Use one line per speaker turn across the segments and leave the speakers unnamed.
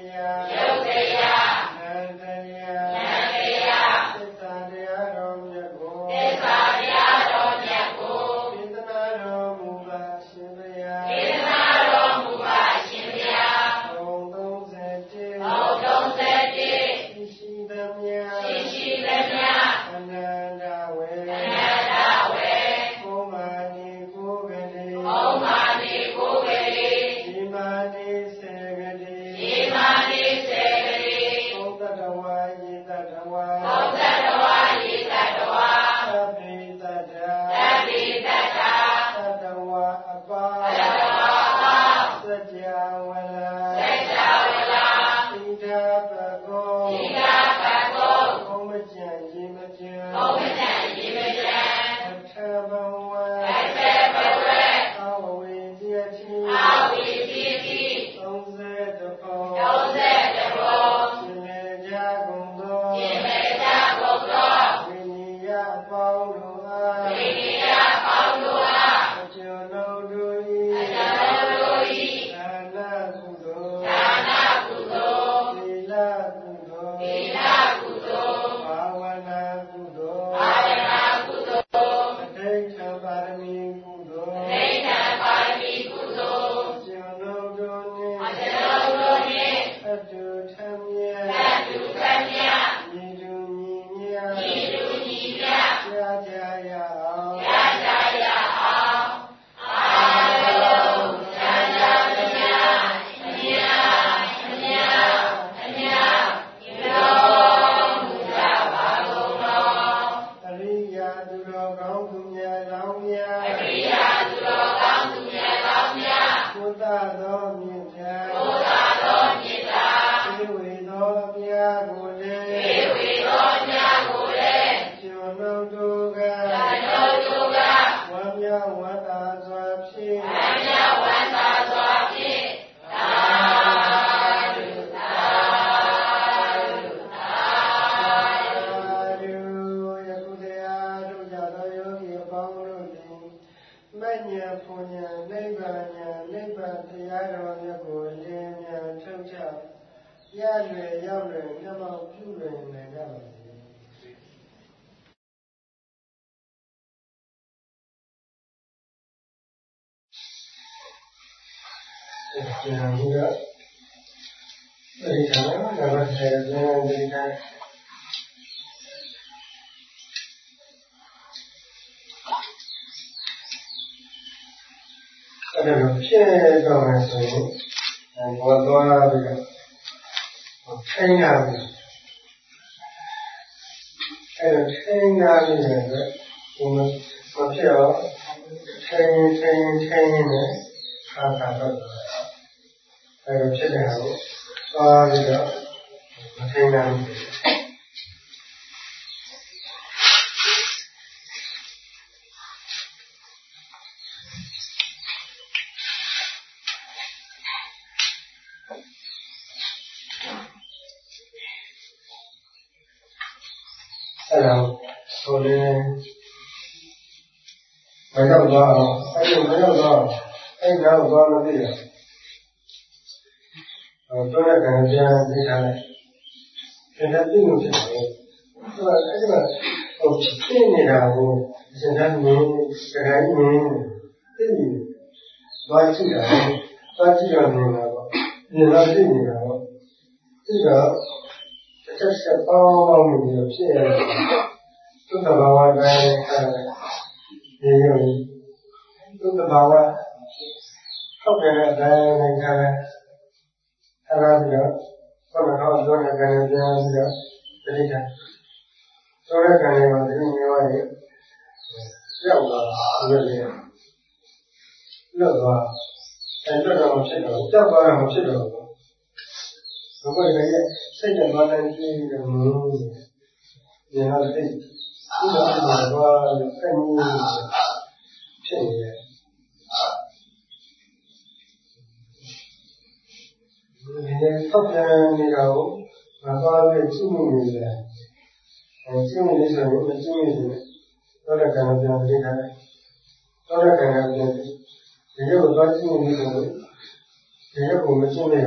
Hãy subscribe cho kênh Ghiền Mì Gõ để không bỏ lỡ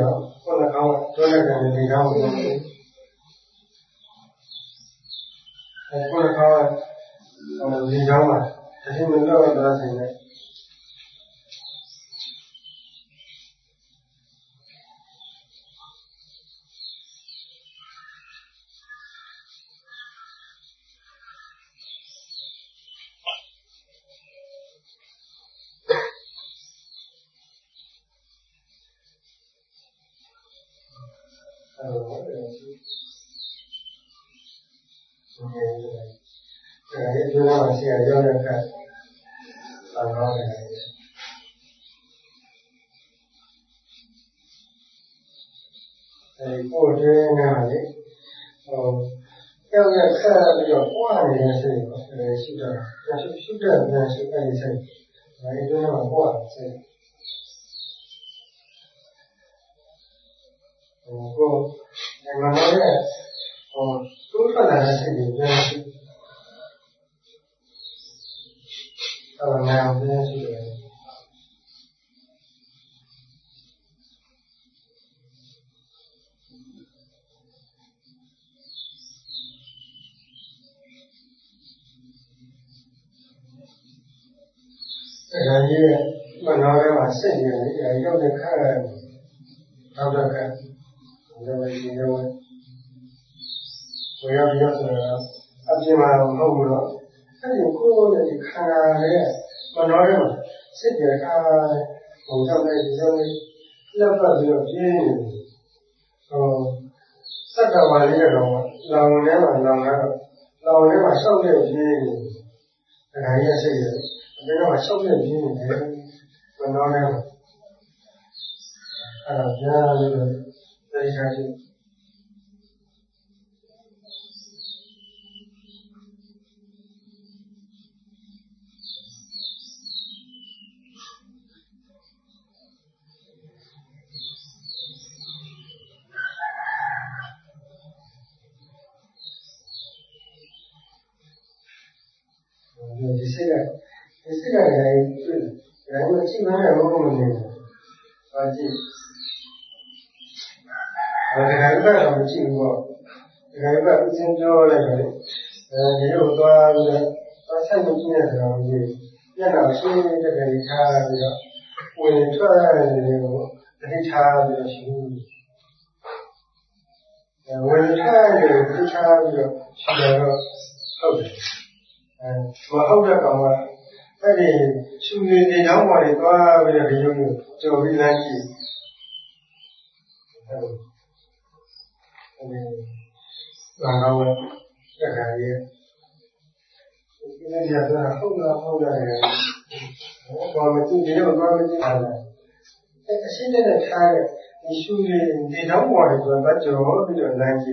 con là không tôi là cái gì đâu con là không gì đâu mà thì mình đâu là gì này cái thứ nào sẽ do được cái đó này thì cô chơi nào đấy theo cái bây giờ qua này là gì rồi sự đời là sự đời là sự cái gì đấy thứ nào qua gì cô em nói đấy cứ phải là gì ra nào ra sự đời cái gì mà nói ra mà sẽ gì đấy trong cái khác trong cái khác rồi gì rồi bây giờ áp dụng mà không được cái gì cô này khá đấy mà nói ra mà sẽ gì khá cũng trong đây lập ra được gì tất cả mọi thứ đều lòng nếu mà sâu được gì cái này là gì nếu mà sâu được gì thì mà nói ra ra đây là gì thì sẽ là cái mà chỉ nói là không mình và chỉ cái đó là mình chịu vào cái bạn xin cho là cái ví dụ tôi xem một cái này là gì nhất là khi cái tha rồi quên cho rồi cái tha rồi chịu quên tha rồi cái tha rồi chịu không mà không được còn mà cái gì suy nghĩ thì nóng mà thì có bây giờ ví dụ như cho đi làm gì và đâu cái gì cái giờ là không là còn mà tôi chỉ là nói với thằng này cái xin đây là thay thì suy nghĩ thì nóng mà thì còn bắt chỗ bây giờ làm gì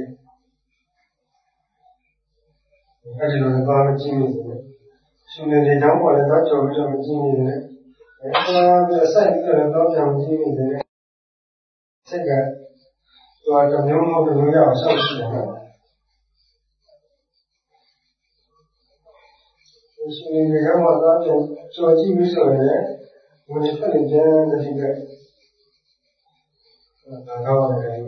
cái gì là con chim này suy nghĩ thì nóng mà thì bắt chỗ bây giờ chim này bây giờ sai cái là nó làm chim này thế cả rồi cầm nhóm không được nó nào sao chịu suy nghĩ thì nóng mà nó cho chim bây giờ này mình phải làm cho nó thì cái đâu là cái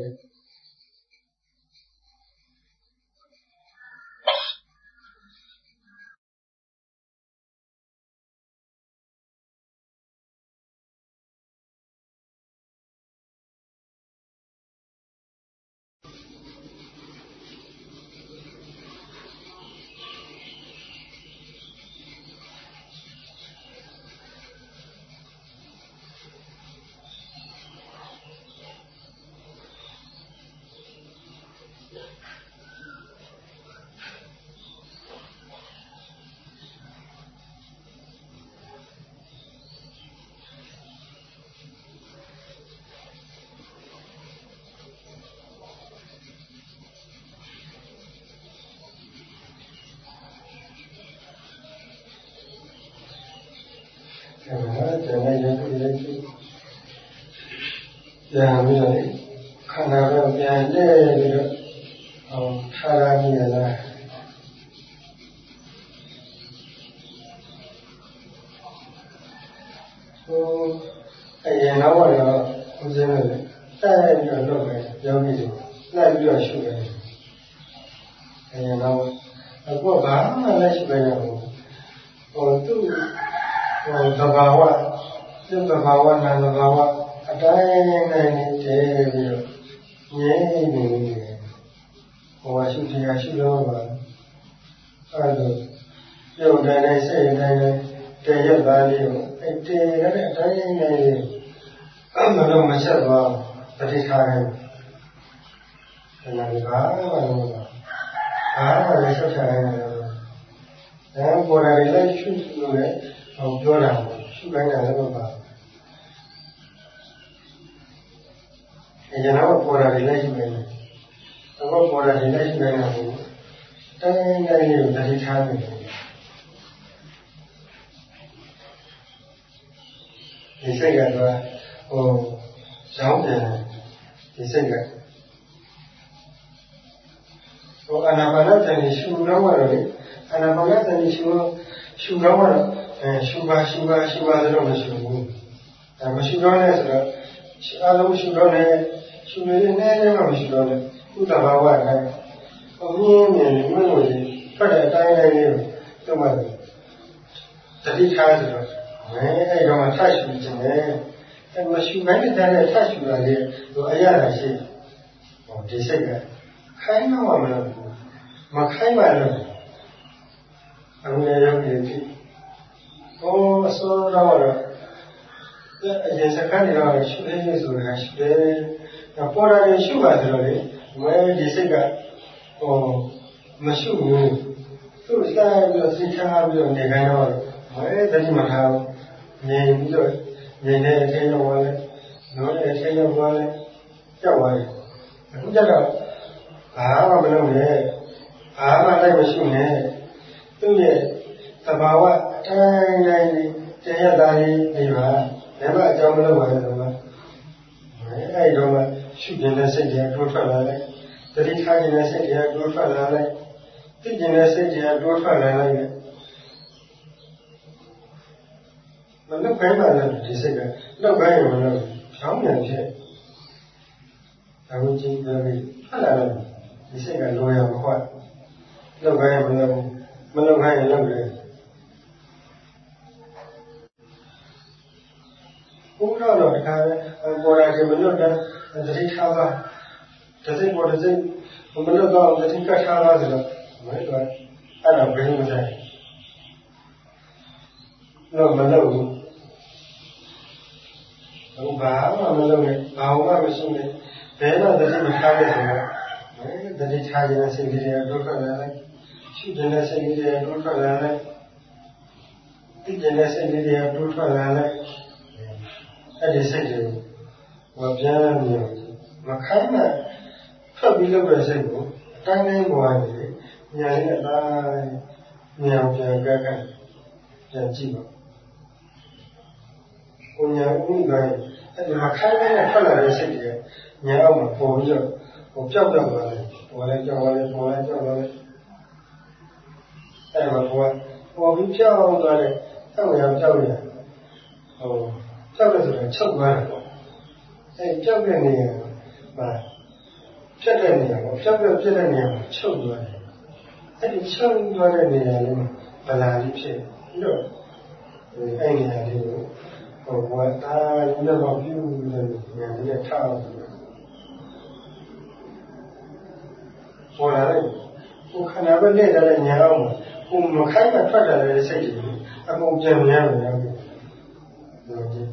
trở nên giờ bây giờ khả năng là nhà dễ được khả năng như là cái gì nấu rồi không dễ rồi တိုက်ပြီးတော့လုပ်တယ်ယောဂီတွေလိုက်ပြီးတော့ရှုတယ်တော့အခုကဘာမှလည်းရှုနေရဘူးသူ့သဘာဝသူ့သဘာဝနာသဘာဝအတိုင်းနဲ့နေတယ်ပြီးတော့ငြိမ့်နေတယ်ရှုတရားရှုလို့ပါအဲ့လိုပြုတ်တယ်နဲ့စိတ်တိုင်းနဲ့တည်ရသားလေးကိုအဲ့တည်ရတဲ့အတိုင်းနဲ့မလို့မချက်သွားတတိထားတယ်ဒါလည်းဘာမှမလုပ်ဘူးဘာမှလည်းရှုထားရတယ်ဒါပေါ်လာလည်းရှုလို့လည်းပြောတာရှုခိုင်းတာလည်းမပါကျွန်တော်ပေါ်လာလည်းရှုနေတယ်တော့ပေါ်လာလည်းရှုနေတာဘူးတိုင်းတိုင်းကိုတတိထားနေတယ်ဒီစိတ်ကတော့ရောင်းတယ်ဒီစိတ်ကအနာပါနတန်ရှုတော့ရတယ်လေအနာပါနတန်ရှုတော့ရှုပါဆိုတော့မရှုဘူးမရှိတော့နဲ့ဆိုတော့အားလုံးရှုတော့နဲ့ရှုနေနေနဲ့မှမရှိတော့နဲ့ဥဒ္ဒဘာဝအတိုင်းအမြင်မြင်မလို့ဖတ်တဲ့အတိုင်းလေးကိုသူ့မှာတတိထားဆိုတော့အဲ့တော့မှထပ်ရှုခြင်းနဲ့အဲ့မရှုနိုင်တဲ့ထပ်ရှုတာလေအရသာရှိဒီစိတ်ကခိုင်းတော့မလို့မခိုင်းပါနဲ့အခုလည်းရုပ်ရည်ကြည့်အစိုးတော့အရင်စကားတွေတော့ရှုလေးလေးဆိုတာရှုတယ်ပေါ်လာရင်ရှုပါတယ်လို့လေဒီစိတ်ကမရှုဘူးသူ့စားပြီးတော့စိတ်ချပြီးတော့နေခိုင်းတော့တတိမထားဘူးငြိမ်ပြီးတော့ငြိမ်တဲ့အချိန်ရောက်သွားလဲနော်တဲ့အချိန်ရောက်သွားလဲကြောက်သွားတယ်အခုကျတော့ဘာမှမလုပ်နဲ့ဘာမှလိုက်မရှုနဲ့သူ့ရဲ့သဘာဝအတိုင်းတိုင်းတရားသားလေးနေပါလည်းမအကြောင်းမလုပ်ပါနဲ့တော့အဲ့တော့မှရှုခြင်းနဲ့စိတ်တရားတိုးထွက်လာလိုက်တတိထားခြင်းနဲ့စိတ်တရားတိုးထွက်လာလိုက်သိခြင်းနဲ့စိတ်တရားတိုးထွက်လာလိုက်မလုပ်ခိုင်းပါနဲ့ဒီစိတ်ကလုပ်ခိုင်းရင်မလုပ်ချောင်းပြန်ဖြစ်အခုကြည့်ကြပြီထွက်လာတယ်ဒီစိတ်ကလိုရမခွတ်လုပ်ခိုင်းရင်မလုပ်မလုပ်ခိုင်းရင်လုပ်တယ်ဘုရားတော်တခါပေါ်လာခြင်းမလွတ်တဲ့တတိထားပါတစိတ်ပေါ်တစိတ်မလွတ်တော့တတိကထားပါဆိုတော့အဲ့ဒါဘယ်လိုလဲတော့မလုပ်ဘူးအခုဘာမှမလုပ်နဲ့ဘာမှမရှိနဲ့ဘယ်တော့တတိမထားခဲ့ဆိုတော့တတိထားခြင်းစိတ်ကလေးဒုက္ခလာလိုက်ရှုတဲ့စိတ်ကလေးဒုက္ခလာလိုက်သိတဲ့စိတ်ကလေးဒုက္ခလာလိုက်အဲ့ဒီစိတ်ကိုပြန်မြင်မခိုင်းနဲ့ဖတ်ပြီးလုပ်တဲ့စိတ်ကိုအတိုင်းတိုင်းပေါ်နေညာနဲ့အတိုင်းဉာဏ်ပြန်ကြက်ပြန်ကြည့်ပါကိုညာဥဒ္ဒိုင်းအဲ့ဒီမခိုင်းနဲ့ဖတ်လာတဲ့စိတ်တွေညာအောက်မှာပေါ်ပြီးတော့ပျောက်တော့သွားတယ်ပေါ်လဲကြောက်လဲပေါ်လဲကြောက်လဲအဲ့မှာပေါ်ပြီးပျောက်သွားတယ်တောက်ရကြောက်ရကြောက်တယ်ဆိုတော့ချုပ်သွားတယ်ပေါ့အဲကြောက်တဲ့နေရာမှာဖြတ်တဲ့နေရာပေါ့ဖြတ်တဲ့နေရာမှာချုပ်သွားတယ်အဲဒီချုပ်သွားတဲ့နေရာလေးမှာဗလာလေးဖြစ်ပြီးတော့အဲ့နေရာလေးကိုဝတ်သားလည်းတော့ပြုလို့ဉာဏ်နဲ့ထားအောင်ပေါ်လာတယ်ကိုခန္ဓာပဲနဲ့တဲ့ဉာဏ်အောင်ကိုမခိုင်းမှထွက်လာတဲ့စိတ်တွေအကုန်ပြန်များနေတယ်ဟုတ်ကဲ့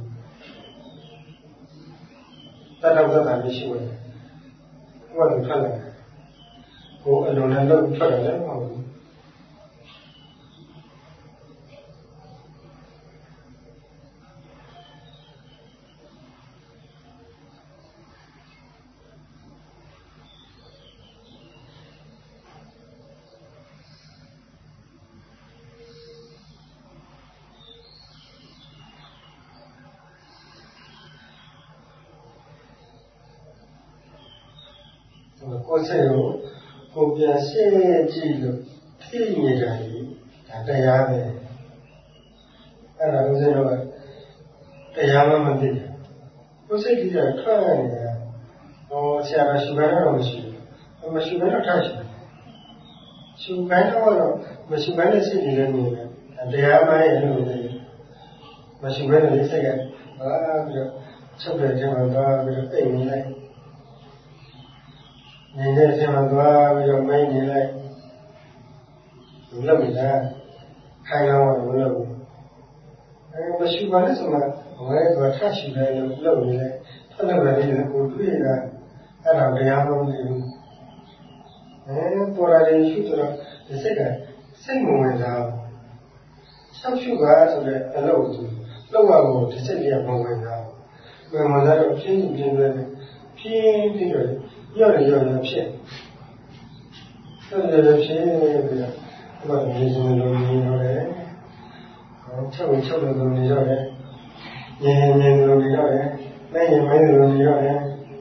တတ်တော့တာမရှိဘူး။ဘုရားကထွက်လာတယ်။ကိုအလုံးနဲ့တော့ထွက်တယ်မဟုတ်ဘူးကိုယ်စိတ်ကိုပြန်ရှင်းကြည့်လို့သိနေကြတယ်ဒါတရားပဲအဲ့ဒါဦးဇင်းတို့ကတရားမှမသိဘူးကိုယ်စိတ်ကြီးကထွက်နေတာဆရာကရှုခိုင်းတော့မရှိဘူးမရှုခိုင်းတော့ထားရှိရှုခိုင်းတော့မရှုခိုင်းတဲ့စိတ်တွေလည်းမြင်တယ်တရားမှရဲ့လို့မရှုခိုင်းတဲ့စိတ်ကဘာပြီးတော့ချုပ်တဲ့အချိန်မှာသွားပြီးတော့အိမ်နေလိုက်နေတဲ့အချိန်မှာသွားပြီးတော့မိတ်နေလိုက်လုပ်နေတာခိုင်းတော့မလုပ်ဘူးမရှုပါနဲ့ဆိုမှဘယ်ကထရှိတယ်လို့လုပ်နေလဲထပ်လုပ်ရတယ်ကိုတွေ့ရတာအဲ့ဒါတရားမဟုတ်ဘူးပေါ်လာရင်ရှုတော့ဒီစိတ်ကစိတ်မဝင်တာဆောက်ရှုပါဆိုတဲ့အလုပ်ကိုလုပ်ရဖို့ဒီစိတ်ကမဝင်တာဝင်လာတော့ပြင်းပြင်းပဲပြင်းပြီးတော့ရော့ဖြစ်ဖြစ်ပြီးတော့ဘာလို့ဒီလိုလုပ်နေလဲချုပ်လို့နေရတယ်ငြင်းလို့နေရတယ်မဲလို့နေရတယ်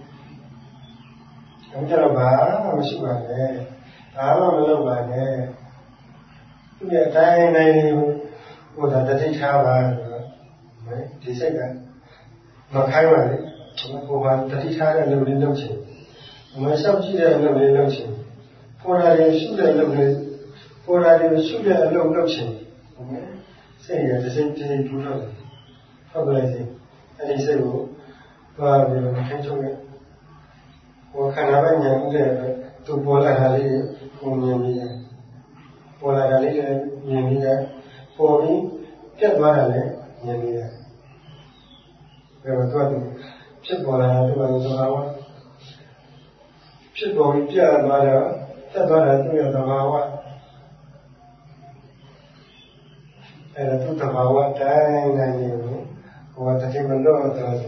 ဒါကြတော့ဘာမှမရှိပါနဲ့ဘာမှမလုပ်ပါနဲ့သူရဲ့အတိုင်းတိုင်းဟိုဒါတတိထားပါဒီစိတ်ကမခိုင်းပါလေဟိုဘာတတိထားတဲ့လုပ်လေးလုပ်ချင်မလျှောက်ကြည့်တဲ့လုပ်လေးလုပ်ချင်ပေါ်လာရင်ရှုတဲ့လုပ်လေးပေါ်လာရင်ရှုတဲ့အလုပ်လုပ်ချင်စိတ်ရတဲ့စိတ်ထူတော့ဟုတ်ကဲ့စိအဲ့ဒီစိတ်ကိုသွားပြီးတော့ထိချုပ်ရဟိုခန္ဓာပဲဉာဏ်ဥတဲ့သူပေါ်လာတာလေးကိုမြင်ပြီးပေါ်လာတာလေးလည်းမြင်ပြီးပေါ်ပြီးပြတ်သွားတာလည်းမြင်ပြီးဘယ်မှာသွားတယ်ဖြစ်ပေါ်လာတဲ့ဘာလို့ဆိုတာဝဖြစ်ပေါ်ပြီးပြတ်သွားတာပြတ်သွားတာသူ့ရဲ့သဘာဝအဲ့ဒါသူ့သဘာဝတိုင်းတိုင်းနေလို့ဟိုတတိမလို့တော့တယ်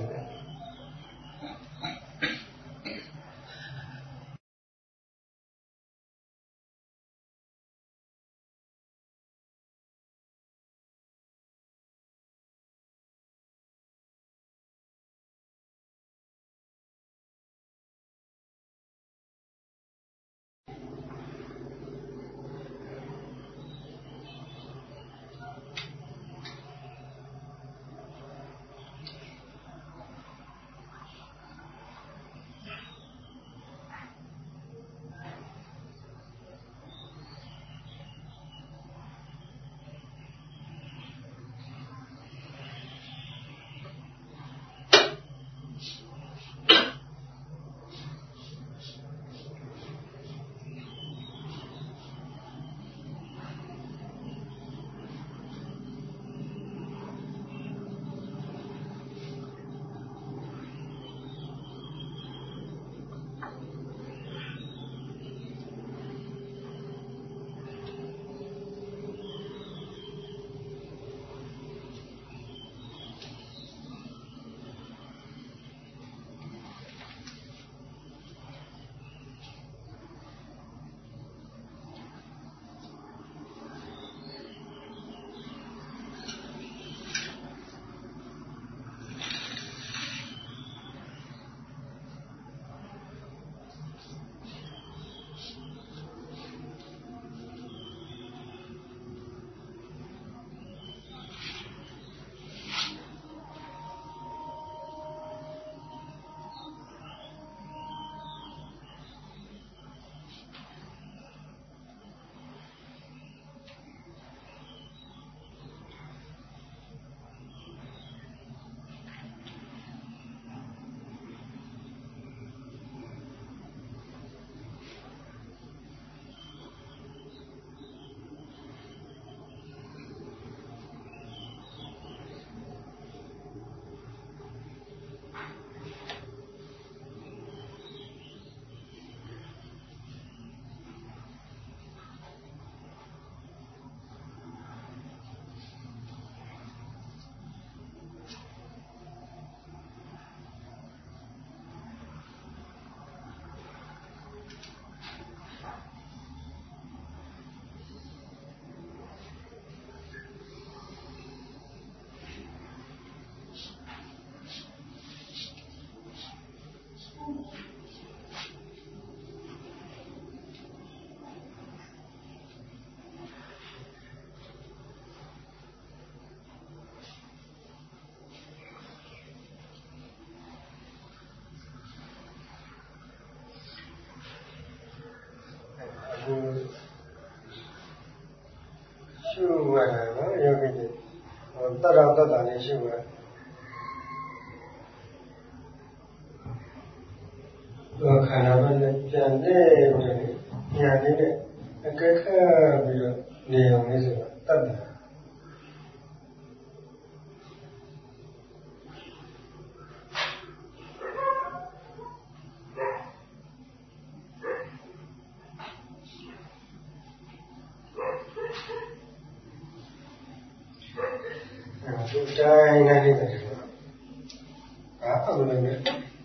ရှုရတာနော်ယောဂီတွေတတ်တော်တတ်တာလေးရှုရတော့ခန္ဓာပဲပြန်နေတယ်ညာနေတဲ့အခက်ခက်ပြီးတော့နေအောင်လေးဆိုတာတတ်တယ်တိုင်းနေနေတယ်ဘာအမှန်လဲ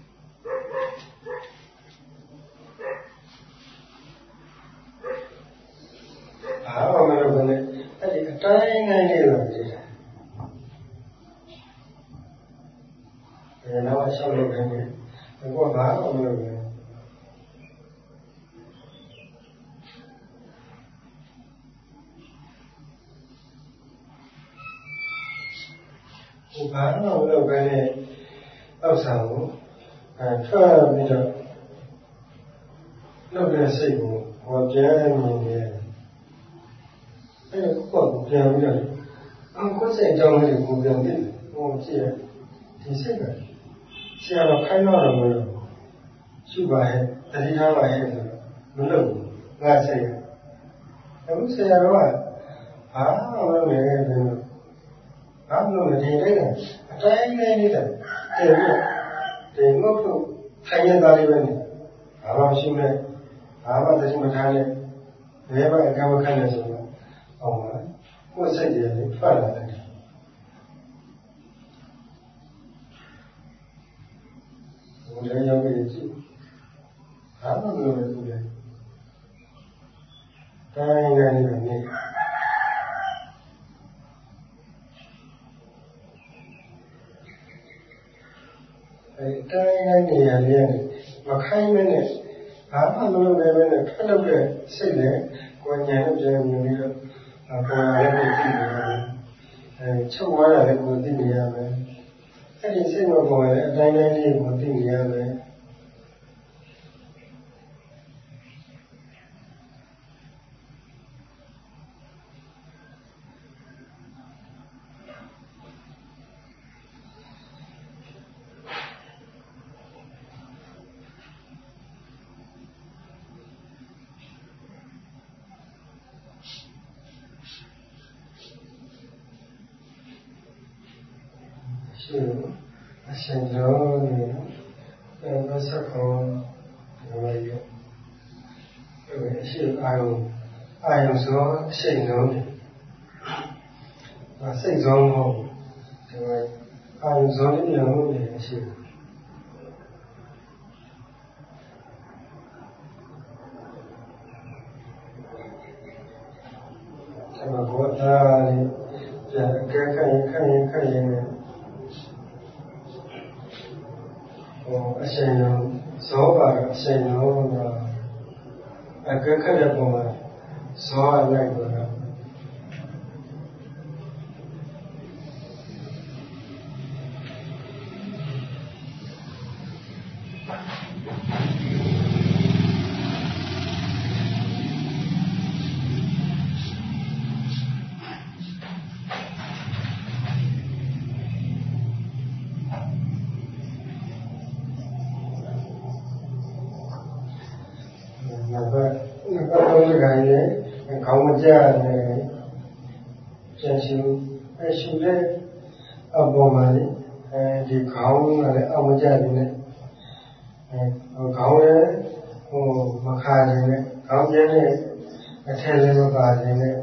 ဘာအမှန်လဲအဲ့ဒီအတိုင်းနေနေလို့ကြည့်တယ်ဘယ်တော့ဆောက်လို့ခင်ဗျဘာဘာအမှန်လဲဘာလို့ပဲနဲ့အောက်ဆောင်ကိုထွက်ပြီးတော့လောက်တဲ့စိတ်ကိုဟောပြန်မြင်နေအဲ့ဒါကိုပြန်ပြီးတော့ကိုယ်စိတ်အကြောင်းလေးကိုပြန်ပြီးဟောကြည့်ရဒီစိတ်ကဆရာတော်ခိုင်းတော့မလို့ရှုပါရဲ့တတိထားပါရဲ့ဆိုမလုပ်ဘူးငါစိတ်အခုဆရာတော်ကဘာလို့လဲဆိုတော့ဘာလို့လဲဒီတိုင်းအတိုင်းနေနေတာဒီငုတ်ထုတ်ထိုင်ရတာလေးပဲနေဘာမှမရှိနဲ့ဘာမှသိမထားနဲ့ဘယ်မှအကမခန့်နေဆိုတော့ဟောမှာကိုယ်စိတ်တွေထွက်လာတယ်ဘုရားရောက်ပြီကြည့်ဘာမှမလုပ်ဘူးလေတိုင်းနေနေနေတိုင်းနေရလေမခိုင်းမနဲ့ဘာမှမလုပ်နိုင်ပဲနဲ့ထွက်လို့တဲ့စိတ်နဲ့ကိုယ်ဉာဏ်နဲ့ပြန်မြင်ပြီးတော့ပေါ်လာတဲ့ကိုသိနေရတယ်ချုပ်သွားတာလည်းကိုသိနေရမယ်အဲ့ဒီစိတ်မပေါ်ရင်အတိုင်းတိုင်းလေးကိုသိနေရမယ်အရှင်တော်နဲ့ဘာသာခေါ်တယ်အရှင်အာယုဆိုအရှင်တော်စိတ်ဆုံးမဟုတ်ဘူးအာယုဆုံးနေရလို့အရှင်ဒါကဘောတာလေးကြာကဲခိုင်နေအရှင်ရောဇောပါအရှင်ရောအကခက်တဲ့ပုံမှာဇောလိုက်တော့ခေါင်းမကြနဲ့ပြန်ရှုရှုတဲ့အပေါ်မှာဒီခေါင်းကလည်းအောက်မကြနေနဲ့ခေါင်းလည်းမခါနေနဲ့ခေါင်းကျင်းနဲ့အထက်လည်းမပါနေနဲ့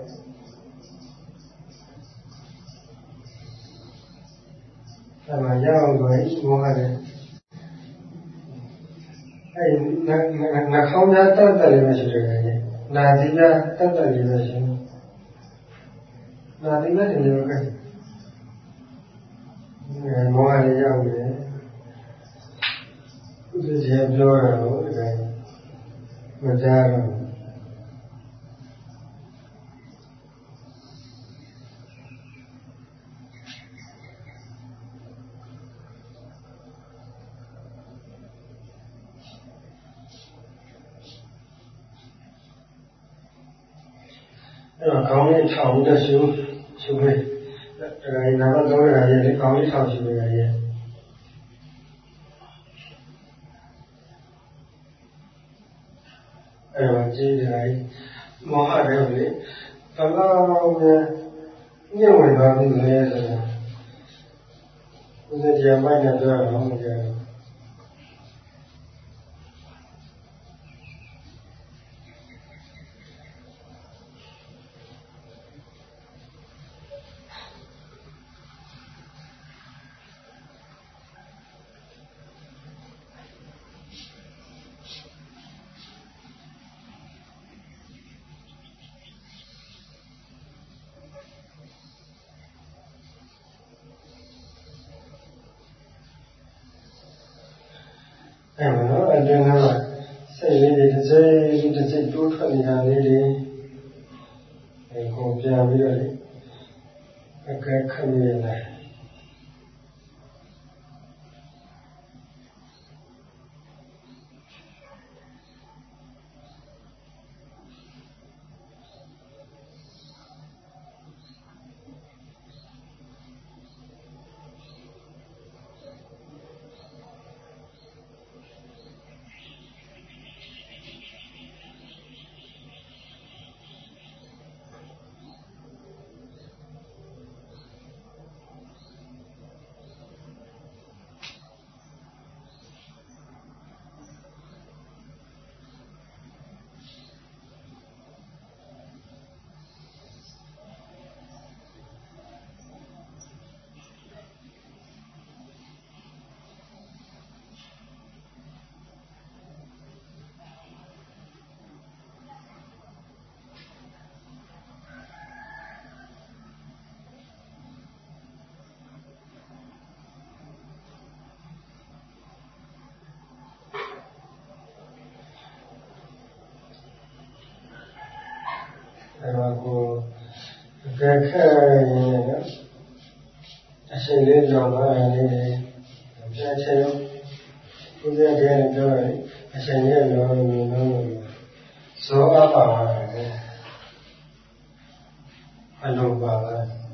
အဲ့မှာရအောင်ဆိုရင်ဘောကလည်းအဲ့နှာခေါင်းသားတက်တယ်လို့ရှိတယ်နာသီကတက်တယ်လို့ရှိရင်နာသီကတည်းကမောဟရရောက်နေဥစ္စာပြောတာကိုဒီတိုင်းမကြားတော့အဲ့တော့ခေါင်းလေးထောင်ပြီးတော့ရှုပေးဒါကနံပါတ်3ရရဲ့ဒီခေါင်းလေးထောင်ရှုပေးရရဲ့အဲ့တော့ကြည့်တယ်မောဟတယ်လေဘယ်လောက်ညှို့ဝင်သွားပြီလဲဆိုတော့ဦးဇင်းတရားမိုက်နဲ့ပြောရအောင်မကြဘူးအဲ့မှာနော်အတွင်းကစိတ်လေးတွေတစ်စိတ်တိုးထွက်နေတာလေးတွေအဲ့ကိုပြန်ပြီးတော့လေအကဲခက်နေတယ်အဲ့တော့ကိုအကဲခက်ရင်နော်အချိန်လေးကြောင်သွားရင်လေးပြန်ချိန်ရောဦးဇင်းကလည်းပြောတယ်အချိန်လေးရောဇောအပ်ပါပါတယ်အလုံးပါပဲ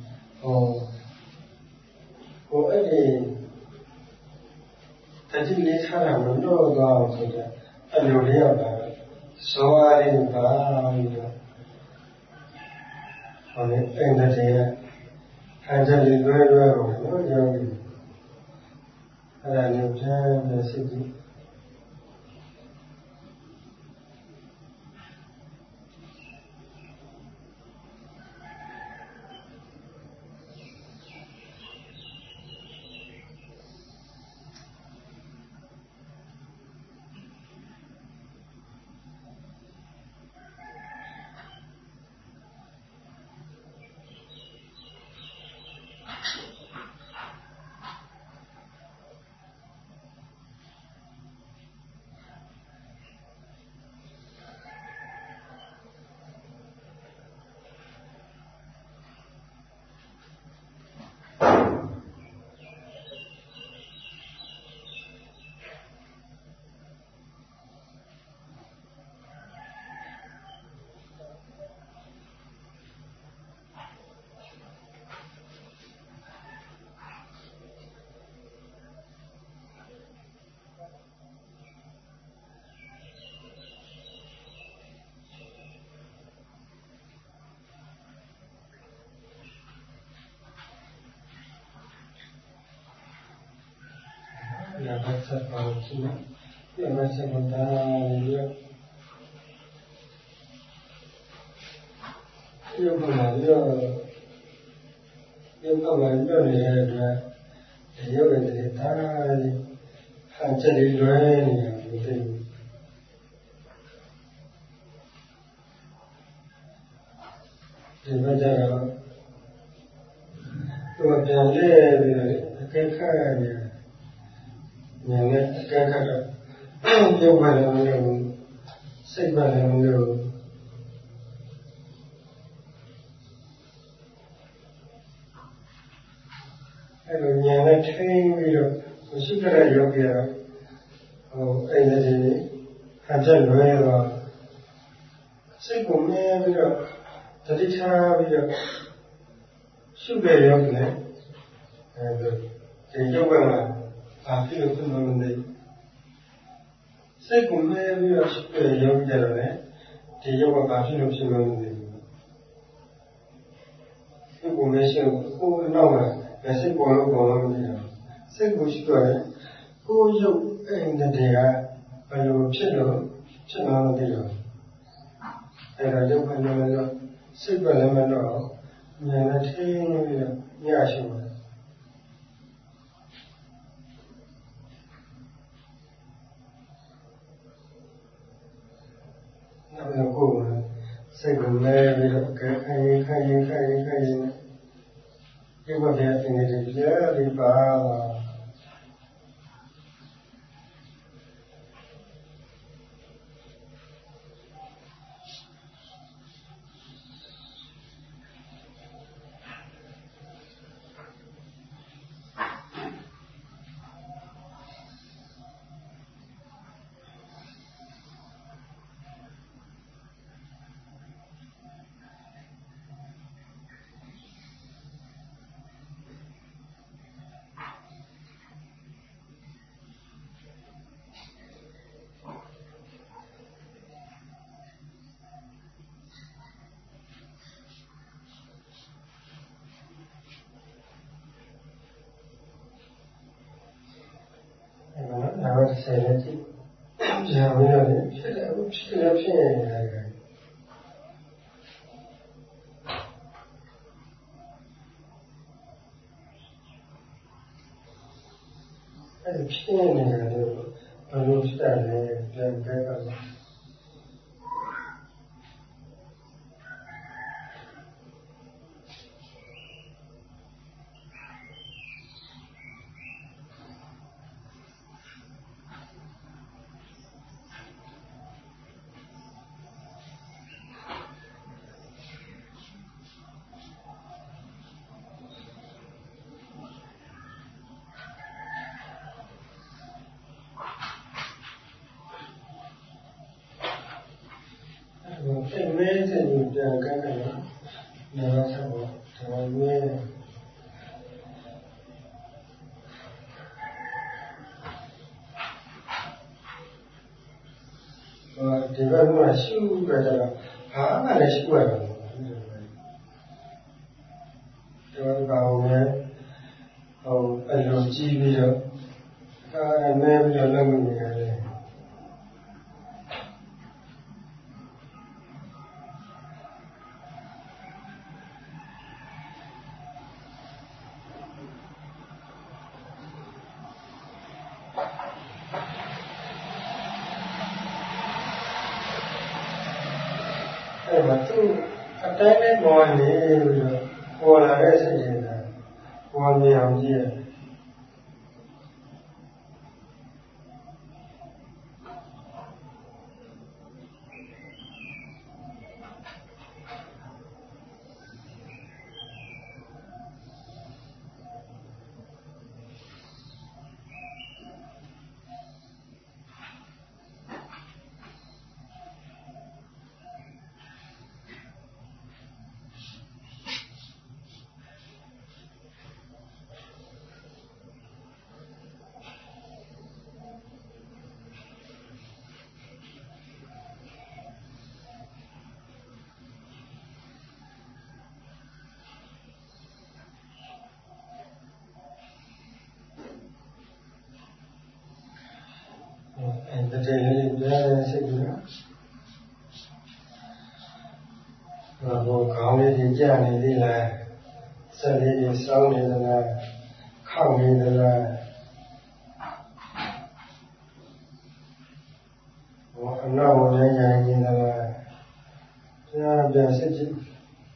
ဟိုအဲ့ဒီတတိလေးထားတာမလို့တော့ဆိုတဲ့အလိုလေးရောက်တာဇောအားလေးပါပြီးတော့ဟောလေအဲ့ဒါတည်းဟန်ချက်လေးလွဲတော့ကြောင်းအဲ့ဒါလည်းပြန်ပြီးစိတ်ကြီးYa baca kalau semua, ya baca bentar, ya benar, ya kawan ya ni ada, ya benar tadi, hanya di luar ni yang betul. Jadi baca kalau, tu macam ni, kerana ni. ဉာဏ်နဲ့အကဲခတ်တော့ပြုတ်မှလည်းမလို့စိတ်မှလည်းမလို့အဲ့လိုဉာဏ်နဲ့ထိန်းပြီးတော့ရှိကြတဲ့ယောဂီကတော့အဲ့ဒီဟန်ချက်လွဲတော့စိတ်ကိုမြဲပြီးတော့တတိထားပြီးတော့ရှုခဲ့ရုံနဲ့ဒီရုပ်ကဘာဖြစ်လို့ဖြစ်လို့မလဲစိတ်ကိုမဲပြီးတော့ရှုခဲ့ရုံကြတော့လေဒီရုပ်ကဘာဖြစ်လို့ဖြစ်လို့မလဲစိတ်ကိုမဲရှုကိုယ်နောက်မှာစိတ်ပေါ်လို့မသိတော့စိတ်ကိုရှုတော့ကိုယ်ရုပ်အဲ့ဒီတည်းကဘယ်လိုဖြစ်လို့ဖြစ်မှမသိတော့အဲ့ဒါရုပ်ကလည်းမလို့စိတ်ကလည်းမလို့ဉာဏ်နဲ့ထင်းပြီးတော့ညရှိတယ်နောက်တော့ကိုယ်စိတ်ကလည်းပြီးတော့ခိုင်ဒီဘက်ပြန်နေတယ်ပြားပြီးပါနောက်ဆက်လက်ကြည့်ကြာပြီးတော့ဖြစ်တယ်ဖြစ်နေတယ်အဲ့ဖြစ်နေတယ်လို့ဘယ်လိုဖြစ်တယ်လဲပြန်ကြည့်ပါဦးအဲ့မဲတဲ့ပြန်ကြည့်တယ်နော်ဆက်ပါတော်မဲဒီဘက်မှာရှုကြတာဟာမှလည်းရှုရတယ်ဒီဘက်ကောင်လည်းအဲ့လိုကြည့်ပြီးတော့အဲမဲပြီးတော့လုပ်နေရတယ်အဲ့မှာသူအတိုင်းနဲ့ပေါ်နေပြီးတော့ပေါ်လာတဲ့စိတ်တွေကပေါ်နေအောင်ကြည့်ရအဲ့ဒါတည်းလေးပြန်စိတ်ကဘောခေါင်းလေးကြာနေသေးလားဆက်လေးတွေစောင်းနေသလားခောက်နေသလားဘောအနောက်ကိုလည်းညာနေသလားပြန်စိတ်ကြည့်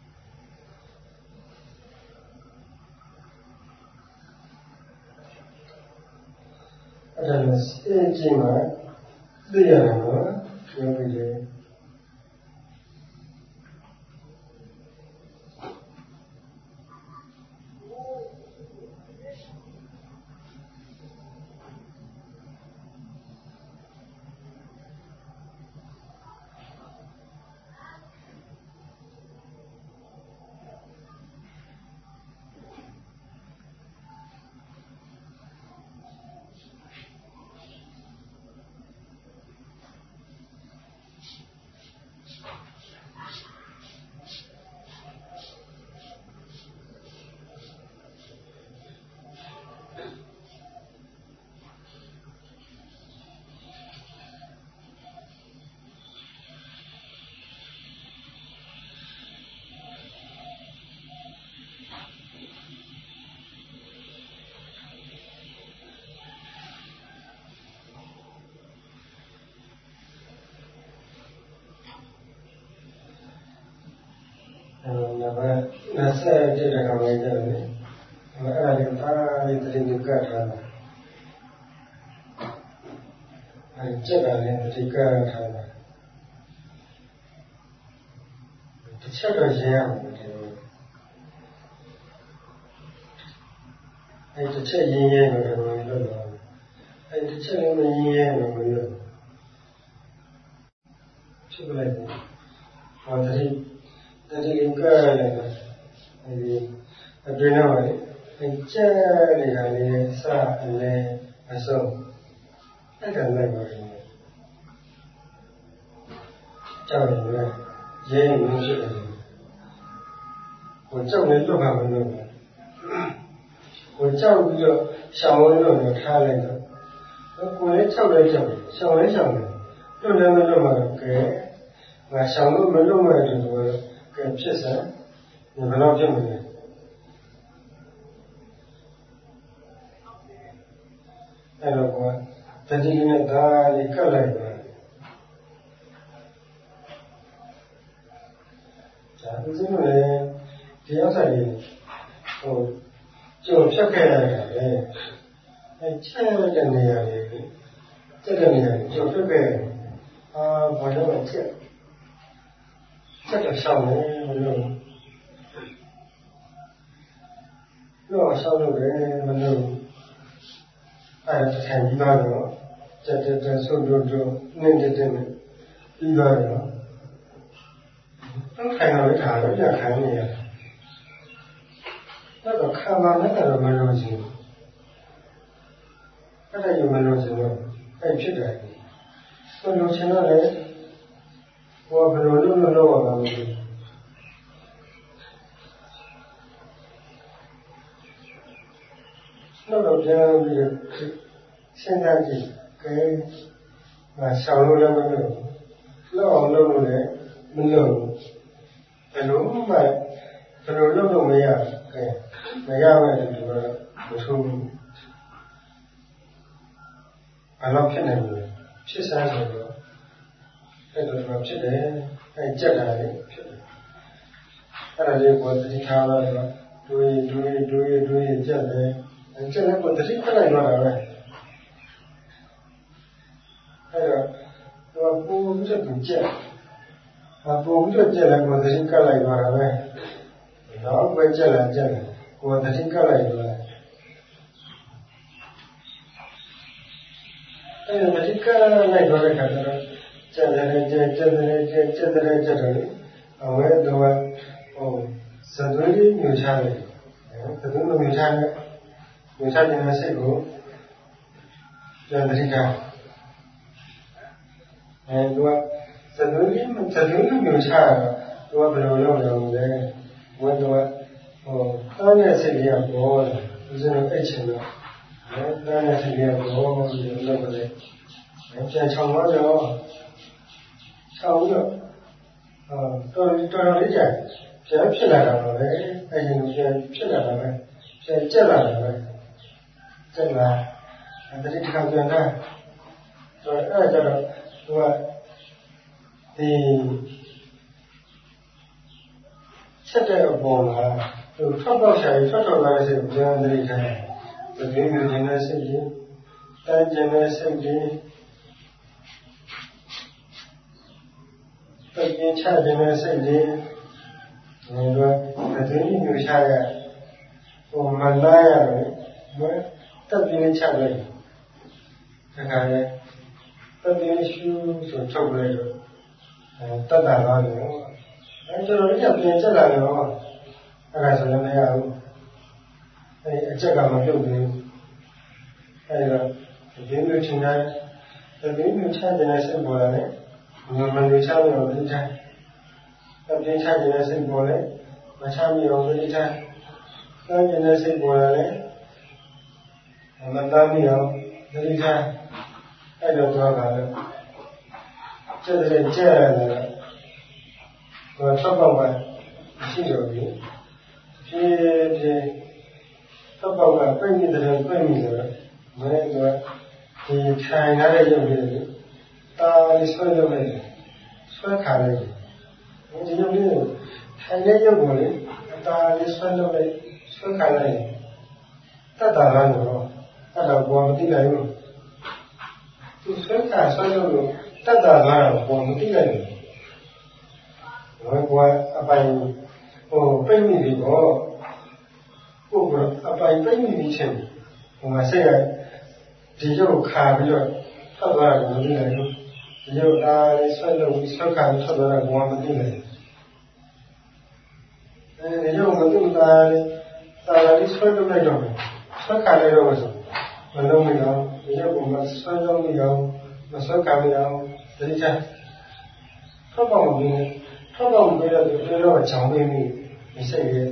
အဲ့ဒါလည်းစိတ်ကြည့်မှသိရတယ်နော်ပြောပြီးတယ် Nasa jadi kami jadi, ada kita itu juga ada. Jaga ni juga ada. Jaga siapa itu? Itu jaga yang itu. Itu jaga yang itu. Cuba lagi. Tadi juga ada. Ini apa namanya? Jaga ni sah ni asal. Ada lagi. Jaga ni. 人民是的，我证明做法没弄的，我证明就想我弄的看那个，我来证明证明，想来想的，弄来没弄嘛给，我想弄没弄嘛就我给批审，你们老听没的？那个我，在这里面他一个来的。这种呢，这样子的，就撇开来的，这个那样的，这个呢就撇开，我这么这个上面那上头的那种，这看一般的，这手就弄这一般的。看到没看到？别看你，那个看吧，那个没肉筋，那个有没肉筋了？还皮带，我肉筋了嘞，我不肉我干嘛？那个边的现在的跟小肉的没肉，老肉的没肉。ဘယ်လိုလုပ်မရမရမယ်ဒီလိုမဆိုးဘူးဘာလို့ဖြစ်နေလဲဖြစ်စားဆိုတော့အဲ့လိုဖြစ်တယ်အဲ့ကြက်တာလေဖြစ်တယ်အဲ့ဒါလေးကိုသတိထားလာတော့တွေးကြက်တယ်ကြက်လည်းကိုသတိထားလိုက်တော့တာပဲအဲ့တော့ပူချက်ကိုကြက်ပုံပြကြက်လည်းကိုသတိကလိုက်သွားတာပဲတော့ပဲကြက်လည်းကိုသတိကလိုက်သွားအဲ့ဒါသတိကလိုက်သွားတဲ့ခါကျတော့ကြက်တယ်အဝဲတော့သဒ္ဓလေးမြူချတယ်သဒ္ဓမြူချတဲ့စိတ်ကိုပြန်သတိထားသူကသဒ္ဓလေးမြူချသူကဘယ်လိုလုပ်လဲဘယ်တော့တောင်းတဲ့စိတ်ကပေါ်တယ်ဦးဇင်းတို့အိတ်ချင်တော့တောင်းတဲ့စိတ်ကပေါ်ပြီးလုပ်တယ်ပြန်ချောင်းတော့ချောင်းပြီးတော့တော်လေးကြာပြန်ဖြစ်လာတာပဲအဲ့ဒီလိုပြန်ဖြစ်လာတာပဲပြန်ကျက်လာတာပဲကျက်လာတတိတစ်ခါပြန်လာဆိုတော့အဲ့ဒါကြတော့သူကဒီဆက်တဲ့အပေါ်မှာသူထွက်ပေါက်ရှာပြီးထွက်တော်လာတဲ့စိတ်ကိုပြန်သတိထားတယ်။ဒီလိုမျိုးနေတဲ့စိတ်ကြီးတန်းကျင်တဲ့စိတ်ကြီးတည်ရင်ချတဲ့စိတ်ကြီးဒီလိုသတိမျိုးချရမလာရတယ်မတက်ပြင်းချလိုက်ဒါကလည်းတက်ပြင်းရှုဆိုထုတ်လိုက်တော့တတ်တာတော့ကျွန်တော်လည်းပြင်ချက်လာတယ်ဟောအဲ့ဒါဆိုလည်းမရဘူးအဲ့အချက်ကမပြုတ်ဘူးအဲ့တော့ဒီလိုချင်းတိုင်းဒီလိုချတဲ့စိတ်ပေါ်လာတယ်မလို့ချလို့ဒီတိုင်းဒီချတဲ့စိတ်ပေါ်လဲမချမိအောင်ဒီတိုင်းချတဲ့စိတ်ပေါ်လာတယ်မတမ်းမိအောင်ဒီတိုင်းအဲ့တော့တော့ကလည်းကျက်တယ်我上班完，洗脚的，上班完本地的人，没那个，你看哪里有的，大的所有的，所看的，我这有的， ထိုင်တဲ့ရုပ်ကိုလေအသာလေးဆွဲလုပ်လိုက်ဆွဲခံလိုက်တတ်တာလားတော့အဲ့ဒါဘောမသိနိုင်ဘူးသူဆွဲခံဆွဲလုပ်လို့တတ်တာလားတော့ဘောမသိနိုင်ဘူးဘောအပိုင်ပိတ်မိပြီပေါ့ကိုကအပိုင်ပိတ်မိပြီချင်းစိတ်ကဒီရုပ်ခါပြီးတော့ထွက်သွားတယ်မသိနိုင်ဘူးဒီရုပ်အားလေးဆွဲလုပ်ပြီးဆွဲခံထွက်သွားတာဘောမသိနိုင်ဘူးဒီရုပ်မသိတာလေးသာလေးဆွဲလုပ်လိုက်တော့ဆွဲခံလိုက်တော့ဆိုမလုံးမရောဒီရုပ်ကမဆွဲလုံးမရောမဆွဲခံမရောဒီချာထွက်ပေါက်မင်းထွက်ပေါက်မင်းတော့တော်တော်ချောင်းပေးမိဒီစိတ်ရဲ့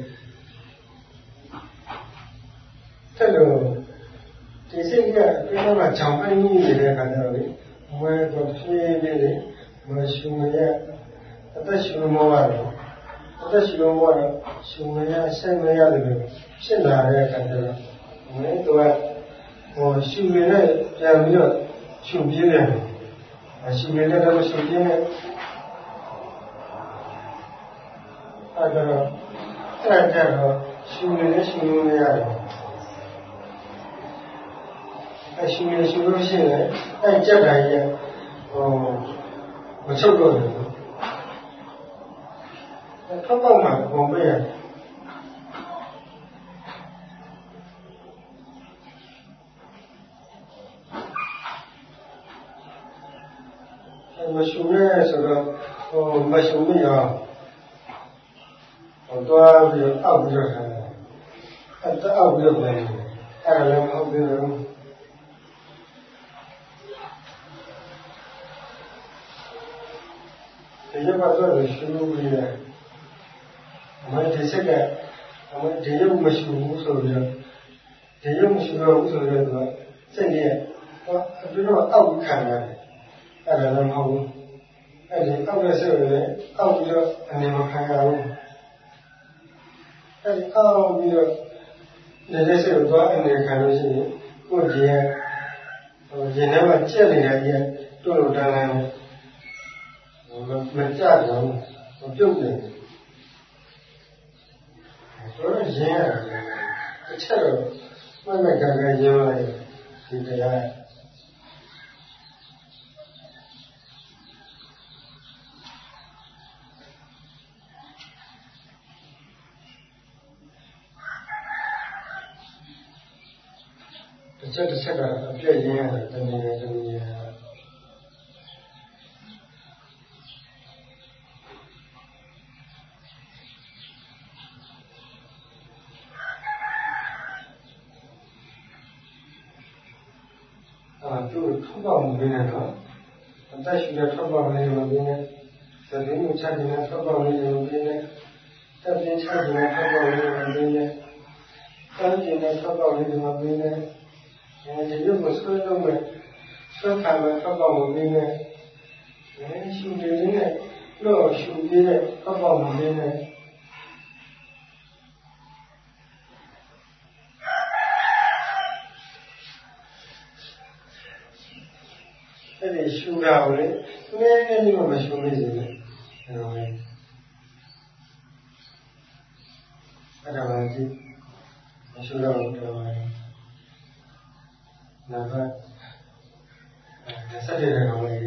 တဲ့လို့ဒီစိတ်ကတော်တော်ချောင်းပေးမိနေတဲ့အခါကျတော့လေဝဲတော့ဖြည်းဖြည်းလေးမရှုမရအသက်ရှုမောရတယ်အသက်ရှုမောရရှုမရဆက်မရတယ်လို့ဖြစ်လာတဲ့အခါကျတော့မင်းတို့ကရှုရတဲ့ပြန်ပြီးတော့ရှုပြင်းတယ်ရှုရတဲ့တော့ရှုပြင်းတယ်အဲ့တော့ရှုနေတဲ့ရှုလို့မရတယ်ရှုနေရှုလို့ရှိရင်အဲ့ကြက်တိုင်းရဲ့မချုပ်တော့ဘူးထောက်ပေါက်မှာပုံပေးရတယ်မရှုရဲဆိုတော့မရှုမရတော့ပြီးအောက်ပြီးတော့အဲ့တော့အောက်ပြီးတော့လည်းအဲ့ဒါလည်းမဟုတ်သေးဘူးဒီရုပ်ကတော့ရှုလို့ပြီးတယ်အမေဒီစက်ကအမေဒီရုပ်မရှိဘူးဆိုပြီးတော့ဒီရုပ်မရှိတော့ဘူးဆိုတော့စိတ်ရဲ့အတွင်းတော့အောက်ခံရတယ်အဲ့ဒါလည်းမဟုတ်ဘူးအဲ့ဒီအောက်ရဲ့စိတ်ကိုလည်းအောက်ပြီးတော့အနေမခံရဘူးအဲ့ဒီအောက်ပြီးတော့နေတဲ့စိတ်ကိုသွားအနေခံလို့ရှိရင်ကိုယ်ကြီးရဲ့ရင်ထဲမှာကြက်နေတဲ့ကြီးတွန့်လို့တန်းတိုင်းမကြတော့မပြုတ်နေဆိုတော့ရင်းရတယ်တစ်ချက်တော့မှတ်မဲ့ကြကြရင်းလိုက်ဒီတရားတစ်ချက်ကအပြည့်ရင်းရတယ်တနည်းတနည်းသူ့ထောက်ပေါက်မှုပေးနေတော့အသက်ရှူတဲ့ထောက်ပေါက်လေးကိုပေးနေသတိမှုချတဲ့ထောက်ပေါက်လေးကိုပေးနေတပ်ပြင်းချတဲ့ထောက်ပေါက်လေးကိုပေးနေတန်းကျင်တဲ့ထောက်ပေါက်လေးကိုပေးနေဒီရုပ်ကိုဆွဲလုံးမဲ့ဆွဲခံမဲ့ထောက်ပေါက်ကိုပေးနေရှူနေနေတဲ့လို့ရှူပြတဲ့ထောက်ပေါက်ကိုပေးနေအဲ့ဒီရှုတာကိုလေနည်းနည်းလေးမှမရှုမိစေနဲ့အဲ့တော့အဲ့ဒါမှကြည့်မရှုတော့ဘူးတော့နာမဆက်တဲ့ကောင်လေး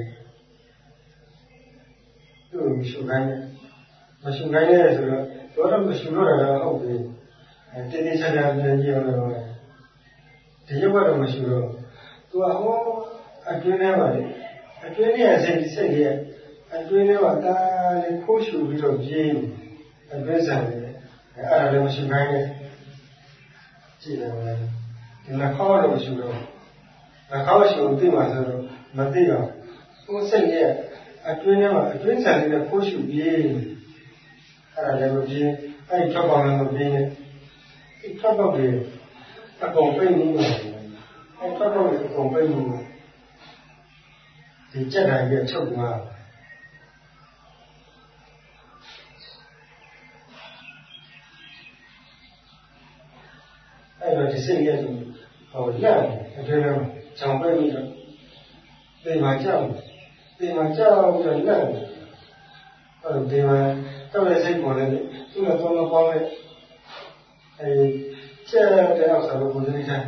သူ့မရှုခိုင်းနဲ့မရှုခိုင်းနဲ့ဆိုတော့မရှုတော့တာတော့ဟုတ်ပြီတည်တည်ချာချာပြန်ကြည့်အောင်တော့ဒီရုပ်ကတော့မရှုတော့သူကဟောအတွင်းထဲမှာလေအတွင်းထဲစိတ်ရဲ့အတွင်းထဲမှာတားလေးခိုးရှုပြီးတော့ပြေးအတွင်းဆိုင်လေအဲ့ဒါလည်းမရှိခိုင်းနဲ့ကြည့်တယ်လေဒီမှာခေါ်တော့မရှိတော့ငါခေါ်ရှုသိမှဆိုတော့မသိတော့ကိုယ်စိတ်ရဲ့အတွင်းထဲမှာအတွင်းဆိုင်လေးနဲ့ခိုးရှုပြေးအဲ့ဒါလည်းမပြေးအဲ့ထွက်ပေါက်လည်းမပြေးနဲ့ဒီထွက်ပေါက်တွေအကုန်ပိတ်နေတယ်အဲ့ထွက်ပေါက်တွေအကုန်ပိတ်နေတယ်ဒီကြက်တိုင်းရဲ့ချုပ်မှာအဲ့တော့ဒီစိတ်ရဲ့လက်အတွင်းမှာခြံပိတ်ပြီးတော့ဒီမှာကြောက်ပြီးတော့လက်ဒီမှာတော့လည်းစိတ်ပေါ်နေတယ်သူကတော့မပေါင်းနဲ့ကျက်တဲ့အောက်ဆာကိုကိုယ်သိချင်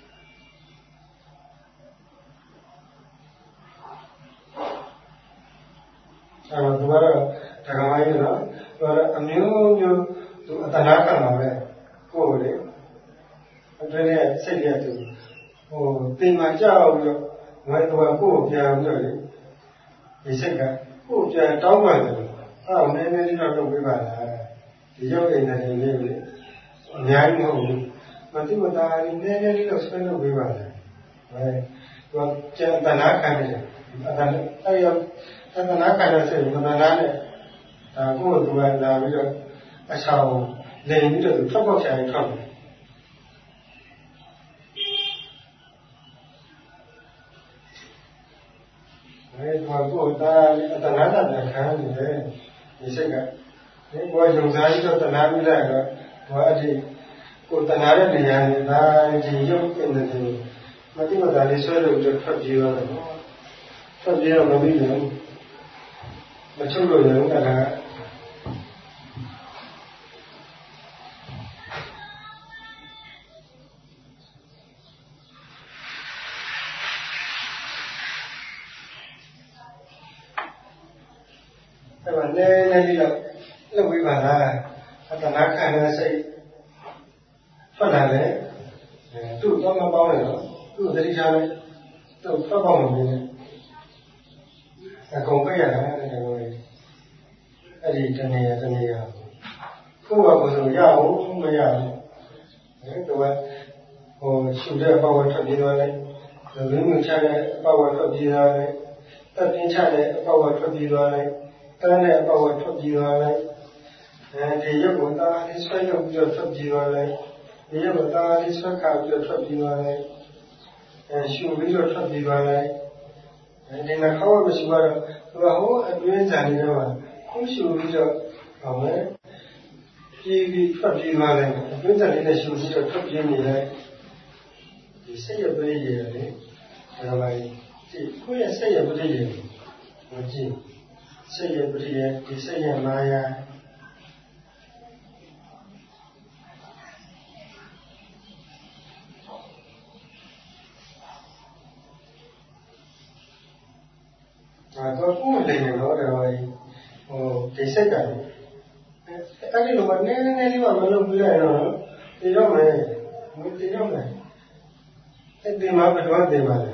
သူကတော့ဓမ္မကြီးနော်သူကတော့အမျိုးမျိုးသူအတနာခံပါပဲကိုယ်လေအတွင်းနဲ့စိတ်ရသူတင်မှကြောက်ပြီးတော့ငါတို့ကကိုယ်ပြန်ပြီးတော့လေဒီစိတ်ကကိုယ်ပြန်တောင်းပန်တယ်နည်းနည်းလေးတော့လုပ်ပေးပါလားဒီရုပ်အိမ်နဲ့လေးလေအများကြီးမဟုတ်ဘူးမတိမတာနည်းနည်းလေးတော့ဆွဲလုပ်ပေးပါလားသူကကျန်တနာခံတယ်အတနာတနာခံတဲ့စိတ်ကတနာနဲ့ကိုယ်ကလာပြီးတော့အချောင်းလိန်ပြီးတော့ထွက်ပေါက်ချင်ထွက်တယ်ကိုယ်တာတနာနဲ့ခံနေတယ်ဒီစိတ်ကဒီဘောယုံစားပြီးတော့တနာမိလိုက်တော့ဘောအတိကိုယ်တနာတဲ့နေရာနဲ့ဒါဒီရုပ်ဖြစ်နေတယ်မတိမတာလေးဆွဲလို့ထွက်ပြေးသွားတယ်ထွက်ပြေးတော့မပြီးဘူးမချုပ်လို့ရုံကအဲ့မှာနည်းနည်းလေးတော့လုပ်ပြီးပါလားအတနာခံတဲ့စိတ်ထွက်လာတယ်သူ့တော့မပေါင်းနဲ့တော့သူ့သတိထားလိုက်သူ့ဖတ်ပေါင်းနေတယ်အကုန်ပြရတာတဲ့လိုလေအဲ့ဒီတနေရာကိုယ့်ဘာလို့ဆိုရအောင်မရဘူးသူကရှုတဲ့ပေါဝထွက်ပြေးသွားလိုက်လူမျိုးချတဲ့ပေါဝထွက်ပြေးသွားလိုက်တပ်ပြင်းချတဲ့ပေါဝထွက်ပြေးသွားလိုက်တန်းတဲ့ပေါဝထွက်ပြေးသွားလိုက်ဒီရုပ်ကိုတာလေးဆွဲလုပ်ပြီးတော့ထွက်ပြေးသွားလိုက်ဒီရုပ်ကိုတာလေးဆွဲခါပြီးတော့ထွက်ပြေးသွားလိုက်ရှုပြီးတော့ထွက်ပြေးသွားလိုက်ဒီမှာခေါင်းမရှိတော့သူကဟိုအတွင်းဇာနေတော့ခုရှုပြီးတော့ဟောမယ်ပြီးထွက်ပြေးသွားလိုက်အတွင်းဇာနေနဲ့ရှုပြီးတော့ထွက်ပြေးနေလိုက်ဒီစိတ်ရပရိယေလေဒါမှဒီကိုယ့်ရဲ့စိတ်ရပရိယေမကြည့်စိတ်ရပရိယေဒီစိတ်ရမာယာတော့ကိုယ်လည်းတော့ဒါပဲဒီစိတ်ကလည်းအဲ့ဒီလိုမှနည်းနည်းလေးမှမလုပ်ပြရတော့ဒီတော့မယ်ဒီတော့မယ်အဲ့ဒီမှာဘယ်တော့တင်ပါလဲ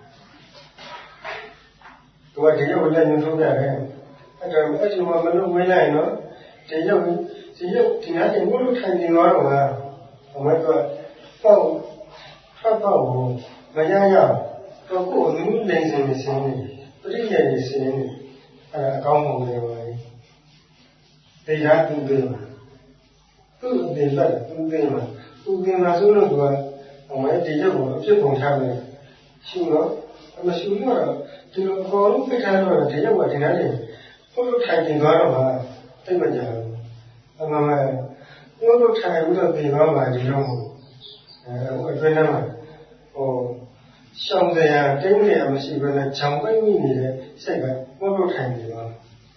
သူကဒီရုပ်လည်းညှို့ထုတ်ရတယ်အဲ့တော့အဲ့ဒီမှာမလုပ်ဝေးလိုက်နော်ဒီရုပ်ဒီနားတင်ဘုလို့ထိုင်နေတော့အမေကပေါ့ဖတ်ပေါ့မရရတော့ကိုယ်နည်းလိမ့်စင်နေစင်းနေပရိယေနေစင်းနေအကောင်းမှုတွေပါလေတရားသူသိမှာသူ့အတင်လက်သူသိမှာဆိုလို့သူကအမေဒီရုပ်ကိုအဖြစ်ပုံထားမယ်ရှုတော့မရှုတော့ဒီလိုအကုန်လုံးဖိထားတော့ဒီရုပ်ကဒီနားနေဘုလို့ထိုင်နေသွားတော့မှသိမကြဘူးအမှန်မှန်ဘုလို့ထိုင်ပြီးတော့ပြင်သွားမှဒီတော့အတွင်းထဲမှာရှောင်စရာတင်းနေရမရှိဘဲနဲ့ဂျောင်ပိတ်မိနေတဲ့စိတ်ကဘုလို့ထိုင်နေသွား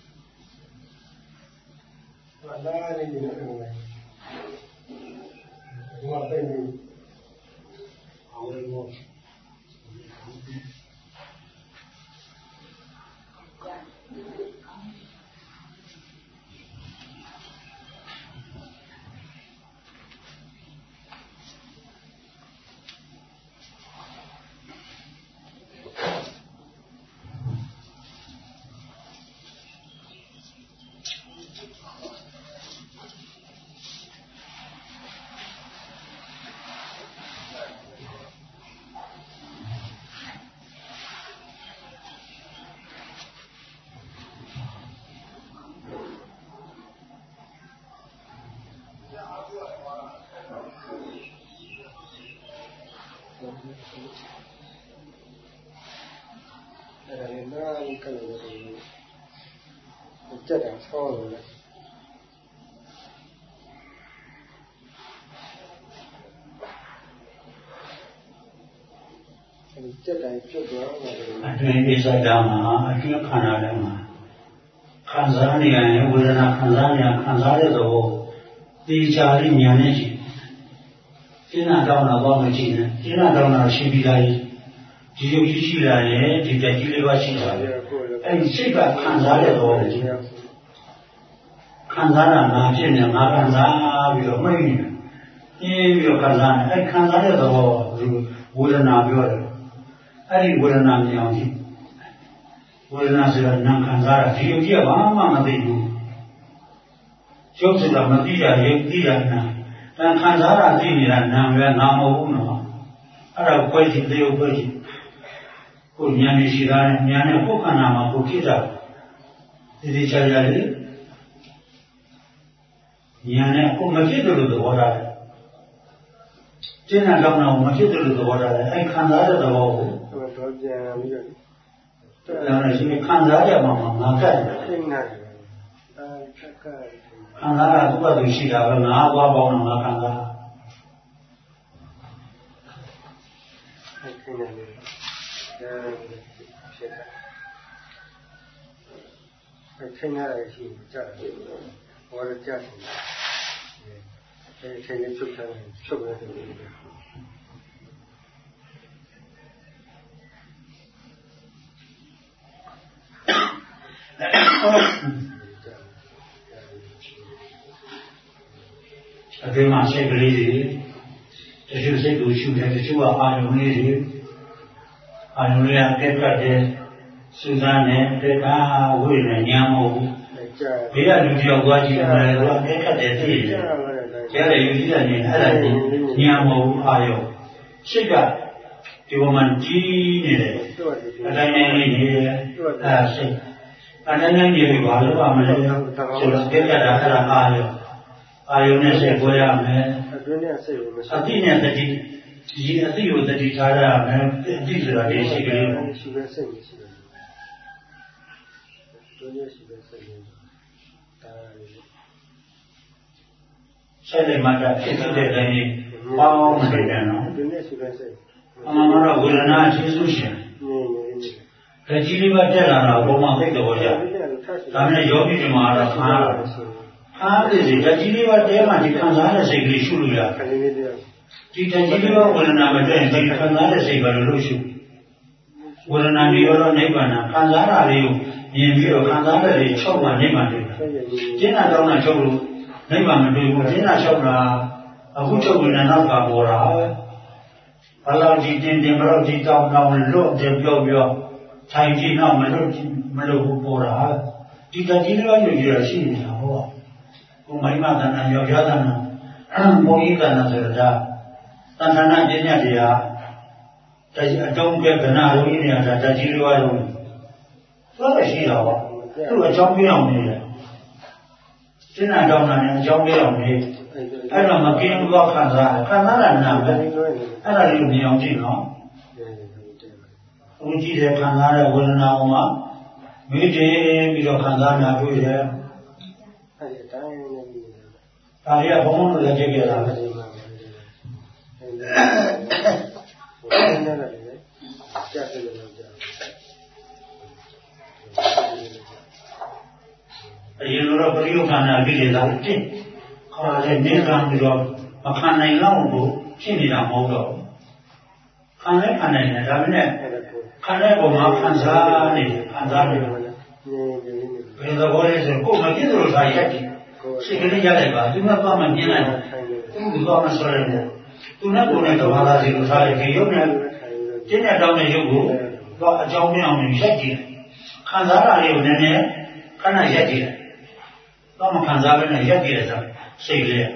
ဘာသာလေးဒီလိုပဲဒီမှာပိတ်ပြီးအောင်လို့အဲ့ဒါလည်းနားလေးကလည်းကြက်တယ်ဆောလို့လေအဲ့ဒီကြက်တယ်ပြုတ်သွားတယ်အတွင်းကိစ္စတာမှာအတွင်းခန္ဓာထဲမှာခ
ခံစားနေရင်ဝေဒနာခံစားနေခံစားတဲ့သဘောတေချာလေးဉာဏ်နဲ့ရှိကျင်းနာတောင်းတာတော့မကြည့်နဲ့ကျင်းနာတောင်းတာရှိပြီးသားကြီးဒီရုပ်ကြီးရှိလာရင်ဒီတက်ကြီးလေးပါရှိလာတယ်အဲ့ဒီစိတ်ကခံစားတဲ့သဘောကိုခံစားတာငါဖြစ်နေငါခံစားပြီးတော့မှိတ်နေတယ်ပြီးတော့ခံစားနေအဲ့ခံစားတဲ့သဘောဝေဒနာပြောတယ်အဲ့ဒီဝေဒနာမြင်အောင်ကြည့်ဝေဒနာဆိုတာနာခံစားတာဒီရုပ်ကြီးကဘာမှမသိဘူးရုပ်ဆိုတာမသိတာရုပ်သိတာနာဒါခံစားတာသိနေတာနာပဲငါမဟုတ်ဘူးနော်အဲ့ဒါကိုကြည့်သေးကိုကြည့်ကိုဉာဏ်နဲ့ရှိတာနဲ့ဉာဏ်နဲ့ကိုယ်ခန္ဓာမှာကိုဖြစ်တာဒီချာချာလေးဉာဏ်နဲ့ကိုမဖြစ်တယ်လို့သဘောထားတယ်ကျင့်တဲ့လောက်တော့မဖြစ်တယ်လို့သဘောထားတယ်အဲ့ခံစားတဲ့သဘောကို
တော့ပြန်ပြီးတော့
ဒါနဲ့ရှိခံစားရမှာငါကတ်တယ်
သိနေတယ်
ခံစားတာသူ့ဘာသူရှိတာပဲငါသွားပေါင်းတော့ငါခံစား
သိနေတယ်ဖြစ်တယ်သိနေရတယ်ရှိကြတယ်ဘောရကြတယ်အဲဒီချိန်ချုပ်တယ်ချုပ်ရတယ်
အပြင်မှာစိတ်ကလေးတွေတချို့စိတ်ကိုရှုတယ်တချို့ကအာရုံလေးတွေအာရုံလေးကတက်တဲ့စူးစမ်းနဲ့တက်တာဝိညာဉ်ညာမဟုတ်ဘူးဘေးကလူတယောက်သွားကြည့်တယ်သူကတက်တဲ့သိတယ်ကြားတယ်ယူကြည့်တယ်နေအဲ့ဒါညာမဟုတ်ဘူးအာရုံစိတ်ကဒီဘုံမှာကြီးနေတယ်အတိုင်းတိုင်းလေးနေတယ်အဲ့စိတ်အတိုင်းတိုင်းနေပြီဘာလို့မှမလဲဆိုတော့တက်တာအဲ့ဒါအာရုံနဲ့စိတ်ကိုရမယ်
အတွင်းနဲ့စိတ်ကိုမ
အတိနဲ့တတိဒီအတိကိုတတိထားရမယ်အတိဆိုတာဒီရှိကလေး
ရှိပဲစိတ်ရှိတယ်တွင်းနဲ့ရှိပဲစိတ်ဒါ
စိတ်လေးမှတာဖြစ်တဲ့တိုင်းပေါင်းမနေနဲ့နော်
တွင်းနဲ့ရှိပဲစိတ်
အမှန်တော့ဝေဒနာအချင်းစုရှင်တကြီးလေးပါတက်လာတော့ဘုံမှာသိတဲ့ဘောကြဒါနဲ့ယောဂီတွေမှာတော့ခါရအားသေးစီတကြီးလေးပါတဲမှာဒီခံစားတဲ့စိတ်ကလေးရှုလို့ရတယ်ဒီတကြီးလေးပါဝေဒနာမတက်ရင်ဒီခံစားတဲ့စိတ်ကလည်းလို့ရှုဝေဒနာတွေရောနိဗ္ဗာန်ခံစားတာလေးကိုမြင်ပြီးတော့ခံစားတဲ့လေးချုပ်မှနိဗ္ဗာန်တွေ့တယ်ကျင့်တာတောင်းတာချုပ်လို့နိဗ္ဗာန်မတွေ့ဘူးကျင့်တာချုပ်တာအခုချုပ်နေတာနောက်ကပေါ်တာဘလောက်ဒီတင်းဘလောက်ဒီတောင်းလွတ်တယ်ပြောထိုင်ကြည့်တော့မလို့ဘူးပေါ်တာဒီတကြီးလေးပါယူရရှိနေတာဟောကိုမိမသဏ္ဍာန်ယောက်ျားသဏ္ဍာန်ဘုံဤသဏ္ဍာန်ဆိုတာသဏ္ဍာန်ပညာတရားအတုံးကကနာလုံးကြီးနေတာတကြီးလေးပါလုံးသွားရရှိတာပေါ့သူ့အကြောင်းပြအောင်နေတယ်စိတ်နာတောင်းတာနဲ့အကြောင်းပြအောင်နေအဲ့တော့မကင်းဘူးတော့ခံစားတာနာပဲအဲ့ဒါလေးကိုမြင်အောင်ကြည့်နော်ဦးကြည့်တဲ့ခံစားတဲ့ဝေဒနာမှာမိတည်ပြီးတော့ခံစားနာတွေ့တယ်
အဲ့ဒီတိုင်းနေနေ
ဒါရီကဘုံဘုံတို့လည်းကြည့်ကြတာပဲ
အဲ့ဒါလည်းကြာတယ်လို့ကြာ
အရင်တော့ပရိယုခန္ဓာဖြစ်နေတာတစ်ခါလည်းနေကံပြီးတော့မခံနိုင်တော့ဘူးဖြစ်နေတာမဟုတ်တော့ခံလဲခံနိုင်တယ်ဒါပေမဲ့ခံတဲ့ပုံမှာခံစားနေတယ်ဘယ်သဘောလဲဆိုကိုယ်မပြည့်စုံလို့သာရက်တယ်စိတ်ကလေးရလိုက်ပါသူကသွားမှမြင်လိုက်သူကမဆွဲဘူးသူနဲ့ကိုယ်နဲ့သဘာဝစီကိုထားလိုက်ဒီရုပ်နဲ့ကျင့်တဲ့တောင်းတဲ့ရုပ်ကိုတော့အကြောင်းပြအောင်ရက်ကြည့်ခံစားတာလေးကိုနည်းနည်းခဏရက်ကြည့်တော့မခံစားဘဲနဲ့ရက်ကြည့်ရတာစိတ်လေး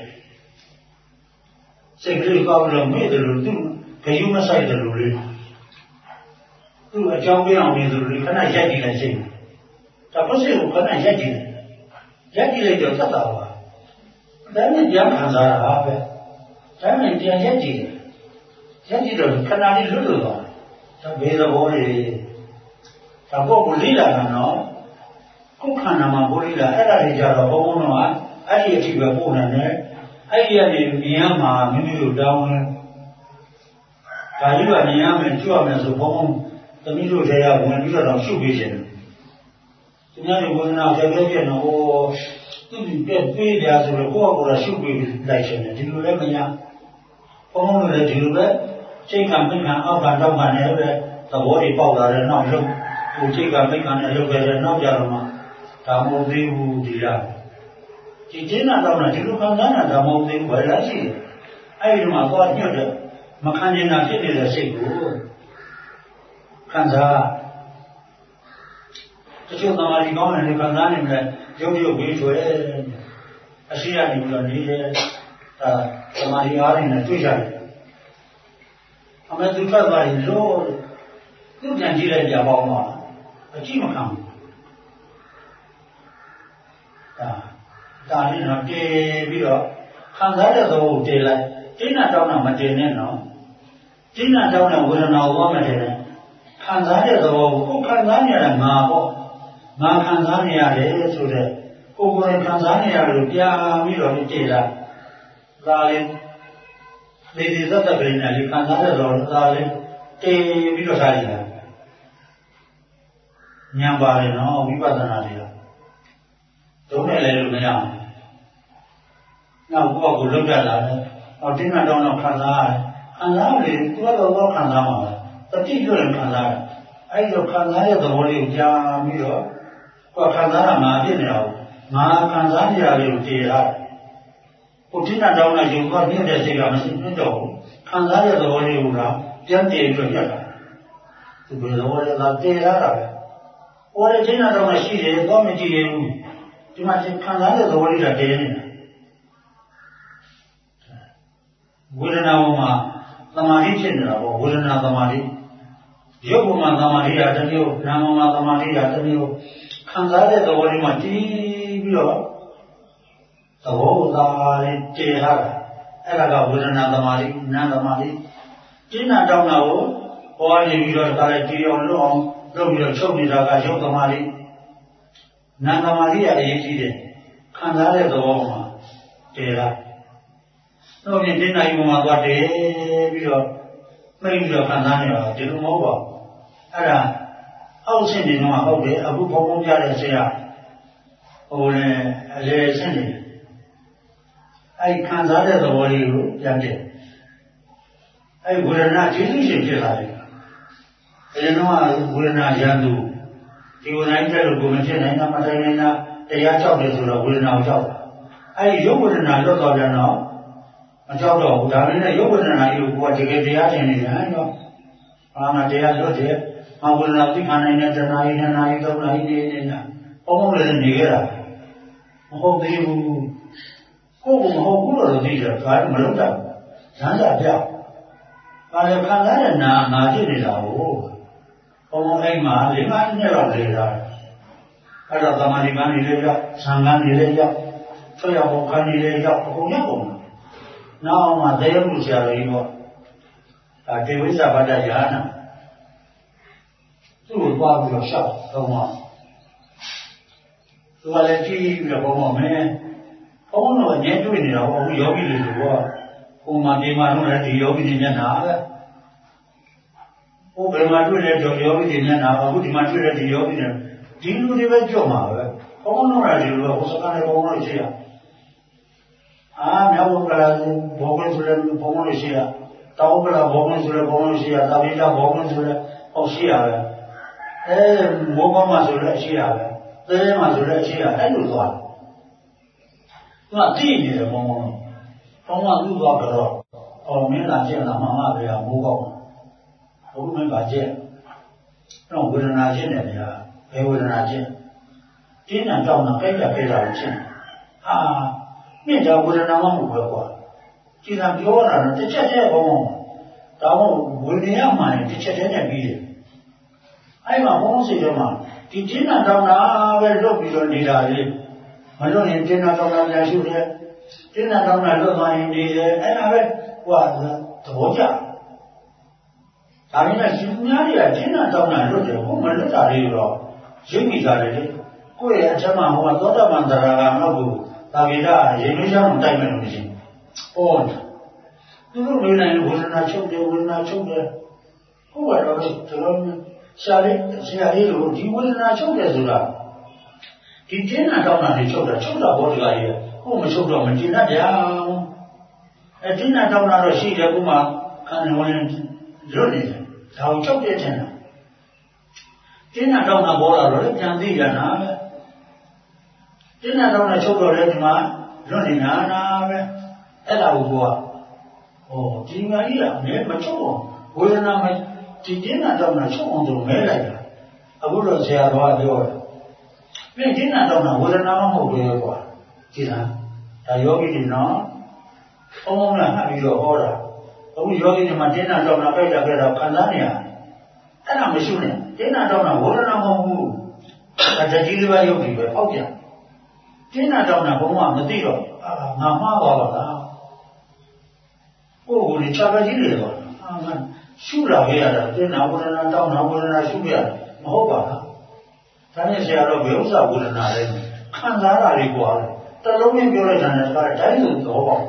ကောက်လို့မေ့တယ်လို့သူခရုမဆိုင်တယ်လို့လေသူအကြောင်းပြအောင်နေတယ်လို့ခဏရက်ကြည့်လိုက်စိတ်ဒါပုစိကိုခဏရက်ကြည့်လိုက်တော့သတ်တာပါဒါနဲ့ပြန်ခံစားတာပဲဒါနဲ့ပြန်ရက်ကြည့်တော့ခဏလေးလွတ်လို့သွားဒါဘယ်သဘောလဲဒါပေါ့ကိုလေးလာတာနော်ကိုယ်ခန္ဓာမှာကိုလေးလာအဲ့ဒါတွေကြတော့ဘုံဘုံတော့အဲ့ဒီအထိပဲပို့နေတယ်အဲ့ဒီကနေမြင်ရမှာမိမိတို့တောင်းတယ်ဒါကြီးကမြင်ရမယ်ကြွရမယ်ဆိုဘုံဘုံသမီးတို့တရားဝင်ပြီးတော့ရှုပ်ပေးခြင်းဒီများတွေဝေဒနာကြက်ကြက်ပြနေဟိုသူပြက်ပေးကြဆိုတော့ကိုယ့်အကူကရှုပ်ပြီးလိုက်ရှင်တယ်ဒီလိုလည်းမရဘုံဘုံလည်းဒီလိုပဲချိန်ကမိခံအောက်ကတောက်ကလည်းပဲသဘောတွေပေါက်လာတယ်နောက်လုံးဟိုချိန်ကမိခံနဲ့လုပ်ခဲ့တယ်နောက်ကြတော့မှဒါမဟုတ်သေးဘူးဒီလားဒီကျင်းတာတော့ဒီလိုခံစားတာဒါမဟုတ်သေးဘူးဘယ်လားရှိတယ်အဲ့ဒီမှာသွားညှက်တယ်မခံကျင်တာဖြစ်နေတဲ့စိတ်ကိုခံစားတချို့သမာဓိကောင်းတယ်ခံစားနေတယ်ရုပ်ရုပ်ပြီးဆိုရဲအရှိရနေပြီးတော့နေတယ်ဒါသမာဓိအားနဲ့တွေ့ရတယ်အမေသူထွက်သွားရင်လို့သူပြန်ကြည့်လိုက်ကြပါဦးမှာအကြည့်မခံဘူးဒါလေးတော့တည်ပြီးတော့ခံစားတဲ့သဘောကိုတည်လိုက်ကျင်းတာတောင်းတာမတည်နဲ့နော်ကျင်းတာတောင်းတဲ့ဝေဒနာကိုမတည်နဲ့ခံစားတဲ့သဘောကိုခံစားနေရတာငါပေါ့ငါခံစားနေရတယ်ဆိုတဲ့ကိုယ်ကိုယ်ခံစားနေရတယ်လို့ပြန်ပြီးတော့တည်လိုက်ဒါလေးလေဒီသတ္တပရိညာလေးခံစားတဲ့သဘောဒါလေးတည်ပြီးတော့ထားလိုက်ဉာဏ်ပါလေနော်ဝိပဿနာတွေဒုနဲ့လည်းလို့မရဘူး။နောက်ကိုယ့်ကိုလောက်ကြလာတယ်။နောက်တင်းမှတောင်းတော့ခံစားရတယ်။ခံစားလေသူကတော့ခံစားမှာပဲ။တတိကျွတ်ခံစားတယ်။အဲဒီတော့ခံစားတဲ့သဘောလေးကိုကြားပြီးတော့ကိုယ်ခံစားတာမှဖြစ်နေတာကိုငါခံစားနေရလေးကိုတည်ရတယ်။ကိုတင်းမှတောင်းတဲ့ယူကမြင့်တဲ့စိတ်ကမရှိဖြစ်တော့ဘူး။ခံစားတဲ့သဘောလေးကိုပြန်တည်ပြီးတော့ရတာ။ဒီလိုသဘောလေးကတည်ရတာပဲ။ကိုယ်ရဲ့တင်းမှတောင်းတဲ့ရှိတယ်တော့မကြည့်ရဘူး။ဒီမှာခံစားတဲ့သဘောလေးကတည်နေတာဝေဒနာပေါ်မှာသမာဓိဖြစ်နေတာပေါ့ဝေဒနာသမာဓိရုပ်ပေါ်မှာသမာဓိရတစ်မျိုးနာမ်ပေါ်မှာသမာဓိရတစ်မျိုးခံစားတဲ့သဘောလေးမှာတည်ပြီးတော့သဘောသာလေးတည်ထားတာအဲ့ဒါကဝေဒနာသမာဓိနာမ်သမာဓိကျင်းတာတောင်းတာကိုဟောနေပြီးတော့ဒါလည်းတည်အောင်လုပ်အောင်လုပ်ပြီးတော့ချုပ်နေတာကရုပ်သမာဓိနာမ်သမာဓိရအရေးကြီးတယ်ခံစားတဲ့သဘောမှာတည်တာတော့ဒီတင်းနိုင်ပုံမှာသွားတယ်ပြီးတော့မိတ်ပြီးတော့ခံစားနေတော့ဒီလိုမဟုတ်ပါဘူးအဲ့ဒါအောက်ဆင့်နေတော့ဟုတ်တယ်အခုဘုံဘုံပြတဲ့ဆရာဟိုလေအလေဆင့်နေအဲ့ခံစားတဲ့သဘောလေးကိုပြန်တယ်အဲ့ဝေဒနာကျေးဇူးရှင်ဖြစ်လာတယ်အဲဒီတော့ဝေဒနာရန်သူဒီဝေဒနာတဲ့လို့ကိုမဖြစ်နိုင်တာမတိုင်းနိုင်တာတရားကြောက်တယ်ဆိုတော့ဝေဒနာကိုကြောက်တာအဲ့ဒီရုပ်ဝေဒနာလွတ်သွားပြန်တော့မကြောက်တော့ဘူးဒါလည်းရုပ်ဝေဒနာကြီးကိုတကယ်တရားထင်နေတယ်နော်ဘာမှတရားလွတ်တယ်မဝေဒနာသိခံနိုင်တဲ့တဏှာကြီးနဲ့နာရီသုံးနာရီနေနေတာဘုံဘုံလည်းနေခဲ့တာမဟုတ်သေးဘူးကိုယ်ကမဟုတ်ဘူးလို့သိတယ်ဒါလည်းမလုပ်တတ်ဇန်းစာပြောက်ဒါလည်းခံစားတဲ့နာငါဖြစ်နေတာကိုဘုံဘုံအိမ်မှာ၄-၅နှစ်လောက်နေတာအဲ့တော့သမာဓိကံနေလေရောက်သံဃာနေလေရောက်ဆွေရောက်ဘုံခံနေလေရောက်အကုန်ရောက်ကုန်နောက်မှတရားမှုဆရာကြီးပေါ့ဒါဒေဝိသဗတ္တယာနာသူ့ကိုသွားပြီးတော့ရှောက်တော့မှသူကလည်းကြည့်ပြီးတော့ဘုံမင်းဘုံတော့ညှင်းတွေ့နေတာပေါ့အခုယောဂီတွေဆိုတော့ဘုံမှာဒီမှာတော့လည်းဒီယောဂီတွေမျက်နှာပဲဟိုဘယ်မှာတွေ့တဲ့ယောဂီတွေမျက်နှာအခုဒီမှာတွေ့တဲ့ဒီယောဂီတွေဒီလူတွေပဲကြောက်မှာပဲဘုံတော့လည်းဒီလိုဟိုစကားနဲ့ဘုံတော့ရှိရမြောက်ကလာဘောကဆိုတဲ့ဘုံလို့ရှိရတောင်းကလာဘောကဆိုတဲ့ဘုံလို့ရှိရသာဝိတာဘောကဆိုတဲ့ဟောရှိရပဲမောကမှာဆိုတဲ့အရှိရပဲသဲမှာဆိုတဲ့အရှိရအဲ့လိုသွားသူကသိနေတယ်ဘုံကသူ့သွားတော့အော်မင်းလာကျက်လာမှမပဲရမိုးကောက်ဘုံမင်းပါကျက်တော့ဝေဒနာချင်းတယ်ဗျာဘယ်ဝေဒနာချင်းကျင်းတာတောင်းတာကြိုက်တာခဲတာကိုချင်းဟာမြင့်တာဝေဒနာမှမဟုတ်ပဲကွာကြည်သာပြောတာတော့တစ်ချက်တည်းဘုံဒါမှဝေဒနာမှလည်းတစ်ချက်တည်းနဲ့ပြီးတယ်အဲ့မှာဘုံစိတ်ထဲမှာဒီကျင်းတာတောင်းတာပဲလွတ်ပြီးတော့နေတာလေမလွတ်ရင်ကျင်းတာတောင်းတာများရှုတယ်ကျင်းတာတောင်းတာလွတ်သွားရင်နေတယ်အဲ့ဒါပဲကွာသဘောကျဒါပေမဲ့ရှင်များတွေကကျင်းတာတောင်းတာလွတ်တယ်ဘုံမလွတ်တာလေးတော့ရိပ်မိသားတယ်လေကိုယ့်ရဲ့အချက်မှဟိုကသောတပန်တရားကမဟုတ်ဘူးသာဝိဒရေနွေးချောင်းတိုက်မယ်လို့မရှိဘူး။ဟုတ်တယ်။သူတို့နေနိုင်ဝေဒနာချုပ်တယ်ဝေဒနာချုပ်တယ်။ဟုတ်ပါတော့ကျွန်တော်ရှာလေးလို့ဒီဝေဒနာချုပ်တယ်ဆိုတာဒီတင်းနာတောင်းတာတွေချုပ်တာဘောတကကြီးကိုမချုပ်တော့မကျင်တတ်ကြအဲတင်းနာတောင်းတာတော့ရှိတယ်ကိုမှခံနေဝင်လွတ်နေတယ်ဒါကိုချုပ်တဲ့ထင်တာတင်းနာတောင်းတာပေါ်လာတော့လည်းပြန်သိရတာပဲတင်းနာတောင်းတာချုပ်တော့လည်းဒီမှာလွတ်နေတာနာပဲအဲ့ဒါကိုကဒီမကြီးကမဲမချုပ်အောင်ဝေဒနာမဒီတင်းနာတောင်းတာချုပ်အောင်သူမဲလိုက်တာအခုတော့ဆရာတော်ကပြောတယ်မင်းတင်းနာတောင်းတာဝေဒနာမဟုတ်ဘူးကွာကြည်လားဒါယောဂီတွေနော်အုံးလားမှတ်ပြီးတော့ဟောတာအခုယောဂီတွေမှာတင်းနာတောင်းတာပြိုက်တာပြတော့ခံစားနေရအဲ့ဒါမရှိနဲ့တင်းနာတောင်းတာဝေဒနာမဟုတ်ဘူးဒါတကြီးလေးပါယောဂီပဲပေါ့ပြန်တင်းနာတောင်းတာဘုံကမသိတော့ငါမှားပါလားကိုယ်ကိုယ်ချပါကြီးလေတော့ငါရှုလာခဲ့ရတာတင်းနာဝေဒနာတောင်းတာဝေဒနာရှုခဲ့ရတယ်မဟုတ်ပါလားဒါနဲ့ဆရာတော်ဘယ်ဥစ္စာဝေဒနာလဲခံစားတာလေးကွာတလုံးနဲ့ပြောလိုက်တာနဲ့ဒါတိုင်းဆိုတော့ပေါ့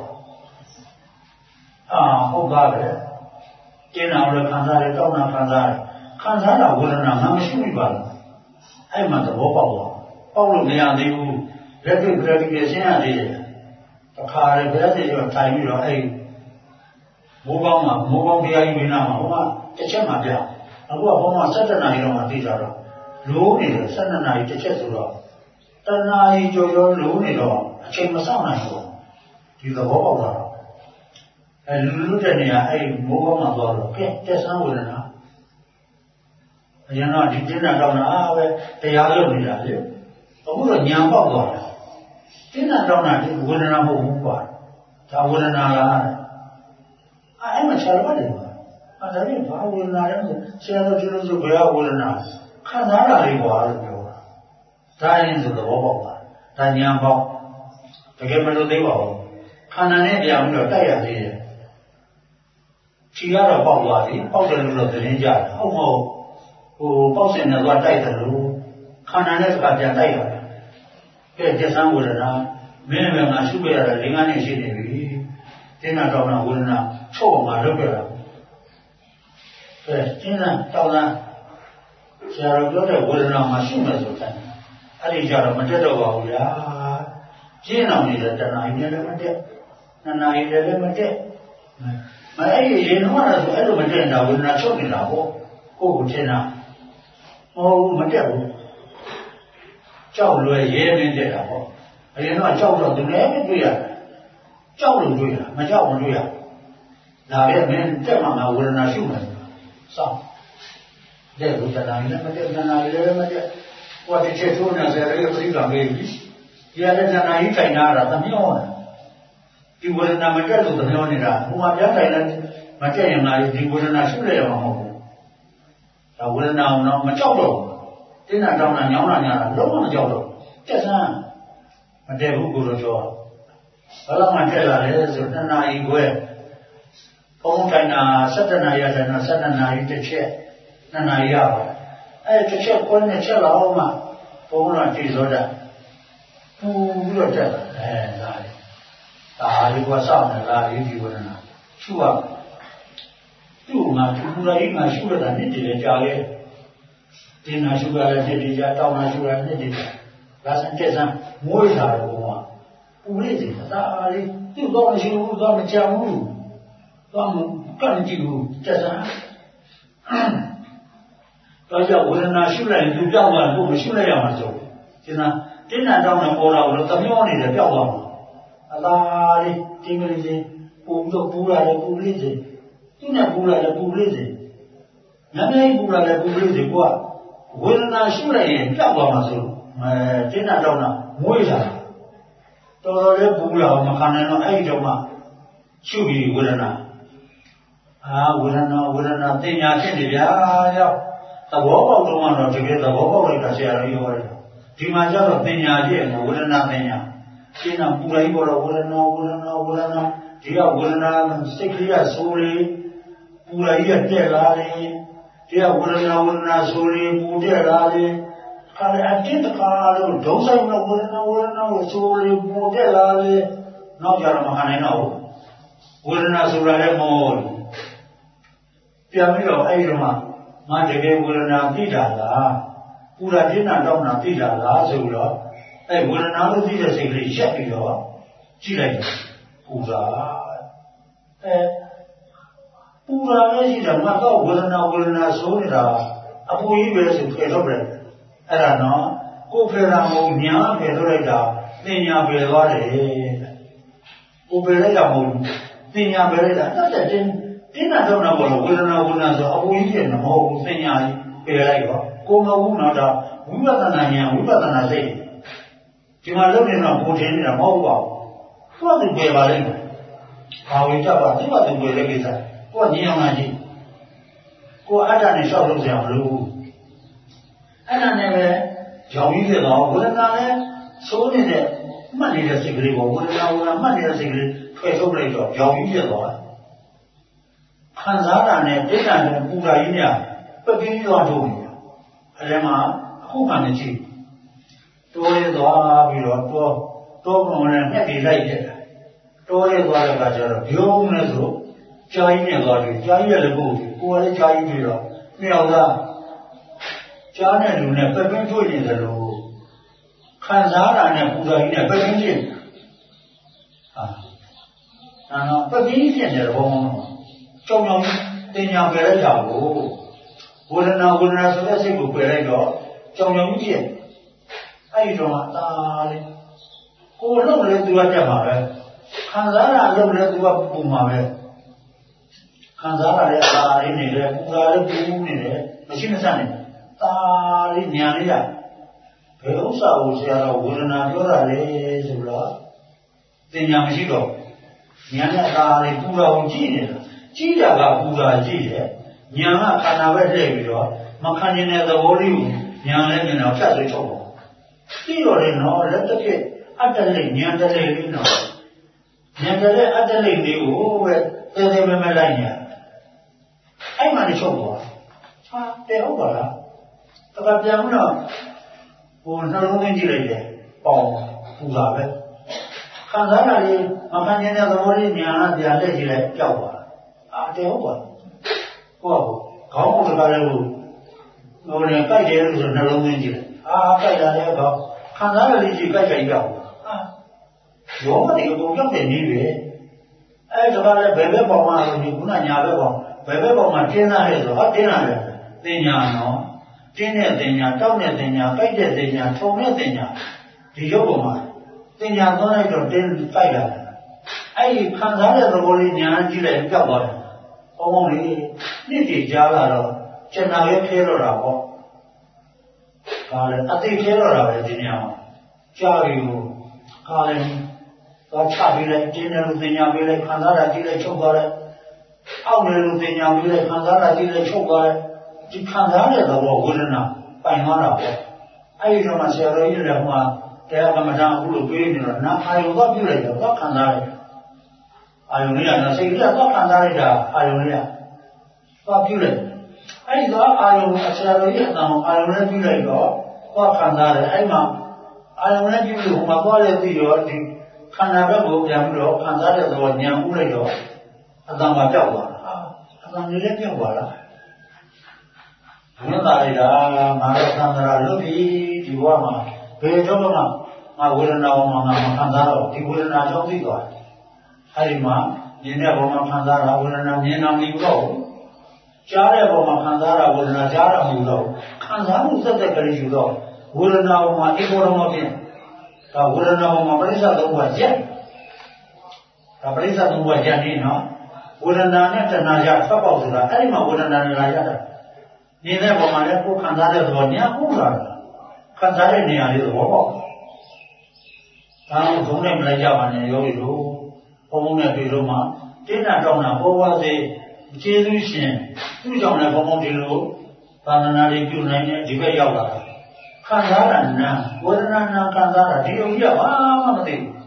ဟုတ်ပါပဲတင်းနာလည်းခံစားတယ်တောင်းတာခံစားတယ်ခံစားတာဝေဒနာငါမရှိဘူးပါလားအဲ့မှာသဘောပေါက်တော့ပေါက်လို့မရသေးဘူးလက်တွေ့ပြတိပြရှင်းရသေးတယ်တခါလေဘယ်နဲ့တော့ထိုင်ပြီးတော့အဲ့မိုးကောင်းတရားကြီးဝိနာမှာဟိုကတစ်ချက်မှပြအခုကဘုံက17နာရီတော့မှသိကြတော့လိုးနေတယ်12နာရီတစ်ချက်ဆိုတော့တနာရီကျော်လိုးနေတော့အချိန်မစောင့်နိုင်ဘူးဒီသဘောပေါက်တာလူတဲ့နေရာအဲ့မိုးကောင်းမှာသွားတော့ကဲတက်ဆန်းဝေဒနာအရင်တော့ဒီတင်းနာတော့နာပဲတရားလုပ်နေတာလေအခုတော့ညာပေါက်သွားတယ်တင်းနာတော့နာဒီဝေဒနာမဟုတ်ဘူးကွာဒါဝေဒနာလားအဲ့မှာဆရာတော်တယ်ကွာဒါလည်းဘာဝေဒနာလဲဆရာတော်ကျလို့ဆိုဘယ်ဝေဒနာခံစားတာလေးကွာလို့ပြောတာဒါရင်ဆိုသဘောပေါက်တာဒါညာပေါက်တကယ်မလို့သေးပါဘူးခန္ဓာနဲ့ပြောင်းပြီးတော့တိုက်ရသေးတယ်ခြေကတော့ပေါက်သွားပြီပေါက်တယ်လို့တော့သတင်းကြတယ်ဟုတ်မဟုတ်ပေါက်စင်နဲ့သွားတိုက်တယ်လို့ခန္ဓာနဲ့စကားပြန်တိုက်ရတယ်ကဲကျဆန်းဝေဒနာမင်းလည်းငါရှုခဲ့ရတယ်၄-၅နှစ်ရှိနေပြီတင်းနာတောင်းတာဝေဒနာချုပ်အောင်ငါလုပ်ခဲ့တာကဲတင်းနာတောင်းတာဆရာတော်ပြောတဲ့ဝေဒနာမှာရှုမယ်ဆိုတဲ့အဲ့ဒီကြတော့မတက်တော့ပါဘူးဗျာကျင်းအောင်နေတဲ့တဏှာကြီးလည်းမတက်နှစ်နာရီလည်းမတက်အဲ့ဒီရင်တော့ဆိုအဲ့လိုမတက်တာဝေဒနာချုပ်နေတာပေါ့ကိုယ်ကိုထင်တာမဟုတ်ဘူးမတက်ဘူးကြောက်လွယ်ရဲမင်းတက်တာပေါ့အရင်တော့ကြောက်တော့သူလည်းမတွေ့ရကြောက်လို့တွေ့တာမကြောက်မတွေ့ရဒါပဲမင်းတက်မှငါဝေဒနာရှုမယ်စောင့်တဲ့ဘုရားတိုင်းလည်းမတက်နာရီလည်းမတက်ဟိုတစ်ချက်ထိုးနေစေရပြိကမေးပြီဒီရတဲ့နာရီထိုင်တာတမျောတယ်ဒီဝေဒနာမတက်လို့တမျောနေတာဟိုမှာပြန်ထိုင်လည်းမတက်ရင်ငါဒီဝေဒနာရှုရမှာမဟုတ်ဘူးဒါဝေဒနာတော့မကြောက်တော့တင်းနာတောင်းတာညောင်းတာညာတာလုံးဝမကြောက်တော့တက်စမ်းမတက်ဘူးကိုလိုပြောဘာလို့မှတက်လာလဲဆို2နာရီခွဲပုံထိုင်တာ17နာရီထိုင်တာ17နာရီတစ်ချက်2နာရီရပါအဲ့တစ်ချက်ခွဲနဲ့ချက်လောက်မှပုံလာကြည့်စောတာပူပြီးတော့တက်လာဒါလေးကစောင့်နေတာလေးဒီဝရဏရှုရသူ့မှာသူ့လိုက်မှာရှုရတာနေ့တည်းကြာရဲ့တင်းနာရှုရတဲ့နေ့တည်းကြာတောင်းနာရှုရတဲ့နေ့တည်းကြာဒါစံတက်စမ်းမွေးတာတော့ကပူလေးစီဒါလေးသူ့တော့မရှိဘူးတော့မကြဘူးတော့ကန့်ကြည့်ဘူးတက်စမ်းတော့ကြောင့်ဝေဒနာရှုလိုက်ရင်သူကြောက်သွားတယ်ကိုမရှုလိုက်ရမှာဆိုဒီနာတင်းနာတောင်းနေပေါ်လာလို့တမျောနေတယ်ကြောက်သွားမှာအလားလေးတင်းကလေးချင်းပူတော့ပူလာတယ်ပူလေးစီသူနဲ့ပူလာတယ်ပူလေးစီနည်းနည်းပူလာတယ်ပူလေးစီကိုကဝေဒနာရှုလိုက်ရင်ကြောက်သွားမှာဆိုတင်းနာတောင်းတာမွေးတာတော်တော်လေးပူလာမခံနိုင်တော့အဲ့ဒီတော့မှရှုပြီးဝေဒနာဝေဒနာတင်ညာဖြစ်နေဗျာရောက်သဘောပေါက်တော့မှတော့တကယ်သဘောပေါက်လိုက်တာဆရာတော်ပြောတယ်ဒီမှာကျတော့တင်ညာဖြစ်နေဝေဒနာတင်ညာရှင်းတော့ပူလိုက်ပေါ်တော့ဝေဒနာဒီကဝေဒနာစိတ်ကလေးကဆိုးလေပူလိုက်ရတက်လာတယ်ဒီကဝေဒနာဆိုးလေပူတက်လာတယ်ခါလေအတိတ်ကလို့ဒုစရိုက်နဲ့ဝေဒနာကိုဆိုးလေပူတက်လာတယ်နောက်ကြတော့မခံနိုင်တော့ဘူးဝေဒနာဆိုတာလည်းမဟုတ်ပြန်ပြီးတော့အဲ့ဒီတော့မှငါတကယ်ဝေဒနာသိတာလားပူတာပြင်းတာတောင်းတာသိတာလားဆိုတော့ဝေဒနာလို့သိတဲ့စိတ်ကလေးရက်ပြီးတော့ကြည့်လိုက်ပူတာပူတာလည်းရှိတယ်ငါတော့ဝေဒနာဆိုနေတာအပူကြီးပဲဆိုဖယ်တော့တယ်အဲ့ဒါနော်ကိုယ်ဖယ်တာမဟုတ်ညာဖယ်တော့လိုက်တာသင်ညာဖယ်သွားတယ်ကိုယ်ဖယ်လိုက်တာမဟုတ်သင်ညာဖယ်လိုက်တာတက်တင်းတာတော့တော့ဝေဒနာဆိုအပူကြီးရဲ့မဟုတ်ဘူးသင်ညာဖယ်လိုက်တော့ကိုယ်မဟုတ်တော့ဒါဝိပဿနာဉာဏ်ဝိပဿနာစိတ်ဒီမှာလုပ်နေတော့ကိုယ်ထင်နေတာမဟုတ်ပါဘူးသူကသူပဲပါလိမ့်မယ်ဘာဝိတ္တပါသူကသူပဲလည်းကိစ္စကိုယ်ညင်အောင်လားကြည့်ကိုယ်အတ္တနဲ့လျှောက်လို့ကြမလို့အဲ့ဒါနဲ့ပဲကြောင်ကြီးဖြစ်တော့ဝေဒနာနဲ့စိုးနေတဲ့မှတ်နေတဲ့စိတ်ကလေးကိုဝေဒနာမှတ်နေတဲ့စိတ်ကလေးထွယ်ထုတ်လိုက်တော့ကြောင်ကြီးဖြစ်သွားခံစားတာနဲ့တိဋ္ဌာန်နဲ့ပူတာကြီးများပက်ပြီးသွားထုတ်နေတာအဲ့ဒါမှအခုမှလည်းကြည့်တိုးရသွားပြီးတော့တောပုံနဲ့မျက်ပြီးလိုက်တယ်တိုးရသွားတဲ့အခါကျတော့ဘုံနဲ့ဆိုကြာကြီးနဲ့သွားတယ်ကြာကြီးလည်းကိုယ်ကလည်းကြာကြီးပြီးတော့မြောက်သားကြားတဲ့လူနဲ့ပက်ပင်းတွေ့နေတယ်လို့ခံစားတာနဲ့ပူတာကြီးနဲ့ပက်ပင်းဖြစ်တော့ပက်ပင်းဖြစ်တယ်ဘောင်းကြောင်တင်ညာပယ်လိုက်တာကိုဝေဒနာဆိုတဲ့စိတ်ကိုပယ်လိုက်တော့ကြောင်ကြီးဖြစ်အဲ့ဒီတော့တာလေကိုယ်လုံးလည်းသူကတက်မှာပဲခံစားတာလုံးလည်းသူကပူမှာပဲခံစားရတဲ့အာလေးနေတယ်ပူတာလည်းပူနေတယ်မရှိမဆန့်နေတာလေးညာလေးရဘယ်ဥစ္စာကိုဆရာတော်ဝေဒနာပြောတာလေဆိုတော့သင်ညာမရှိတော့ညာနဲ့တာလေးပူတာကိုကြည့်နေတာကြည့်တာကပူတာကြည့်တယ်ညာကခန္ဓာပဲလှည့်ပြီးတော့မခံကျင်တဲ့သဘောလေးကိုညာလည်းမြင်တော့ဖြတ်ဆွေးထုတ်ပါပြီးတော့လေနော်လက်တစ်ခေတ်အတ္တလိညာတလိလေးနော်ညာတလိအတ္တလိလေးကိုပဲတဲတဲမဲမဲလိုက်ညာအဲ့မှလည်းချုပ်သွားဟာတဲဟုတ်ပါလားတခါပြန်တော့ဟိုနှလုံးသွင်းကြည့်လိုက်တယ်ပေါင်ပူတာပဲခံစားတာလေးမခံကျင်တဲ့သဘောလေးညာကပြန်လက်ကြည့်လိုက်ကြောက်သွားတဲဟုတ်ပါဟုတ်ခေါင်းကလည်းဟိုလည်းကြိုက်တယ်လို့ဆိုနှလုံးသွင်းကြည့်လိုက်ကြိုက်တာလည်းတော့ခံစားရလေးကြည့်ကြိုက်ကြရောက်ရောမတိအကုန်ရောက်တဲ့နည်းပဲအဲ့ဒါကလည်းဘယ်ဘက်ပေါ်မှာလို့ဒီခုနညာဘက်ပေါ်ဘယ်ဘက်ပေါ်မှာတင်းသားရဲဆိုတင်းသားရဲတင်ညာနော်တင်းတဲ့တင်ညာတောက်တဲ့တင်ညာကြိုက်တဲ့တင်ညာထုံတဲ့တင်ညာဒီရုပ်ပေါ်မှာတင်ညာသွားလိုက်တော့တင်းကြိုက်လာတယ်အဲ့ဒီခံစားတဲ့သဘောလေးညာကြည့်လိုက်ကြောက်သွားတယ်ပေါင်းလေးနှစ်တည်ကြားလာတော့ကျန်တာပဲဖဲတော့တာပေါ့ဒါလည်းအသိဖဲတော့တာပဲဒီနေရာမှာကြားပြီးကိုခါလည်းတော့ချပြီးလိုက်တင်းတယ်လို့တင်ညာပေးလိုက်ခံစားတာကြည့်လိုက်ချုပ်သွားတယ်အောက်တယ်လို့တင်ညာပေးလိုက်ခံစားတာကြည့်လိုက်ချုပ်သွားတယ်ဒီခံစားတဲ့သဘောဝေဒနာပိုင်သွားတာပေါ့အဲ့ဒီတော့မှဆရာတော်ကြီးလည်းဟိုမှာတရားကမ္မဋ္ဌာန်းအခုလိုပေးနေတော့နာအာယုံတော့ပြုလိုက်တော့ခံစားလိုက်အာယုံလေးကစိတ်ကတော့ခံစားလိုက်တာအာယုံလေးကတော့ပြုလိုက်အဲ့ဒီတော့အာယုံဆရာတော်ကြီးအတန်အာယုံနဲ့ပြုလိုက်တော့ခံစားတယ်အဲ့မှာအာယုံနဲ့ပြုလို့ဟိုမှာသွားလဲပြီးတော့ဒီခန္ဓာဘက်ကိုပြန်ပြီးတော့ခံစားတဲ့သဘောဉာဏ်ဥလိုက်တော့အတန်မှာပြောက်သွားတာအတန်လေးလည်းပြောက်သွားတာဘုရားသားလိုက်တာငါတော့သံဃာလွတ်ပြီဒီဘဝမှာဘယ်တော့မှငါဝေဒနာပေါ်မှာငါမခံစားတော့ဒီဝေဒနာကြောင့်သိသွားတယ်အဲဒီမှာမြင်တဲ့ဘဝမှာခံစားတာဝေဒနာမြင်တာမဟုတ်တော့ကြားတဲ့ဘဝမှာခံစားတာဝေဒနာကြားတာမဟုတ်တော့ခံစားမှုစက်တဲ့ကလေးယူတော့ဝေဒနာပေါ်မှာအေဘောတော်မဖြစ်ဒါဝေဒနာပေါ်မှာပရိစ္ဆေသုံးပါးရက်ဒါပရိစ္ဆေသုံးပါးရက်နေနော်ဝေဒနာနဲ့တဏှာရဖတ်ပေါက်ဆိုတာအဲ့ဒီမှာဝေဒနာနဲ့လာရတာနေတဲ့ပုံမှာလည်းကိုယ်ခံစားတဲ့သဘောညာဟုတ်လားခံစားတဲ့နေရာလေးသဘောပေါက်ဒါတော့ဘုံနဲ့မလိုက်ကြပါနဲ့ယောဂီတို့ဘုံနဲ့တွေ့လို့မှတင်းတာတောင်းတာပေါ်ပါစေကျေးဇူးရှင်သူ့ကြောင့်လည်းဘုံဒီလိုသာသနာ့ရေးပြုနိုင်တဲ့ဒီဘက်ရောက်လာတာခံစားတာနာဝေဒနာနာခံစားတာဒီလိုကြီးကဘာမှမသိဘူး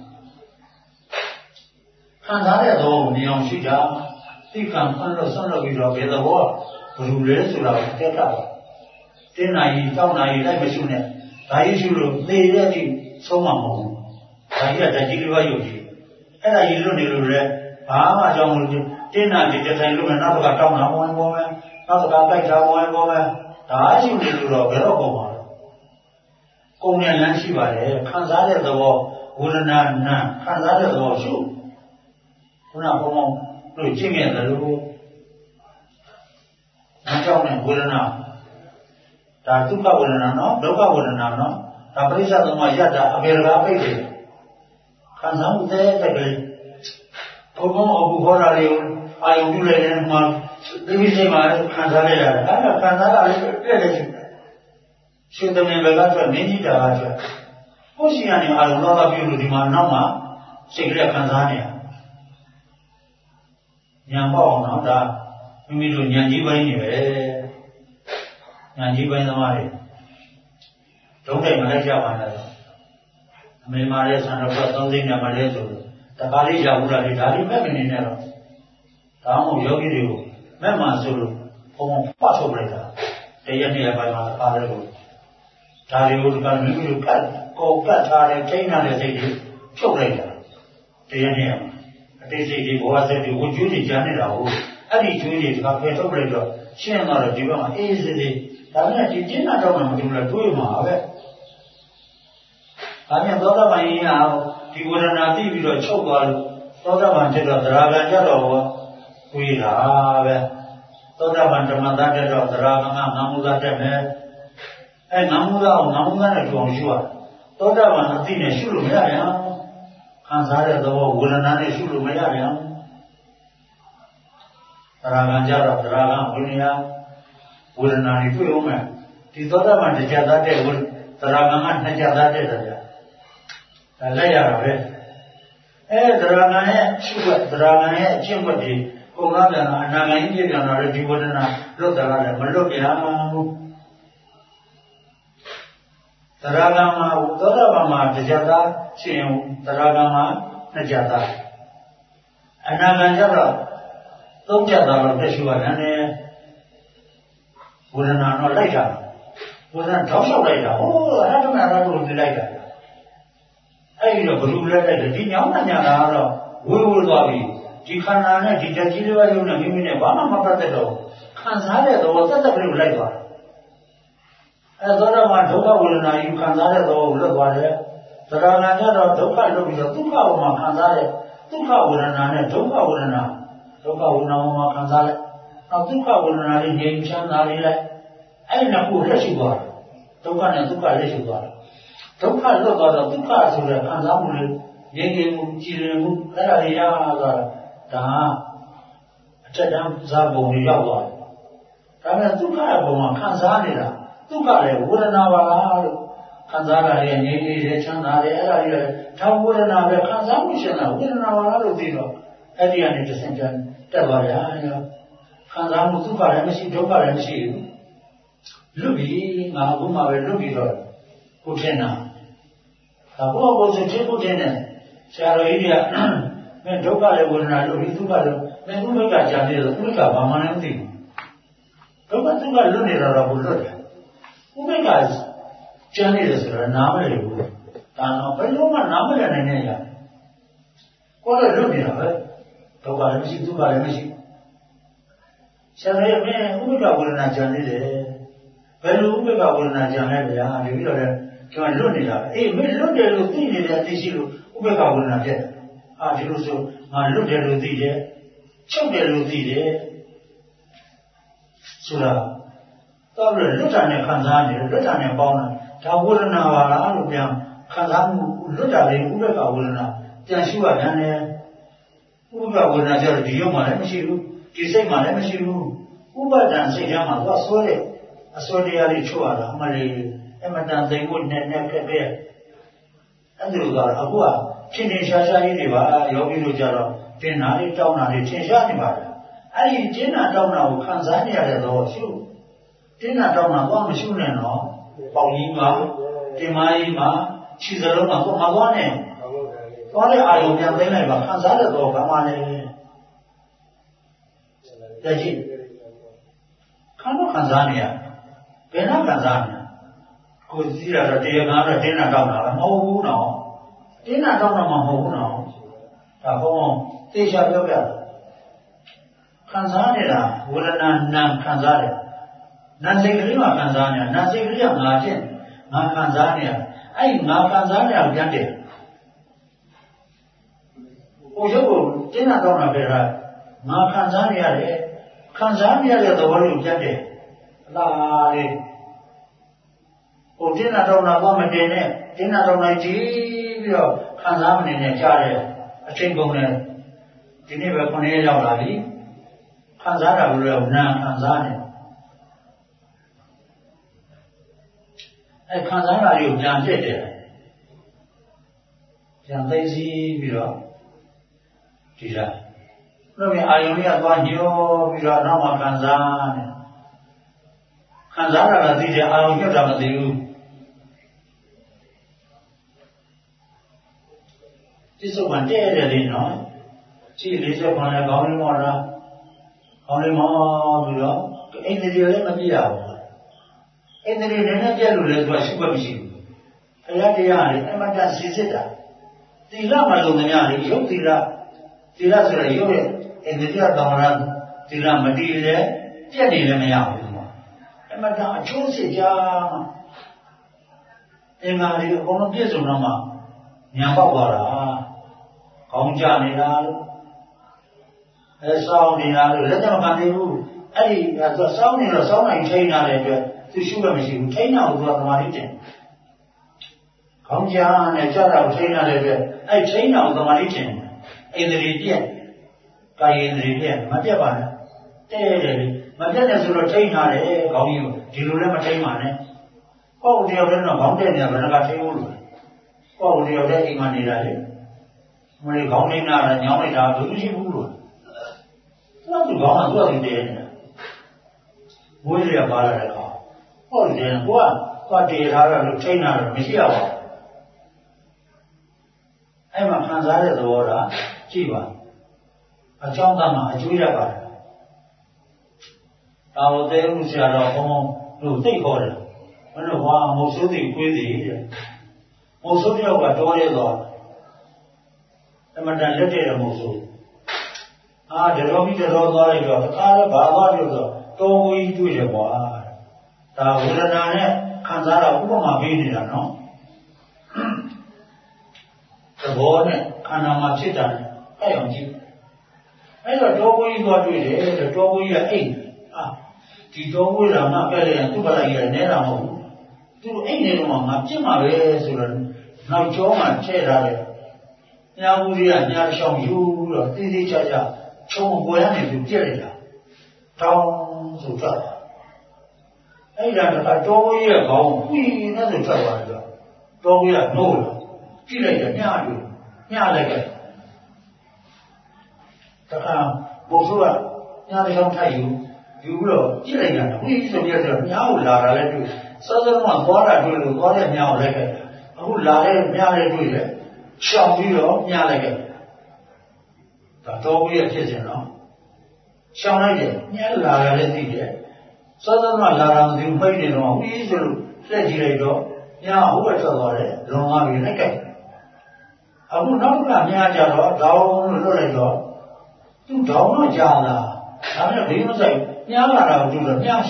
ခံစားတဲ့သဘောကိုမြင်အောင်ရှိတာသိကံဖန်လို့ဆုံးလို့ပြီးတော့ဘယ်သဘောဘယ်လိုလဲဆိုတာကိုတက်တာတင်းနိုင်တောင်းနိုင်လိုက်မရှိနဲ့ဒါကြီးရှိလို့သေတဲ့အထိဆုံးမှာမဟုတ်ဘူးဒါကြီးကတကြီးလေးပါရုပ်ကြီးအဲ့ဒါကြီးလွတ်နေလို့လည်းဘာမှအကြောင်းမလို့တင်းနိုင်တဲ့တိုင်လို့လည်းနောက်တစ်ခါတောင်းတာဝင်ပေါ်မယ်နောက်တစ်ခါကြိုက်တာဝင်ပေါ်မယ်ဒါရှိနေလို့တော့ဘယ်တော့ပေါ်မှာလဲကုန်နဲ့လမ်းရှိပါတယ်ခံစားတဲ့သဘောဝေဒနာနာခံစားတဲ့သဘောရှုခုနဘုံတို့ကြည့်မြင်တယ်လို့အကြောင်းနဲ့ဝေဒနာဒါဒုက္ခဝေဒနာနော်ဒုက္ခဝေဒနာနော်ဒါပရိစ္ဆေသမယတ္တအပေရဂပိတ်တယ်ခံစားမှုတဲ့တကယ်ဘုံအဘူခေါ်တာလေးအာယုပြုလိုက်တဲ့မှာဒီစိတ်မှာခံစားလိုက်ရတယ်အဲ့ဒါခံစားရလေးတဲ့တဲ့ရှင်သမင်ဘက်ကဆိုမင်းကြီးတာကဆိုကိုရှိရနေအာယုလောကပြုလို့ဒီမှာနောက်မှာစိတ်ကလေးခံစားနေရဉာဏ်ပေါ့အောင်နော်ဒါမိမိတို့ဉာဏ်ကြီးပိုင်းနေပဲဉာဏ်ကြီးပိုင်းသမားတွေဒုက္ခမလိုက်ကြပါနဲ့အမေမာရဲ့ဆန္ဒဘတ်3သိန်းနဲ့မလဲဆိုလို့တခါလေးရောက်လာတယ်ဒါလေးမဲ့မနေနဲ့တော့ဒါမှမဟုတ်ယောဂီတွေကိုမဲ့မှဆိုလို့ဘုံပတ်ထုတ်လိုက်တာတရက်နေ့ပိုင်းမှာအားလည်းကိုဒါတွေကိုကမိမိတို့ကတ်ကိုကတ်ထားတဲ့ထိန်းထားတဲ့စိတ်တွေချုပ်လိုက်တာတရက်နေ့အတိတ်စိတ်တွေဘဝစိတ်တွေဝကျွေးတွေကျန်နေတာဟုတ်အဲ့ဒီကျွေးတွေကဖယ်ထုတ်လိုက်တော့ရှင်းသွားတော့ဒီဘက်မှာအေးစေးစေးဒါနဲ့ဒီကျင်းတာတော့မှမတူလားတွေးမှာပဲဒါနဲ့သောတာပန်ကြီးကဒီဝေဒနာသိပြီးတော့ချုပ်သွားလို့သောတာပန်ဖြစ်တော့သရဂံကြတော့ဝေးတာပဲသောတာပန်ဓမ္မသားတက်တော့သရဂံကငါမှုသားတက်မယ်အဲငါမှုသားကိုငါမှုသားနဲ့ကြုံရှုရသောတာပန်အသိနဲ့ရှုလို့မရပြန်ခံစားတဲ့သဘောဝေဒနာနဲ့ရှုလို့မရပြန်သရဂံကြတော့သရဂံဝိနည်းဝေဒနာတွေတွေ့အောင်မယ်ဒီသောတာပန်တရားသားတဲ့သရဂံကနှစ်ချက်သားတဲ့တရားဒါလက်ရတာပဲသရဂံရဲ့ရှုွက်သရဂံရဲ့အကျင့်ဝတ်တွေကိုယ်ကပြန်အနာဂံကြီးပြန်လာတဲ့ဒီဝေဒနာလွတ်တာလည်းမလွတ်ပြန်ဘူးသရဂံမှာသောတာပန်မှာတရားသားရှိရင်သရဂံမှာနှစ်ချက်သားအနာဂံကျတော့သုံးချက်သားတော့တက်ရှုရတယ်ဝေဒနာတော့လိုက်တာဝေဒနာတောက်လျှောက်လိုက်တာဟိုအရဟတမရဟတို့လိုက်တာအဲ့ဒီတော့ဘယ်လိုလဲတဲ့ဒီညောင်းညံတာကတော့ဝေဝေသွားပြီဒီခန္ဓာနဲ့ဒီတက်ကြီးလေးပါးရုံနဲ့မိမိနဲ့ဘာမှမပတ်သက်တော့ခံစားတဲ့သဘောတက်ကလေးကိုလိုက်သွားအဲသောတာပန်ဒုက္ခဝေဒနာယူခံစားတဲ့သဘောကိုလွတ်သွားတယ်သရဏကျတော့ဒုက္ခလွတ်ပြီးတော့ဒုက္ခဘဝမှာခံစားတဲ့ဒုက္ခဝေဒနာနဲ့ဒုက္ခဝေဒနာမှာခံစားလိုက်နောက်ဒုက္ခဝေဒနာလေးငြိမ်းချမ်းသာလေးလိုက်အဲ့ဒီနှစ်ခုလက်ရှိသွားတယ်ဒုက္ခနဲ့ဒုက္ခလက်ရှိသွားတယ်ဒုက္ခလွတ်သွားတော့ဒုက္ခဆိုတဲ့ခံစားမှုလေးငြိမ်းချမ်းမှုကြည်လင်မှုအဲ့ဒါတွေရသွားဒါအထက်တန်းဇာပုံတွေရောက်သွားတယ်ဒါပေမဲ့ဒုက္ခရဲ့ပုံမှာခံစားနေတာဒုက္ခလည်းဝေဒနာပါလို့ခံစားရတဲ့ငြိမ်းချမ်းတဲ့ချမ်းသာတဲ့အဲ့ဒါတွေထောင်ဝေဒနာပဲခံစားမှုရှင်တာဝေဒနာပါလို့သိတော့အဲ့ဒီကနေတစ်ဆင့်တက်သွားတယ်ခံစားမှုဒုက္ခလည်းမရှိဒုက္ခလည်းမရှိဘူးလွတ်ပြီငါအခုမှပဲလွတ်ပြီတော့ကိုထင်တာဒါဘောကိုစိတ်ချင်းကိုထင်တယ်ဆရာတော်ကြီးကမင်းဒုက္ခလည်းဝေဒနာလွတ်ပြီဒုက္ခလည်းမင်းဥပ္ပကကြာနေတော့ဥပ္ပကဘာမှလည်းမသိဘူးဒုက္ခလွတ်နေတာတော့ဘုလွတ်တယ်ဥပ္ပကကြာနေတယ်ဆိုတော့နားမလည်ဘူးဒါတော့ဘယ်လိုမှနားမလည်နိုင်နေရကိုယ်လည်းလွတ်နေတာပဲဒုက္ခလည်းမရှိဒုက္ခလည်းမရှိဆရာတော်မင်းဥပ္ပကဝေဒနာကြာနေတယ်ဘယ်လိုဥပ္ပကဝေဒနာကြာလဲဗျာဒီပြီးတော့လည်းကျွန်တော်လွတ်နေတာအေးမင်းလွတ်တယ်လို့သိနေတဲ့အသိရှိလို့ဥပ္ပကဝေဒနာဖြစ်တယ်ဒီလိုဆိုငါလွတ်တယ်လို့သိတယ်ချုပ်တယ်လို့သိတယ်ဆိုတာတော့လွတ်တာနဲ့ခံစားနေတယ်လွတ်တာနဲ့ပေါင်းတာဒါဝေဒနာပါလားလို့ပြန်ခံစားမှုလွတ်တာလေးဥပ္ပကဝေဒနာပြန်ရှုရတယ်ဥပ္ပကဝေဒနာကျတော့ဒီရုပ်မှလည်းမရှိဘူးဒီစိတ်မှလည်းမရှိဘူးဥပ္ပဒံစိတ်ထဲမှာသူကဆွဲတဲ့အစွဲတရားလေးချုပ်ရတာအမှန်လေးအမတန်သိဖို့နဲ့ခက်ခဲအဲ့ဒီလိုကအခုကဖြစ်နေရှားရှားကြီးတွေပါယောဂီတို့ကြတော့တင်နာလေးတောင်းတာလေးထင်ရှားနေပါလားအဲ့ဒီတင်နာတောင်းတာကိုခံစားနေရတဲ့တော့ရှုတင်နာတောင်းတာတော့မရှုနဲ့တော့ပေါင်ကြီးမှာတင်မကြီးမှာခြေစလုံးမှာတော့မသွားနဲ့သွားတဲ့အာယုံပြန်သိလိုက်ပါခံစားတဲ့တော့ဘာမှလည်းတကြည့်ခံစားနေရဘယ်တော့ခံစားနေကိုယ်စီးရတော့တရားကားတော့တင်းနာတောင်းတာမဟုတ်ဘူးနော်တင်းနာတောင်းတာမဟုတ်ဘူးနော်ဒါဘုံသေချာပြောပြတယ်ခံစားနေတာဝေဒနာနာခံစားတယ်နာစိတ်ကလေးမှခံစားနေတာနာစိတ်ကလေးကငါဖြစ်ငါခံစားနေတာ ai ngã can giá này là tiền ôi chứ bộ thế nào đâu là về rồi ngã can giá này là đâu có được tiền là đi ôi thế nào đâu là có mình tiền này thế nào đâu này chỉ bây giờ can giá mình này trả đấy trên công này thế này về con này đâu là đi can giá là rồi na can giá này ai can giá là điều giản thế đấy chẳng thấy gì bây giờ thì ra nó bị ai cũng biết bao nhiêu bây giờ nó mà can giá là gì thì ai cũng biết là gì chỉ số vấn đề là gì nó chỉ lý do còn là có lý ra có lý bây giờ cái anh điều đấy mà gì đâu anh điều này nó chỉ là lời nói super big cái gì này em mà đang suy xét à thì ra mà luôn nhà này yếu thì ra rồi yếu đấy anh điều đó là thì ra mà đi đấy cái này là mày em mà đang chôn xí cha em mà đi không có biết rồi mà nhà bảo vào là không cha này là sau này là rồi rất là quan trọng ấy là sau này chơi nào để tôi suy nghĩ mình thấy nào rồi mà đi chơi không cha này cha nào chơi nào để ấy thấy nào rồi mà đi chơi ấy để đi cái gì để mà tiếp vào thế mà thế này rồi chơi nào để có nhiều thì lúc đấy mà chơi mà này có điều đó nó không thể nào mà nó chơi luôn có điều đấy thì mà đi ra đấy mình không nên là nhóm này là cứ chơi luôn nó cũng có một cái gì đấy mỗi người bảo là có gì đấy qua đi ra là chơi nào là mình hiểu em mà khán giả để rồi đó chỉ bảo ở trong tâm mà chú ý ra bảo đầu tiên mình sẽ là không đủ tích hồi rồi nó hoa một số thì quý gì một số điều cả đôi rồi em mà đang rất là một số để rồi bây giờ rồi rồi nó bảo rồi tôi chui rồi bỏ ta vừa ra này khán giả là cũng có mà biết là nó cái bộ này khán giả mà chết rồi cái ông chị ấy là tôi chui đấy là tôi chui là thì tôi là mà cái này tôi bảo là cái này là một tôi ấy này mà chứ mà về rồi nói chỗ mà chết rồi nhà vui à nhà sống vui rồi đi cha trong một buổi này được chơi rồi trong sự thật ấy là cái tôi là không quy nó được thật rồi tôi là nổi chỉ là nhà này cái tất cả một số là nhà này không thay dù rồi chỉ là quy rồi bây giờ nhau là lại được sau đó mà có là nhau lại cái cũng là nhà này đuổi đấy xong đi đó nhà này cái tôi biết thế gì nó xong này vậy nhà là gì đấy sau đó mà là gì phải đi nó quy rồi sẽ gì đấy đó nhà hữu là cho rồi đấy rồi mà bị này cái ông nó là nhà cho đó đâu nó lại đó tu đâu nó già là nó đi nó dậy nhà là đâu tu là nhà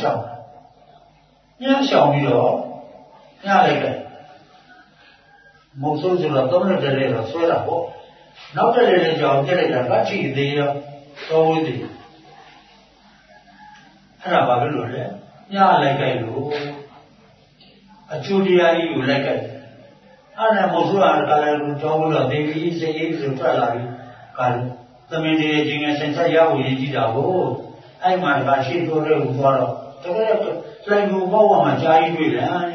xong đi đó nhà này cái một số là tôi là để là xoay là bộ nó để cho cái này là phát triển thì tôi thì là bà cái luật đấy nhà lại cái luôn chú đi aiอยู่lại cái là một số là cái cho là để ý sẽ ý rồi phải là cái tâm lý gì nghe sinh ra giáo gì gì đâu ai mà bà chỉ tôi đều qua rồi tôi cái lại ngủ bao mà trái đuổi đấy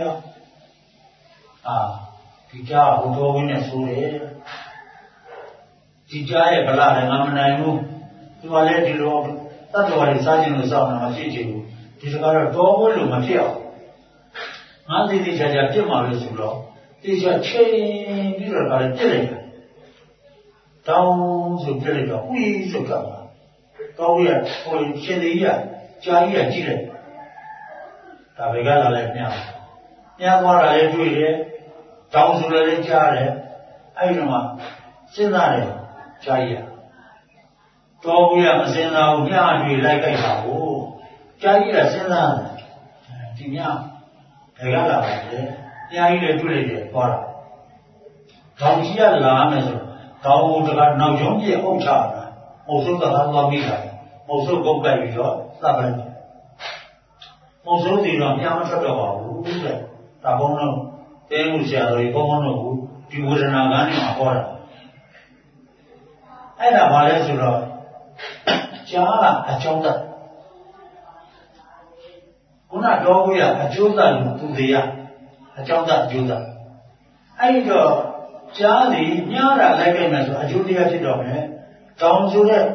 thì cha của tôi này số đấy thì cha ấy bảo là ngắm này luôn tôi lại đi lo tất cả những sao những sao nó chỉ chịu thì cái đó tôi luôn mà chịu ngắm thì cha chịu mà về số đó thì cha chơi đi rồi cái chơi này tao dùng chơi này đó quý rồi cả tao bây giờ hồi trên đấy cha ấy là chi đấy tại vì cái là lại nhà qua là lại đuổi đấy trong số là cha đấy ai mà sinh ra đấy cha ấy tôi bây giờ mà sinh ra nhà đuổi lại cái nào cha ấy là sinh ra thì nhà cái là vậy đấy nhà đi để chơi để qua là đồng chí là mấy rồi tàu cái nào giống như ông cha một số cái thằng làm gì cả một số công cái gì đó là vậy một số thì làm nhà nó rất là bảo đúng rồi ta không nó tên một xe rồi không nó đi vô ra cái này mà qua là ai đã bảo lên rồi cha là trong đó cũng là đó bây giờ ở chỗ đó tu gì à ở trong đó chỗ đó ai đó cha thì nhớ là lại cái này rồi ở chỗ đó chứ đâu này trong chỗ đó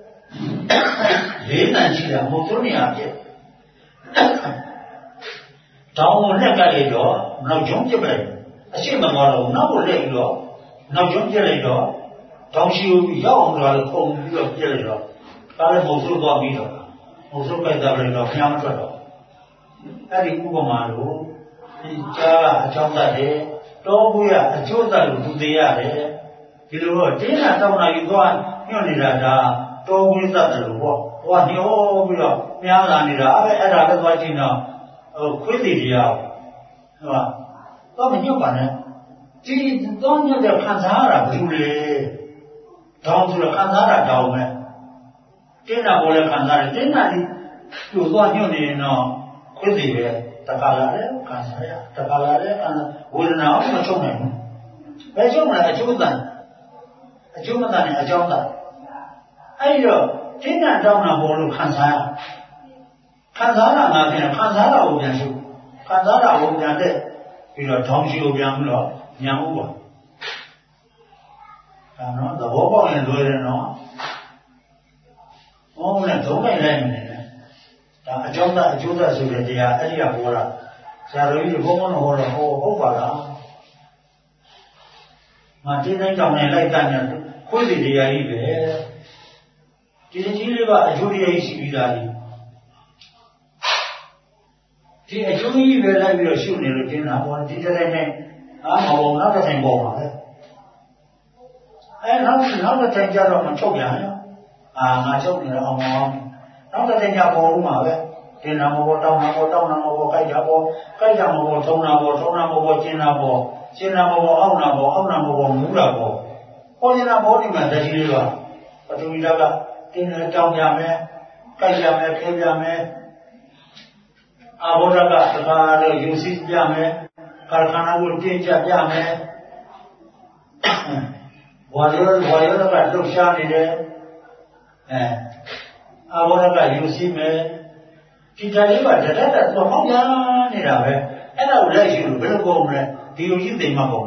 dễ là chỉ là một số nhà chứ trong một cái gì đó nó giống như vậy chỉ mà nói nó một cái đó nó giống như vậy đó trong siêu giáo rồi không được như vậy đó cái một số đó bị đó một số cái đó là nhắm cho đó cái gì cũng có mà luôn cha là trong đó thế đó bây giờ chỗ đó là tu đi à thế thì rồi thế là trong này có nhiều người là đó bây giờ là luôn qua nhiều bây giờ nhà là người đó cái là cái quá trình nào khuyết gì gì à là có bao nhiêu bạn này chỉ có những cái khán giả là du lịch trong du lịch khán giả là giàu này thế nào gọi là khán giả thế nào thì dù có nhiều người nó khuyết gì về tất cả là đấy khán giả tất cả là đấy gọi là nào mà trong này bây giờ là chúng ta này ở trong đó ấy rồi thế nào trong là bộ luật khán giả là mà thì khán giả là ổn định chứ khán giả là ổn định đấy vì là thông siêu ổn định đó nhà ổn định nó là bố bao nhiêu rồi nó ông này giống cái này này ở trong đó chúng ta xử lý thì ấy là bộ là giờ rồi thì bố nó hồ là hồ vào đó mà trên đây trong này lại càng là khối gì ấy về chỉ là chú đi ấy xí ra đi thì chú đi về lại bây giờ siêu này rồi thế nào còn thì cái này mà bông nó có thành bông mà đấy nó có thành ra rồi mà chốc nhá mà chốc này là ông nó có thành ra bông mà đấy thì nào mà bông nào mà bông cái giá mà bông thông nào mà bông trên nào mà bông ông nào mà bông ngủ nào bông có như nào bông thì mà ta chỉ rồi và tôi đi đâu là tin trong nhà mẹ cái nhà mẹ cái nhà mẹ bố ra cả rồi dùng xịt nhà mẹ कारखाना को तीन चार जा में वायर का नुकसान है अब उनका यूसी में किताबी बात है तो हम यहाँ नहीं रहे ऐसा उल्लेख शुरू बिल्कुल उन्हें दियोजी देमा को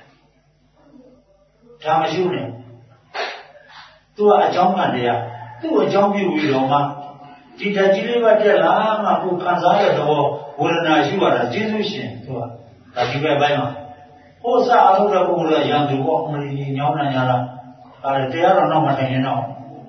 चामशु ने तू अचाम का दिया तू अचाम भी हुई रोमा किताबी बात है लाम आपको खानसार तो वो ना शुरू वाला जीसुशी तो ताकि वे भाई माँ वो सा आलू का बोला यहाँ जो वो हमारी न्याव ना न्याला अरे तैयार होना मत है ना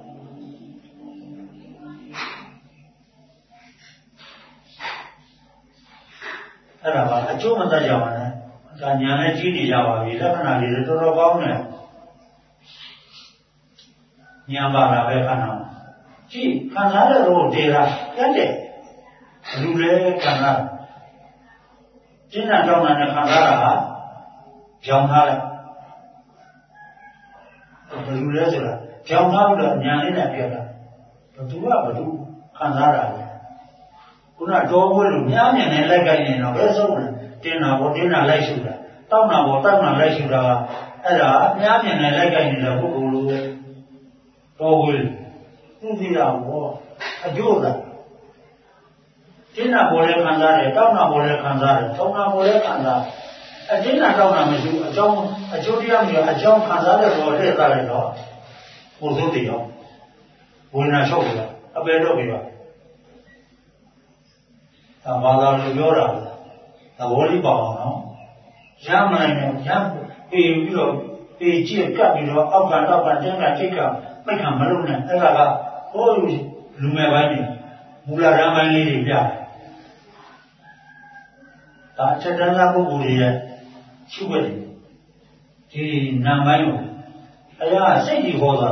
अरे वाह अच्छो मत जावा ना का न्याने चीनी जावा भी लखना ली तो रोगाव ने न्याबाला वे खाना ची खाना ले रो तेरा क्या दे रूले खाना जिन्ना जाऊँ ना खाना रहा जाऊँ ना ले तो रूले चला जाऊँ ना उधर न्याने ना किया था तो दूसरा बड़ू खाना रहा उन्हें दो बोलूं न्याने ने लगा ही नहीं ना वैसे बोले तेना लाई शुरा तब ना लाई शुरा ऐसा न्याने ने लगा ही नहीं ना वो बोलूं दो बोल तू दिया वो अजूबा तेना बोले खानदार है तब ना बोले खानदार है तब ना बोले खानदार तेना तब ना में जो अजूबिया में अजूब खानदार है वो ले तारे लो वो तो दिया वो ना शौक है अब ये लोग ये अब बाला लोग यो रहा अब वो ही बाला ना जहाँ में जहाँ पे चीज़ का भी लो अब का जंगा चीज़ का मैं काम मरूँ ना ऐसा का वो लुमे भाई ने मुला रामायण ले लिया ताचे डंगा को बोली है शुगर जी नामायो अया सेठी होगा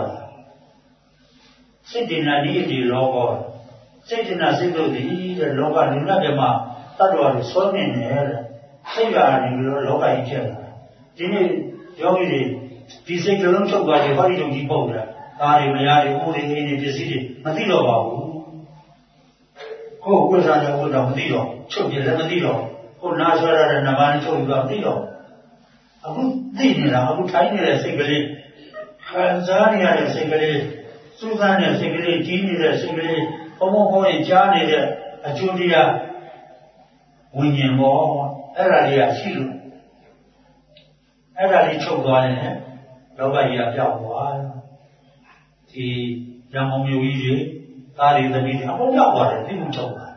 सेठी ना दी लोगो सेठी ना सिद्धो दी लोगा लुना के माँ तड़वारी सोने ने है စိတ်ကနေပြီးတော့လောကကြီးဖြစ်လာဒီနေ့ယောဂီတွေဒီစိတ်ကလုံးချုပ်သွားတယ်ဟောဒီလိုကြီးပုတ်တာဒါတွေမရတွေဥတွေအေးတွေပစ္စည်းတွေမသိတော့ပါဘူးကိုယ်ဝိဇ္ဇာနဲ့ဝိဇ္ဇာမသိတော့ချုပ်ပြလည်းမသိတော့ကိုယ်နာဆွဲရတဲ့နဘာနဲ့ချုပ်ပြီးတော့မသိတော့အခုသိနေတာအခုထိုင်းနေတဲ့စိတ်ကလေးခံစားနေရတဲ့စိတ်ကလေးစူးစမ်းတဲ့စိတ်ကလေးကြီးနေတဲ့စိတ်ကလေးဘုံဘုံရင်ကြားနေတဲ့အကျိုးတရားဝိညာဉ်ပေါ်အဲ့ဒါလေးကရှိလို့အဲ့ဒါလေးချုပ်သွားတယ်လောကကြီးကပြောက်သွားဒီရံမောင်မျိုးကြီးတွေသားတွေသမီးတွေအကုန်ပြောက်သွားတယ်သိမှုချုပ်သွား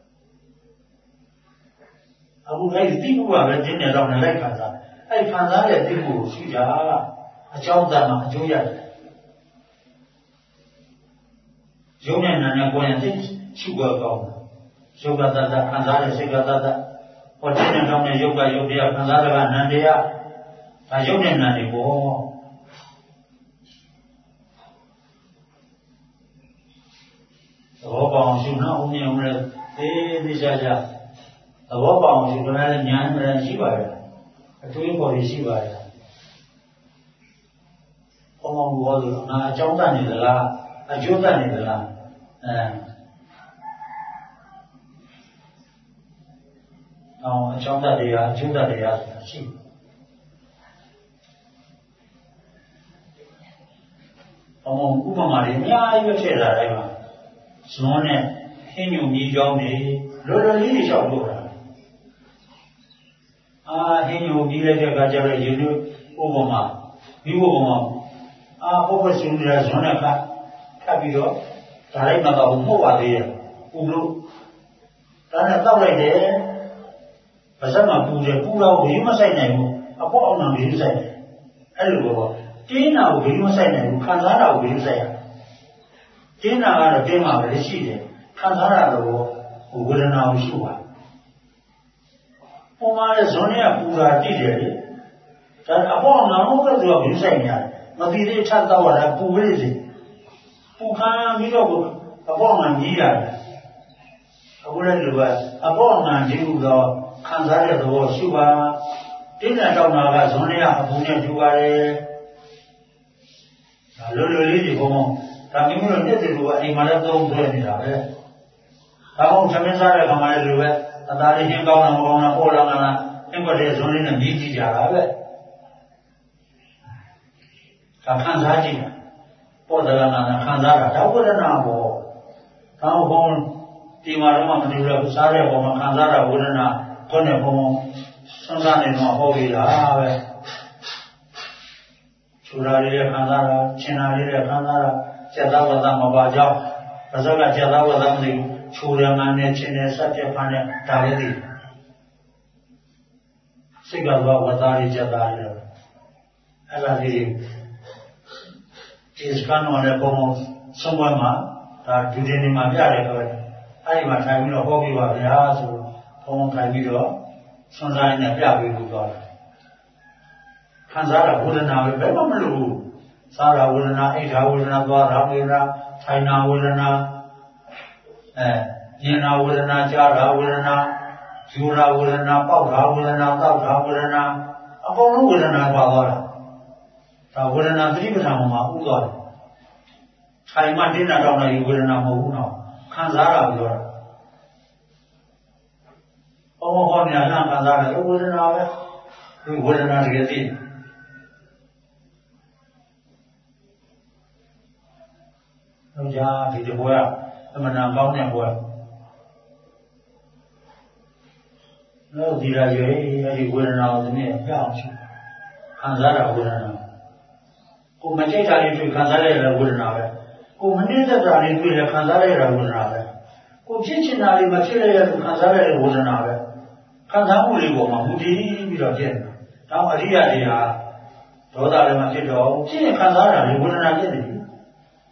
အခုအဲ့ဒီသိမှုကပဲတင်းနေတော့လည်းလိုက်ခံစားအဲ့ခံစားတဲ့သိမှုကိုရှိတာအကြောင်းတမ်းမှာအကျိုးရတယ်ရုပ်နဲ့နာနဲ့ကိုယ်နဲ့သိရှုကောကောင်းရုပ်ကတတခံစားတဲ့စိတ်ကတတဟောတင်းနေတော့နဲ့ရုပ်ကရုပ်တရားခံစားတဲ့ကနံတရားဒါရုပ်နဲ့နာတွေပေါ့သဘောပေါအောင်ရှုနော်ဦးမြင်ဦးလည်းသေးချာချာသဘောပေါအောင်ရှုကြတယ်ဉာဏ်နဲ့ရှိပါတယ်အထူးပေါ်ရှိပါတယ်ဘုံဘုံဘောလို့ငါအကြောင်းတတ်နေသလားအကျိုးတတ်နေသလားအကြောင်းတတ်တရားအကျိုးတတ်တရားဆိုတာရှိဘုံဘုံဥပမာတွေအများကြီးပဲထည့်လာတယ်မှာဇွန်းနဲ့ဟင်းညူမြေကြောင်းတွေလောလောလေးတွေလျှောက်လို့တာဟင်းညူပြီးလိုက်တဲ့အခါကျတော့ရေလို့ဥပမာဒီဥပမာပုပ္ပစုရဇွန်းနဲ့ခတ်ပြီးတော့ဒါလိုက်မှတော့မှုတ်ပါသေးရဲ့ပူလို့ဒါနဲ့တောက်လိုက်တယ်ပါစက်မှာပူတယ်ပူတော့ဘယ်မှဆိုင်နိုင်ဘူးအပေါ့အောင်မှဘယ်လိုဆိုင်လဲအဲ့လိုပေါ့တင်းနာကိုဘယ်လိုဆိုင်နိုင်ဘူးခံစားတာကိုဘယ်လိုဆိုင်ရတင်းနာကတော့တင်းမှာပဲရှိတယ်ခံစားတာတော့ဝေဒနာကိုရှိပါပုံမှန်ဇွန်းနဲ့ပူတာတိတယ်လေဒါအပေါ့နာဟုတ်တယ်ဆိုတော့ဘယ်ဆိုင်ရမပြီးသေးထပ်တော့တာပူကလေးစီပူခံပြီးတော့အပေါ့နာကြီးရတယ်အခုလည်းလိုပဲအပေါ့နာကြီးတော့ခံစားတဲ့သဘောရှိပါတင်းနာတောင်းတာကဇွန်းနဲ့အပူနဲ့တူပါတယ်ဒါလိုလိုလေးဒီဘုံဒါမျိုးလို့တက်တယ်လို့အိမ်မှာလည်းသုံးဆွဲနေတာပဲဒါမှမဟုတ်သမင်းစားတဲ့ခါမှလည်းလိုပဲအသားလေးဟင်းကောင်းတာမကောင်းတာပေါ်လာတာအင်္ဂတဲ့ဇွန်လေးနဲ့မြည်ကြည့်ကြတာပဲဒါခံစားကြည့်တာပေါ်တယ်လားခံစားတာဒါဝေဒနာပေါ့ဒါဘုံဒီမှာတော့မတူဘူးစားတဲ့ပုံမှာခံစားတာဝေဒနာခွနဲ့ဘုံစဉ်းစားနေတော့ဟောပြီးတာပဲချူရာလေးရဲ့ခံစားတာချင်းနာလေးရဲ့ခံစားတာကျက်သားဝတ်သားမပါကြောင်းပါဇက်ကကျက်သားဝတ်သားမသိဘူးချူရမှန်းနဲ့ချင်းနဲ့ဆက်ပြက်ဖန်နဲ့ဒါလည်းသိစိတ်ကတော့ဝတ်သားလေးကျက်သားလေးအဲ့ဒါလေးဒီစကန်တော်နဲ့ပုံဆုံးပွဲမှာဒါဒူတင်နေမှာပြတယ်ဆိုတော့အဲ့ဒီမှာထိုင်ပြီးတော့ဟောပြပါဗျာဆိုပုံထိုင်ပြီးတော့ဆွမ်းစားနေပြပေးလို့ပြောတယ်ခံစားတာဝေဒနာပဲဘယ်မှမလို့စားတာဝေဒနာအိဋ္ဌာဝေဒနာသွားတာဝေဒနာထိုင်နာဝေဒနာမြင်တာဝေဒနာကြားတာဝေဒနာယူတာဝေဒနာပေါက်တာဝေဒနာတောက်တာဝေဒနာအကုန်လုံးဝေဒနာပါသွားတာဒါဝေဒနာသတိပဋ္ဌာန်မှာဥသွားတယ်ထိုင်မှတင်းတာတော့လည်းဝေဒနာမဟုတ်ဘူးနော်ခံစားတာပြောတာဟောနေတာခံစားတယ်ဝေဒနာပဲဒီဝေဒနာတကယ်သိတော့ကြာဒီတပွဲကအမှန်တန်ကောင်းတဲ့ပွဲတော့ဒီရာရွေးအဲဒီဝေဒနာကိုဒီနေ့ပြအောင်ရှိခံစားတာဝေဒနာကိုမကြိုက်တာလေးတွေ့ခံစားရတဲ့ဝေဒနာပဲကိုမနှိမ့်သက်တာလေးတွေ့ရခံစားရတဲ့ဝေဒနာပဲကိုဖြစ်ချင်တာလေးမဖြစ်ရတဲ့ခံစားရတဲ့ဝေဒနာပဲခံစားမှုလေးပေါ်မှာမူတည်ပြီးတော့ဖြစ်နေတာ။ဒါအရိယာတွေဟာဒေါသလည်းမဖြစ်တော့ဘူးဖြစ်ရင်ခံစားတာလေဝေဒနာဖြစ်နေပြီ။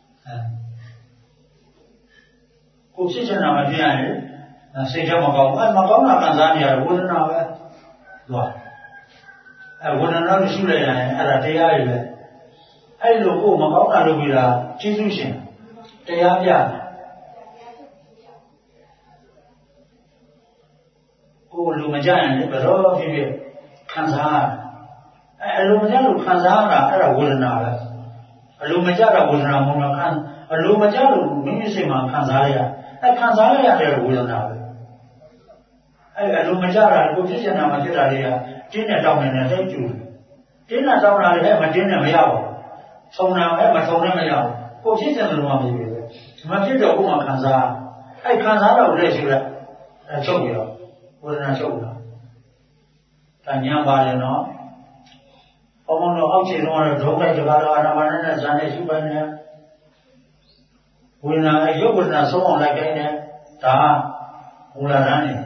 ကိုဖြစ်ချင်တာမဖြစ်ရရင်စိတ်ထဲမကောင်းဘူး။မကောင်းတာခံစားနေရတဲ့ဝေဒနာပဲ။ဟုတ်။ဝေဒနာကိုရှုလိုက်ရင်အဲ့ဒါတရားတွေပဲ။အဲ့လိုကိုမကောင်းတာလုပ်ပြီးတာကျေးဇူးရှင်တရားပြတယ်။ကိုလူမကြရင်လည်းဘယ်တော့ဖြစ်ဖြစ်ခံစားအလိုမကြလို့ခံစားရတာအဲ့ဒါဝေဒနာပဲအလိုမကြတာဝေဒနာမဟုတ်လားအလိုမကြလို့မိမိစိတ်မှာခံစားရခံစားရတဲ့ဝေဒနာပဲအဲ့အလိုမကြတာကိုဖြစ်ချင်တာမဖြစ်တာတွေကတင်းနဲ့တောင်းနေတဲ့စိတ်ကျူတင်းနဲ့တောင်းတာလည်းမတင်းနဲ့မရဘူးထုံတာလည်းမထုံနဲ့မရဘူးကိုဖြစ်ချင်တယ်လို့မှမဖြစ်ဘူးမဖြစ်တော့ကိုမှခံစားအဲ့ခံစားတော့လည်းရှိတယ်ချုပ်ပြီးတော့ဝေဒနာချုပ်တာဒါညာပါတယ်နော်ဘုံဘုံတော့အောက်ခြေတော့ဒုက္ခတကားတော့အာနာပါနနဲ့ဇာနဲ့ရှုပိုင်းနဲ့ဝေဒနာရုပ်ဝေဒနာဆုံးအောင်လိုက်တိုင်းနဲ့ဒါမူလရန်နေ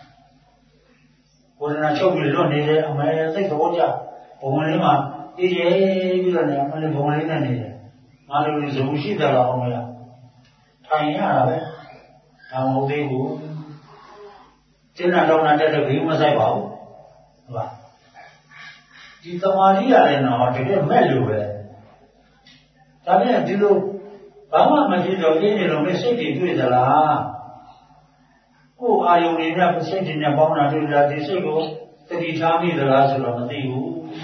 ဝေဒနာချုပ်ပြီးလွတ်နေတယ်အမေသိသဘောကျဘုံလေးမှာအေးရဲပြီးတော့နေအမေဘုံလေးနဲ့နေတယ်ငါတို့ဇုံရှိတယ်လားအောင်မလားထိုင်ရတာပဲဒါမဟုတ်သေးဘူးကျင့်တာတော့နာတဲ့ဘယ်မှမဆိုင်ပါဘူးဟုတ်ပါဒီသမာဓိရတယ်နော်တကယ်မဲ့လို့ပဲဒါပြန်ဒီလိုဘာမှမဖြစ်တော့အင်းနေလို့စိတ်တွေတွေ့သလားကိုယ်အာယုန်တွေနဲ့စိတ်တွေနဲ့ပေါင်းတာတွေ့တာဒီစိတ်ကိုတတိထားမိသလားဆိုတော့မသိဘူး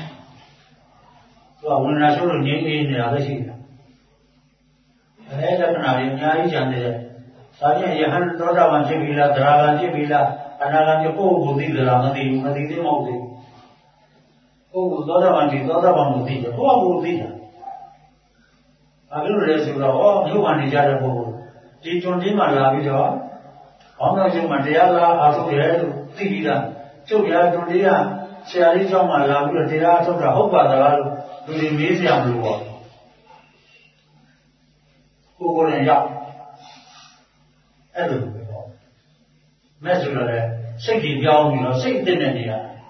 သူကဝိညာဉ်ဆိုလို့ငြိမ်းအေးနေတာပဲရှိတယ်အဲလက္ခဏာတွေအများကြီးကြံနေတယ်ဒါပြန်ယဟန်သောတာပန်ဖြစ်ပြီလားသရဂံဖြစ်ပြီလားအနာဂံဖြစ်ကိုယ်ကိုသိသလားမသိဘူးမသိသေးမဟုတ်သေးဘူးကိုယ်ကိုသောတာပန်ဒီသောတာပန်ကိုသိတယ်ကိုယ့်ကိုသိတာဘာလို့လဲဆိုတော့မြို့မှာနေကြတဲ့ပုဂ္ဂိုလ်ဒီတွန်တင်းမှာလာပြီးတော့ဘောင်းတော်ကျုံမှာတရားလာအားထုတ်တယ်လို့သိပြီးသားကျုပ်ရတွန်တင်းကဆရာကြီးကျောင်းမှာလာပြီးတော့တရားအားထုတ်တာဟုတ်ပါသလားလို့လူတွေမေးစရာမလိုပါဘူးကိုယ်လည်းရောက်အဲ့လိုပဲပေါ့မဲ့ဆိုတော့လေစိတ်ကြီးပြောင်းပြီးတော့စိတ်တက်နေနေရ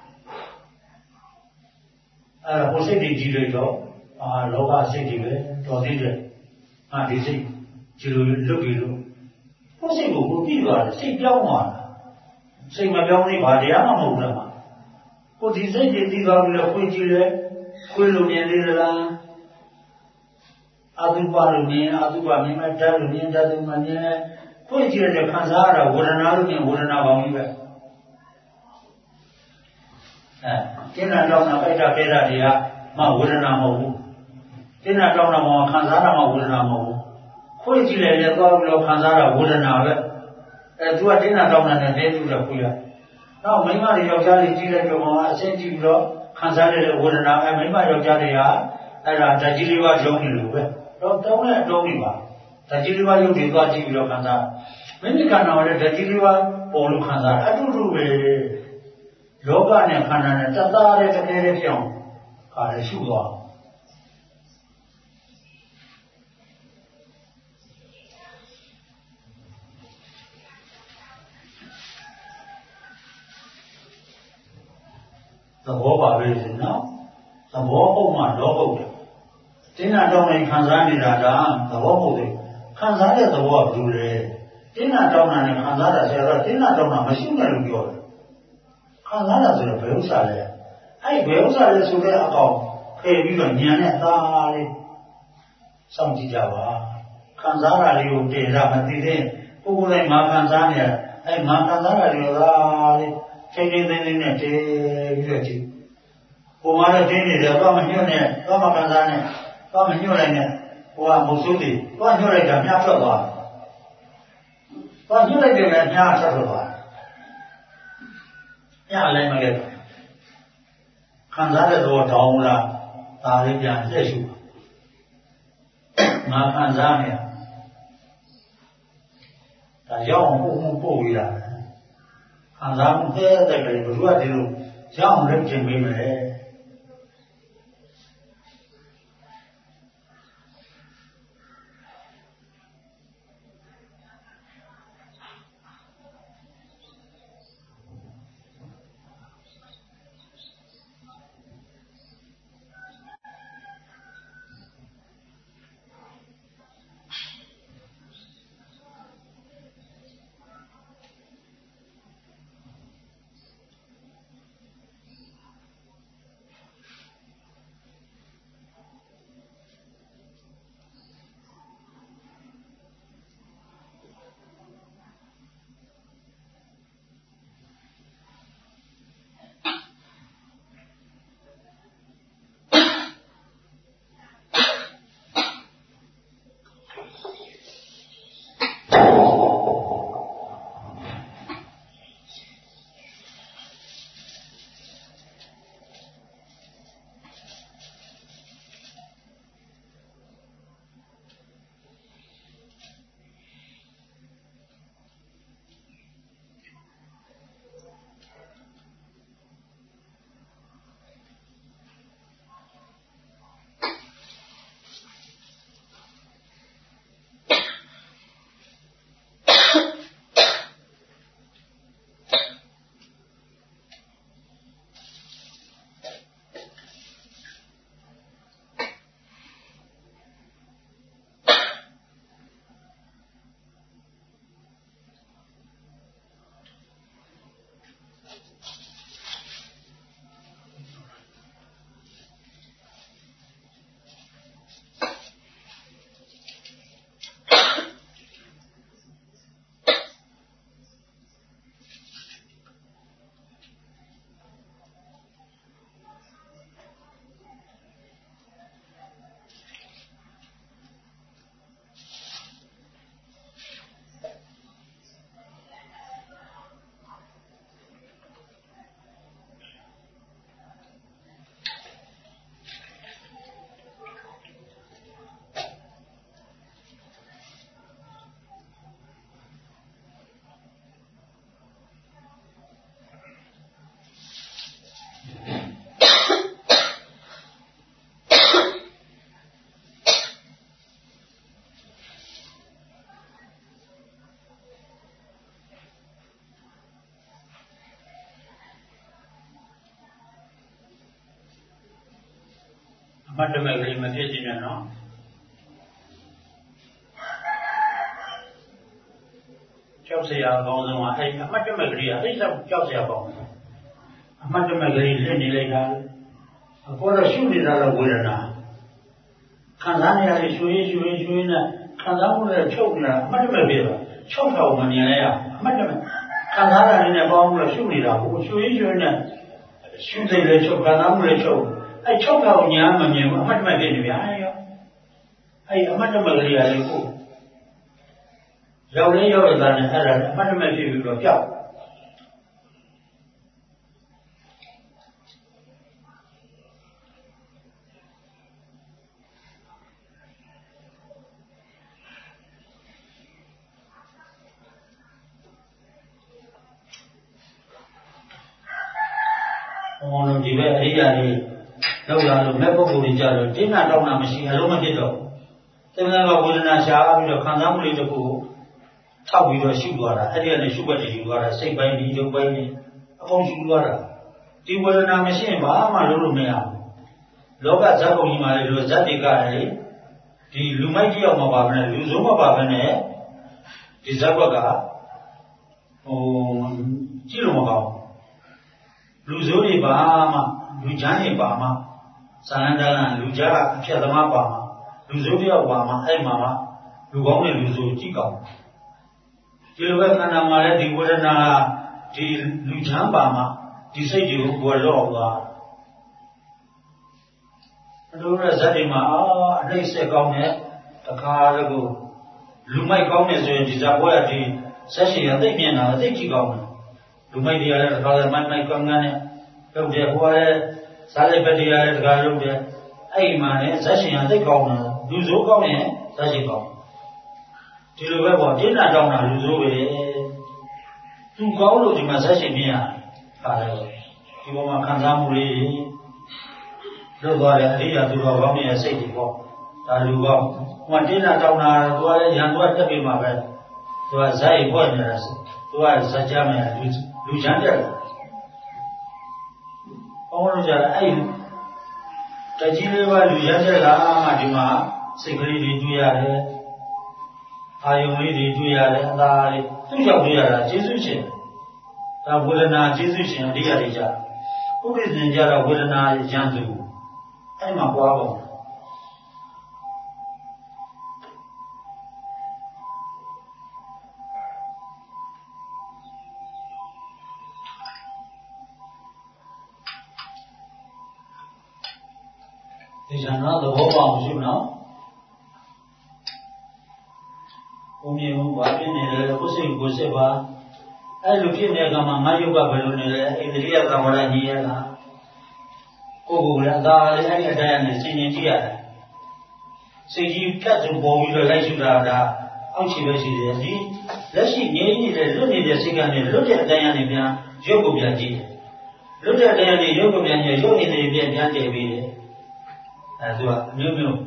အဲ့ဒါကိုစိတ်ကြီးလို့တော့လောကစိတ်ကြီးပဲတော်သေးတယ်ဒီစိတ်ဒီလိုလွတ်ပြီးလို့ကိုယ်စိတ်ကိုကိုပြီးသွားတယ်စိတ်ပြောင်းသွားတာစိတ်မပြောင်းနေပါတရားမှမဟုတ်လားကိုဒီစိတ်ကြီးပြီးသွားပြီးတော့ခွင့်ကြည့်လဲခွင့်လို့မြင်သေးလားအတုပါလို့မြင်အတုပါမြင်မဲ့ဓာတ်လို့မြင်ဓာတ်လို့မမြင်လဲခွင့်ကြည့်တဲ့ခံစားရတာဝေဒနာလို့မြင်ဝေဒနာပေါင်းကြီးပဲကျင့်တာတော့နာပိုက်တာခဲတာတွေကမှဝေဒနာမဟုတ်ဘူးကျင့်တာတော့နာမှာခံစားတာမှဝေဒနာမဟုတ်ဘူးခွင့်ကြည့်လိုက်လဲသွားပြီးတော့ခံစားတာဝေဒနာပဲသူကကျင့်တာတော့နာနဲ့တဲပြီးတော့ခွေးရနောက်မိန်းမတွေယောက်ျားတွေကြည့်လိုက်တော့မှအရှင်းကြည့်ပြီးတော့ခံစားရတဲ့ဝေဒနာမိန်းမယောက်ျားတွေကအဲ့ဒါဓာတ်ကြီးလေးပါရုံနေလို့ပဲတော့တုံးနဲ့တုံးနေပါဓာတ်ကြီးလေးပါရုပ်တွေသွားကြည့်ပြီးတော့ခံစားမိမိခန္ဓာမှာလည်းဓာတ်ကြီးလေးပါပေါ်လို့ခံစားအတူတူပဲလောကနဲ့ခန္ဓာနဲ့တသားတဲ့တကယ်လေးပြောင်းခါရရှုသွားသဘောပါပဲနော်သဘောဟုတ်မှလောဟုတ်တယ်တင်းနာတောင်းနေခံစားနေတာကသဘောဟုတ်တယ်ခံစားတဲ့သဘောကဘယ်လိုလဲတင်းနာတောင်းတာနဲ့ခံစားတာဆိုတော့တင်းနာတောင်းတာမရှိနဲ့လို့ပြောတယ်ခံစားတာဆိုတော့ဘယ်ဥစ္စာလဲအဲ့ဘယ်ဥစ္စာလဲဆိုတဲ့အကောင်ဖယ်ပြီးတော့ညံနဲ့သားလေးစောင့်ကြည့်ကြပါခံစားတာလေးကိုတည်တာမသိသေးကိုယ်ကိုယ်တိုင်မှာခံစားနေရအဲ့မှာခံစားတာလေးသားလေးချိန်ချိန်သိသိနဲ့တည်ပြီးတော့ကြည့်ကိုယ်မှလည်းတင်းနေတယ်တော့မညွတ်နဲ့တော့မခံစားနဲ့တော့မညွတ်လိုက်နဲ့ဟိုကမုတ်ဆိုးတယ်တော့ညွတ်လိုက်တာမြတ်ထွက်သွားတော့ညွတ်လိုက်တယ်လည်းမြတ်ထွက်သွားညလည်းမလဲခံစားတဲ့သဘောတောင်းလားဒါလေးပြန်လက်ရှုငါခံစားနေရဒါရောက်အောင်ပို့ရတာခံစားမှုတဲ့ကလေးဘယ်လိုကဒီလိုရောက်အောင်လုပ်ခြင်းပေးမယ်မှတ်တမဲ့ကလေးမဖြစ်ခြင်းနဲ့နော်ကြောက်စရာအကောင်းဆုံးကအဲ့အမှတ်တမဲ့ကလေးကအဲ့ကြောက်စရာကောင်းတယ်အမှတ်တမဲ့ကလေးလက်နေလိုက်တာအပေါ်တော့ရှုနေတာတော့ဝေဒနာခံစားနေရတဲ့ရွှေနဲ့ခံစားမှုနဲ့ချုပ်နေတာအမှတ်တမဲ့ပြတော့ချုပ်ထောင်မနေရရအမှတ်တမဲ့ခံစားရတဲ့ပေါင်းလို့ရှုနေတာကိုရွှေနဲ့ရှုစိတ်လည်းချုပ်ခံစားမှုလည်းချုပ်အဲ့ချုပ်ထောင်ညာမမြင်ဘူးအမှတ်တမဲ့ပြနေဗျာအဲ့အမှတ်တမဲ့ကလေးကလေကိုရောက်လေးရောက်ရတာနဲ့အဲ့ဒါအမှတ်တမဲ့ဖြစ်ပြီးတော့ပြောက်ဘောလုံးဒီဘက်အရိယာလေးလောက်လာလို့မဲ့ပုဂ္ဂိုလ်တွေကြတော့တိဏ္ဍတောင်းတာမရှိအလုံးမဖြစ်တော့သင်္ကန်းကဝေဒနာရှားပြီးတော့ခံစားမှုလေးတစ်ခုထောက်ပြီးတော့ရှုသွားတာအဲ့ဒီကနေရှုွက်တည်ယူသွားတာစိတ်ပိုင်းဒီရုပ်ပိုင်းนี่အကုန်ရှုသွားတာဒီဝေဒနာမရှိရင်ဘာမှလုပ်လို့မရဘူးလောကဇတ်ပုံကြီးမှာလေဇတ်တွေကလေဒီလူမိုက်တယောက်မပါဘဲနဲ့လူစိုးမပါဘဲနဲ့ဒီဇတ်ဘက်ကကြည့်လို့မကောင်းလူစိုးတွေပါမှလူချမ်းတွေပါမှသာလန်တန်လူကြားအဖြတ်သမားပါမှလူစိုးတယောက်ပါမှအဲ့မှာမှလူကောင်းတဲ့လူစိုးကြည့်ကောင်းဒီလိုပဲခန္ဓာမှာလည်းဒီဝေဒနာဒီလူချမ်းပါမှဒီစိတ်တွေကိုပေါ်လော့သွားအလိုရဇတ်တွေမှာအနှိမ့်ဆက်ကောင်းတဲ့တခါတည်းကိုလူမိုက်ကောင်းနေဆိုရင်ဒီဇာပွဲဒီဆက်ရှင်ရသိမြင်တာသိကြည့်ကောင်းတယ်လူမိုက်တွေလည်းတခါတည်းမိုက်ကောင်းကနေလုပ်တယ်ဟိုလည်းစားလိုက်ပဲတရားလည်းတခါလုပ်တယ်အဲ့ဒီမှာလည်းဇက်ရှင်ရသိကောင်းတယ်လူစိုးကောင်းရင်ဇက်ရှင်ကောင်းဒီလိုပဲပေါ့တိဏ္ဍတောင်းတာလူစိုးပဲသူကောင်းလို့ဒီမှာဇက်ရှင်မြင်ရတယ်ဒီပေါ်မှာခံစားမှုလေးလုပ်သွားတယ်အရိယာသူတော်ကောင်းရဲ့စိတ်တွေပေါ့ဒါလူကောင်းဟိုတိဏ္ဍတောင်းတာသူကလည်းရန်သူကတက်ပြီးမှာပဲသူကဇက်ရိပွက်နေတာသူကဇက်ကြမယ်လူချမ်းတက်တယ်ဘောလို့ကြတယ်အဲ့တကြီးလေးပါလူရတဲ့ကမှဒီမှာစိတ်ကလေးတွေတွေ့ရတယ်အာယုံလေးတွေတွေ့ရတယ်အသာလေးသူ့ကြောင့်တွေ့ရတာကျေးဇူးရှင်ဒါဝေဒနာကျေးဇူးရှင်အရိယာတွေကြဥပ္ပဇင်ကြတော့ဝေဒနာရံသူအဲ့မှာပွားပုံဒီဇာနာသဘောပေါက်မရှိဘူးနော်ဘုံမြေဘုံဘာဖြစ်နေလဲကိုယ်စိတ်ကိုယ်စစ်ပါအဲ့လိုဖြစ်နေတဲ့ကမှာငါယုတ်ကဘယ်လိုနေလဲဣန္ဒြိယသံဝရညီရလားကိုယ်ကိုယ်လည်းအသာလေးအဲ့ဒီအတိုင်းနဲ့စဉ်းကျင်ကြည့်ရတယ်စိတ်ကြီးကတ်စုံပေါ်ပြီးတော့လိုက်ရှုတာဒါအောက်ခြေပဲရှိတယ်ဒီလက်ရှိငြိမ်းနေတဲ့လွတ်နေတဲ့စိတ်ကနေလွတ်တဲ့အတိုင်းကနေပြန်ရုပ်ကိုပြန်ကြည့်တယ်လွတ်တဲ့အတိုင်းကနေရုပ်ကိုပြန်ကြည့်ရုပ်နေနေပြန်တည်ပြီးတယ်အဲသူကမျိုး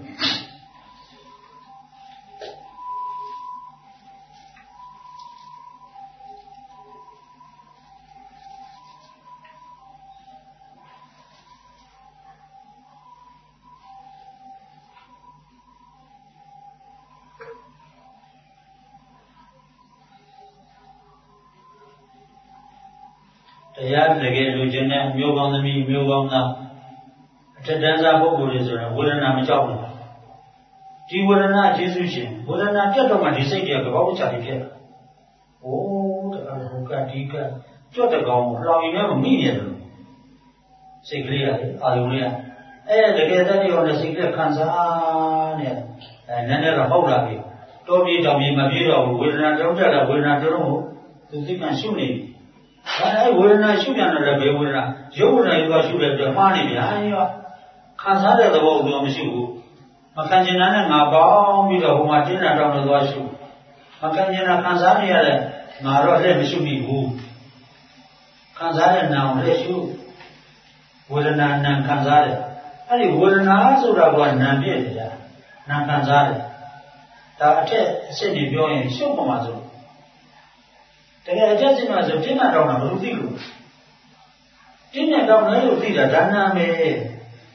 တရားတကယ်လူချင်းနဲ့မျိုးကောင်းသမီးမျိုးကောင်းသားအထက်တန်းစားပုဂ္ဂိုလ်တွေဆိုတော့ဝေဒနာမကြောက်ဘူးဒီဝေဒနာကျေးဇူးရှင်ဝေဒနာပြတ်တော့မှဒီစိတ်တွေကဘောက်ချပြီးဖြစ်โอ้တခါဘုကဒီကကြွတ်တကောင်လောင်ရင်လည်းမမိနေတယ်စိတ်ကလေးကအာယုံလေးကတကယ်တည်းရောနဲ့စိတ်ကခံစားနေနည်းနည်းတော့ဟုတ်လာပြီတောပြေးတောင်ပြေးမပြေးတော့ဘူးဝေဒနာတောက်ကြတာဝေဒနာတောက်တော့သူသိမှရှုနေပြီအဲ့ဝေဒနာရှုပြန်တော့ဘယ်ဝေဒနာရုပ်ဝေဒနာကရှုတဲ့အတွက်မှားနေဗျာရောခံစားတဲ့သဘောကတော့မရှိဘူးမခံကျင်တာနဲ့ငါပေါင်းပြီးတော့ဟိုမှာတင်းတာတောင်းလို့သွားရှုမခံကျင်တာခံစားနေရတဲ့ငါတော့လည်းမရှိဘူးခံစားတဲ့နာကိုလည်းရှုဝေဒနာနာခံစားတယ်အဲ့ဒီဝေဒနာဆိုတာကနာပြည့်တယ်ဗျာနာခံစားတယ်ဒါအထက်အစစ်တွေပြောရင်ရှုပ်ပေါ်မှာဆိုတကယ်အကျဉ်းချင်းမှာဆိုတင်းတာတောင်းတာဘယ်လိုသိလို့တင်းနဲ့တောင်းလဲလို့သိတာဒါနာမယ်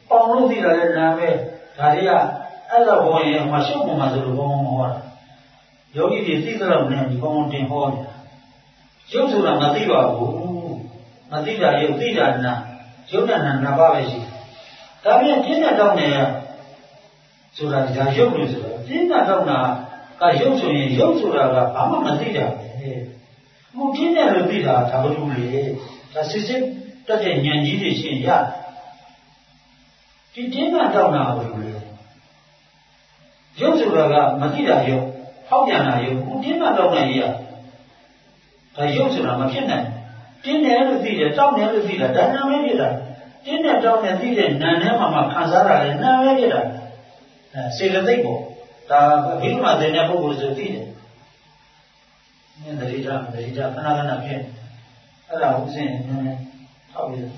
ပေါင်လို့သိတာလည်းနာပဲဒါတွေကအဲ့လိုဟောရင်အမှရှုပ်ပုံမှာဆိုလို့ဘောင်းဟောတာယောဂီတွေသိသလောက်နဲ့ဒီဘောင်းတင်ဟောနေတာရုပ်ဆိုတာမသိပါဘူးမသိတာရုပ်သိတာနာရုပ်နဲ့နာနှစ်ပါးပဲရှိတယ်ဒါပြန်ပြင်းတဲ့တောင်းနေရဆိုတာဒါရုပ်လို့ဆိုတာပြင်းတဲ့တောင်းတာကရုပ်ဆိုရင်ရုပ်ဆိုတာကဘာမှမသိတာပဲမပြင်းတယ်လို့သိတာဒါဘယ်လိုလဲဒါစစ်စစ်တက်တဲ့ဉာဏ်ကြီးတွေရှင်းရဒီတင်းကတောင်းတာဘယ်လိုလဲရုပ်ဆိုတာကမသိတာရုပ်ဖောက်ပြန်တာရုပ်ကိုတင်းကတောင်းနိုင်ရဒါရုပ်ဆိုတာမဖြစ်နိုင်တင်းတယ်လို့သိတယ်တောင်းတယ်လို့သိတာဒါနာမည်ဖြစ်တာတင်းနဲ့တောင်းနဲ့သိတဲ့နာနဲ့မှခံစားတာလေနာမည်ဖြစ်တာစေတသိက်ပေါ့ဒါဘိဓမ္မာသင်တဲ့ပုဂ္ဂိုလ်ဆိုသိတယ်နည်းတတိယခဏခဏဖြစ်အဲ့ဒါဥစဉ်နည်းနည်းထောက်ပြီးဒါ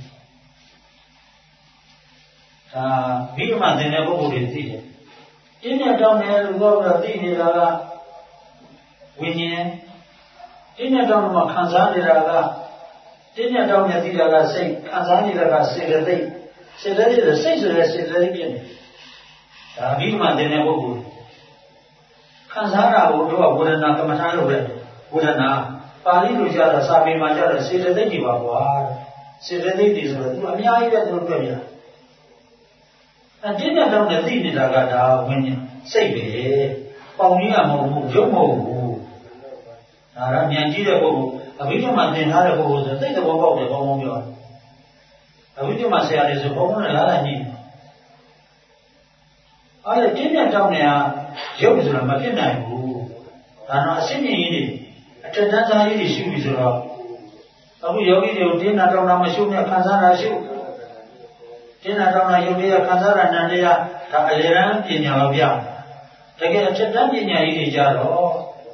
ဘိဓမ္မာသင်တဲ့ပုဂ္ဂိုလ်တွေသိတယ်တင်းနဲ့တောင်းတယ်လို့ပြောတော့သိနေတာကဝိညာဉ်တင်းနဲ့တောင်းမှခံစားနေတာကတင်းနဲ့တောင်းနဲ့သိတာကစိတ်ခံစားနေတာကစေတသိက်စေတသိက်စိတ်ဆိုတဲ့စေတသိက်ဖြစ်နေဒါဘိဓမ္မာသင်တဲ့ပုဂ္ဂိုလ်ခံစားတာကိုတို့ကဝေဒနာကမ္မထာလို့ပဲဝေဒနာပါဠိလိုကြတာစာပေမှာကြတာစေတသိက်တွေပါကွာစေတသိက်တွေဆိုတော့သူအများကြီးပဲသူတို့တွေ့ရတယ်အတင်းနဲ့တောင်းနဲ့သိနေတာကဒါဝိညာဉ်စိတ်ပဲပေါင်ကြီးကမဟုတ်ဘူးရုပ်မဟုတ်ဘူးဒါကဉာဏ်ကြီးတဲ့ပုဂ္ဂိုလ်အဘိဓမ္မာသင်ထားတဲ့ပုဂ္ဂိုလ်ဆိုသိတဲ့ဘောပေါက်တယ်ဘောင်းပြောတယ်အဘိဓမ္မာဆရာတွေဆိုဘောင်းနဲ့လားလာညှိအဲ့ဒါတင်းနဲ့တောင်းနဲ့ရုပ်ဆိုတာမဖြစ်နိုင်ဘူးဒါတော့အစစ်မြင်ကြီးတွေအထက်တန်းသားကြီးတွေရှိပြီဆိုတော့အခုယောဂီတွေကိုတင်းနဲ့တောင်းတာမရှုနဲ့ခံစားတာရှုတင်းနဲ့တောင်းတာယုတ်တရားခံစားတာနံတရားဒါအလေရန်ပညာတော်ပြတကယ်အထက်တန်းပညာကြီးတွေကြတော့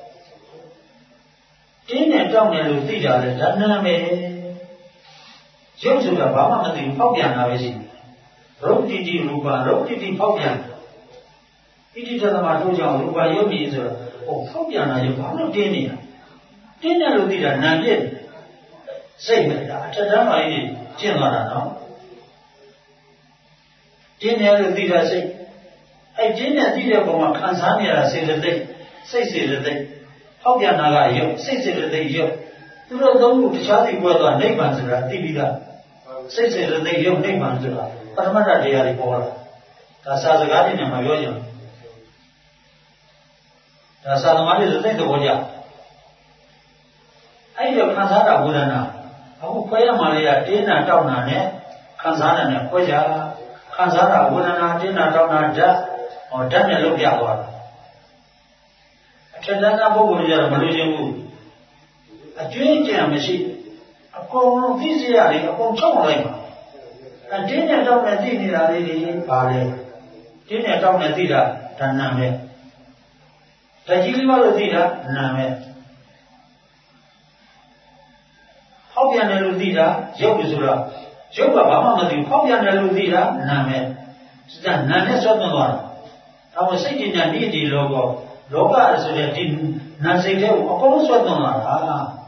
တင်းနဲ့တောင်းတယ်လို့သိတာလေဒါနာမယ်ရုပ်ဆိုတာဘာမှမသိဘူးဖောက်ပြန်တာပဲရှိတယ်ရုပ်တိတိရူပရုပ်တိတိဖောက်ပြန်ဣတိတသမတို့ကြောင့်ရူပယုတ်ကြီးဆိုတော့ဖောက်ပြန်တာရုပ်ဘာလို့တင်းနေတာတင်းတယ်လို့သိတာနာပြည့်စိတ်ပဲဒါအထက်တန်းပါကြီးကျင့်သွားတာနော်တင်းတယ်လို့သိတာစိတ်အဲ့တင်းနဲ့သိတဲ့ပုံမှာခံစားနေရတာစေတသိက်စိတ်စေတသိက်ဖောက်ပြန်တာကရုပ်စိတ်စေတသိက်ရုပ်သူတို့သုံးခုတခြားစီကွဲသွားနိဗ္ဗာန်ဆိုတာသိပြီးသားစိတ်စေတသိက်ရုပ်နိဗ္ဗာန်ဆိုတာပရမတ္ထတရားတွေပေါ်လာဒါစာစကားတွေနဲ့မပြောကြဘူးဒါစာသမားတွေသိတဲ့သဘောကြအဲ့ဒီခံစားတာဝေဒနာအခုခွဲရမှလေးကတင်းနာတောက်နာနဲ့ခံစားတာနဲ့ခွဲကြခံစားတာဝေဒနာတင်းနာတောက်နာဓာတ်ဓာတ်နဲ့လုံးပြသွားတာအထက်တန်းသားပုဂ္ဂိုလ်တွေကတော့မလို့ခြင်းဘူးအကျွေးကြံမရှိအကုန်လုံးသိစရာတွေအကုန်ချုပ်လိုက်ပါအတင်းနဲ့တောက်နဲ့သိနေတာလေးတွေပါလေတင်းနဲ့တောက်နဲ့သိတာဒါနာမဲ့တကြီးလေးပါလို့သိတာနာမဲ့ဟောက်ပြန်တယ်လို့သိတာရုပ်ဆိုတာရုပ်ကဘာမှမသိဘူးဟောက်ပြန်တယ်လို့သိတာနာမဲ့စတဲ့နာနဲ့ဆောက်သွင်းသွားတာဒါမှစိတ်ဉာဏ်ဤဒီလောကဆိုတဲ့ဒီနာစိတ်တွေကိုအကုန်ဆောက်သွင်းလာတာ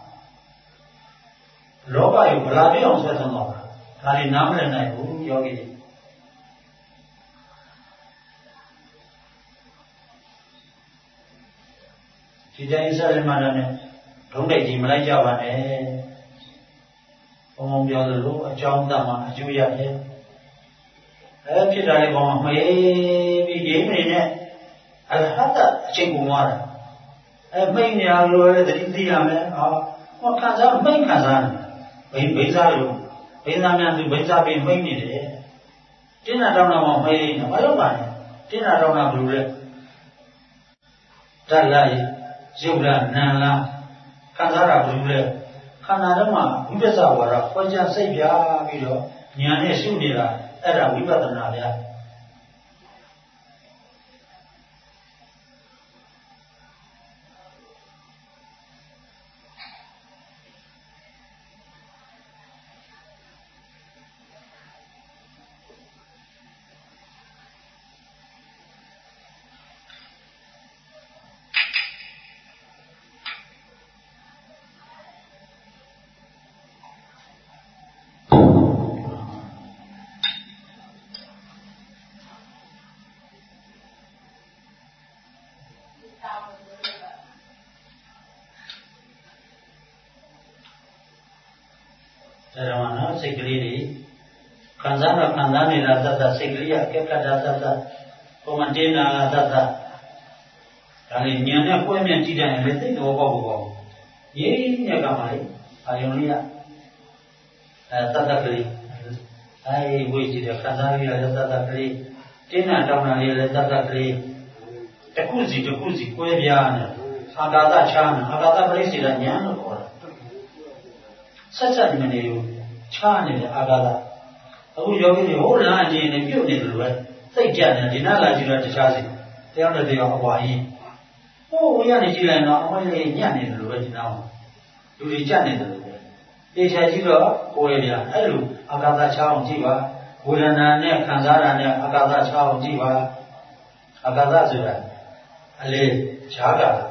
လောကကိုဗလာပြအောင်ဆောက်သွင်းသွားတာဒါတွေနားမလည်နိုင်ဘူးယောဂီတွေဒီတိုင်းစားရမှလည်းဒုံးတိုက်ကြီးမလိုက်ကြပါနဲ့ဘုံဘုံပြောသလိုအကြောင်းတတ်မှအကျိုးရတယ်ဖြစ်တာလေးပေါ်မှာမေးပြီးရေးနေနဲ့အရဟတအချိန်ကုန်သွားတာမိတ်နေရလို့လည်းတတိသိရမယ်ဟောခံစားမိတ်ခံစားတယ်ဘိန်းစားလို့ဘိန်းစားများသူဘိန်းစားပြီးမိတ်နေတယ်တင်းနာတောင်းတာမှမေးနေဘာလို့ပါလဲတင်းနာတောင်းတာဘယ်လိုလဲဓာတ်လားရုပ်လားနာလားခံစားတာဘယ်လိုလဲခန္ဓာထဲမှာဝိပဿနာဝါဒခွဲခြားစိတ်ပြပြီးတော့ဉာဏ်နဲ့ရှုနေတာအဲ့ဒါဝိပဿနာဗျာ Ramana Sikri Kanzana Kandani Rata Sikria Kekada Commandina Tata Aliniana Poemian Tida and Letty Obo Ye Yagamai Ionia Tatakri I waited a Kandari Tatakri Tina Tamari Tatakri Jacuzzi Poeviana Agada Chan Agada President or such a many Chan Agada. Oh, you hold on in a few little way. Say, Jan, did not like you at the chassis. The other day of Hawaii. Oh, we are in Chile now, only Yan in the way now. You reach Jan in the way. They say, you go, Coelia, hello, Agada Chow Jiva, Ulana, Kanzara, Agada Chow Jiva, Agada Zura, Ale, Chaga.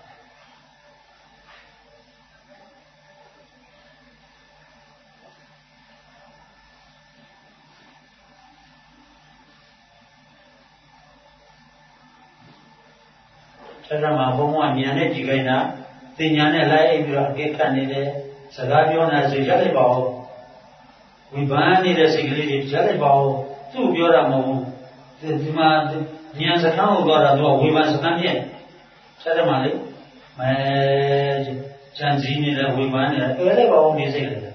Sama Bomo Miane Tigana, Tinyana Lai, Gekanide, Sagabiona Jalibao. We ban it as a great Jalibao, 2 Bioramo, the demand Nyanzakano Gorado, we must come here. Salamali, my Chanzini, we ban it, Elebo music.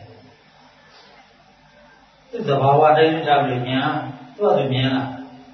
The Bawa Davinia, to the Miana.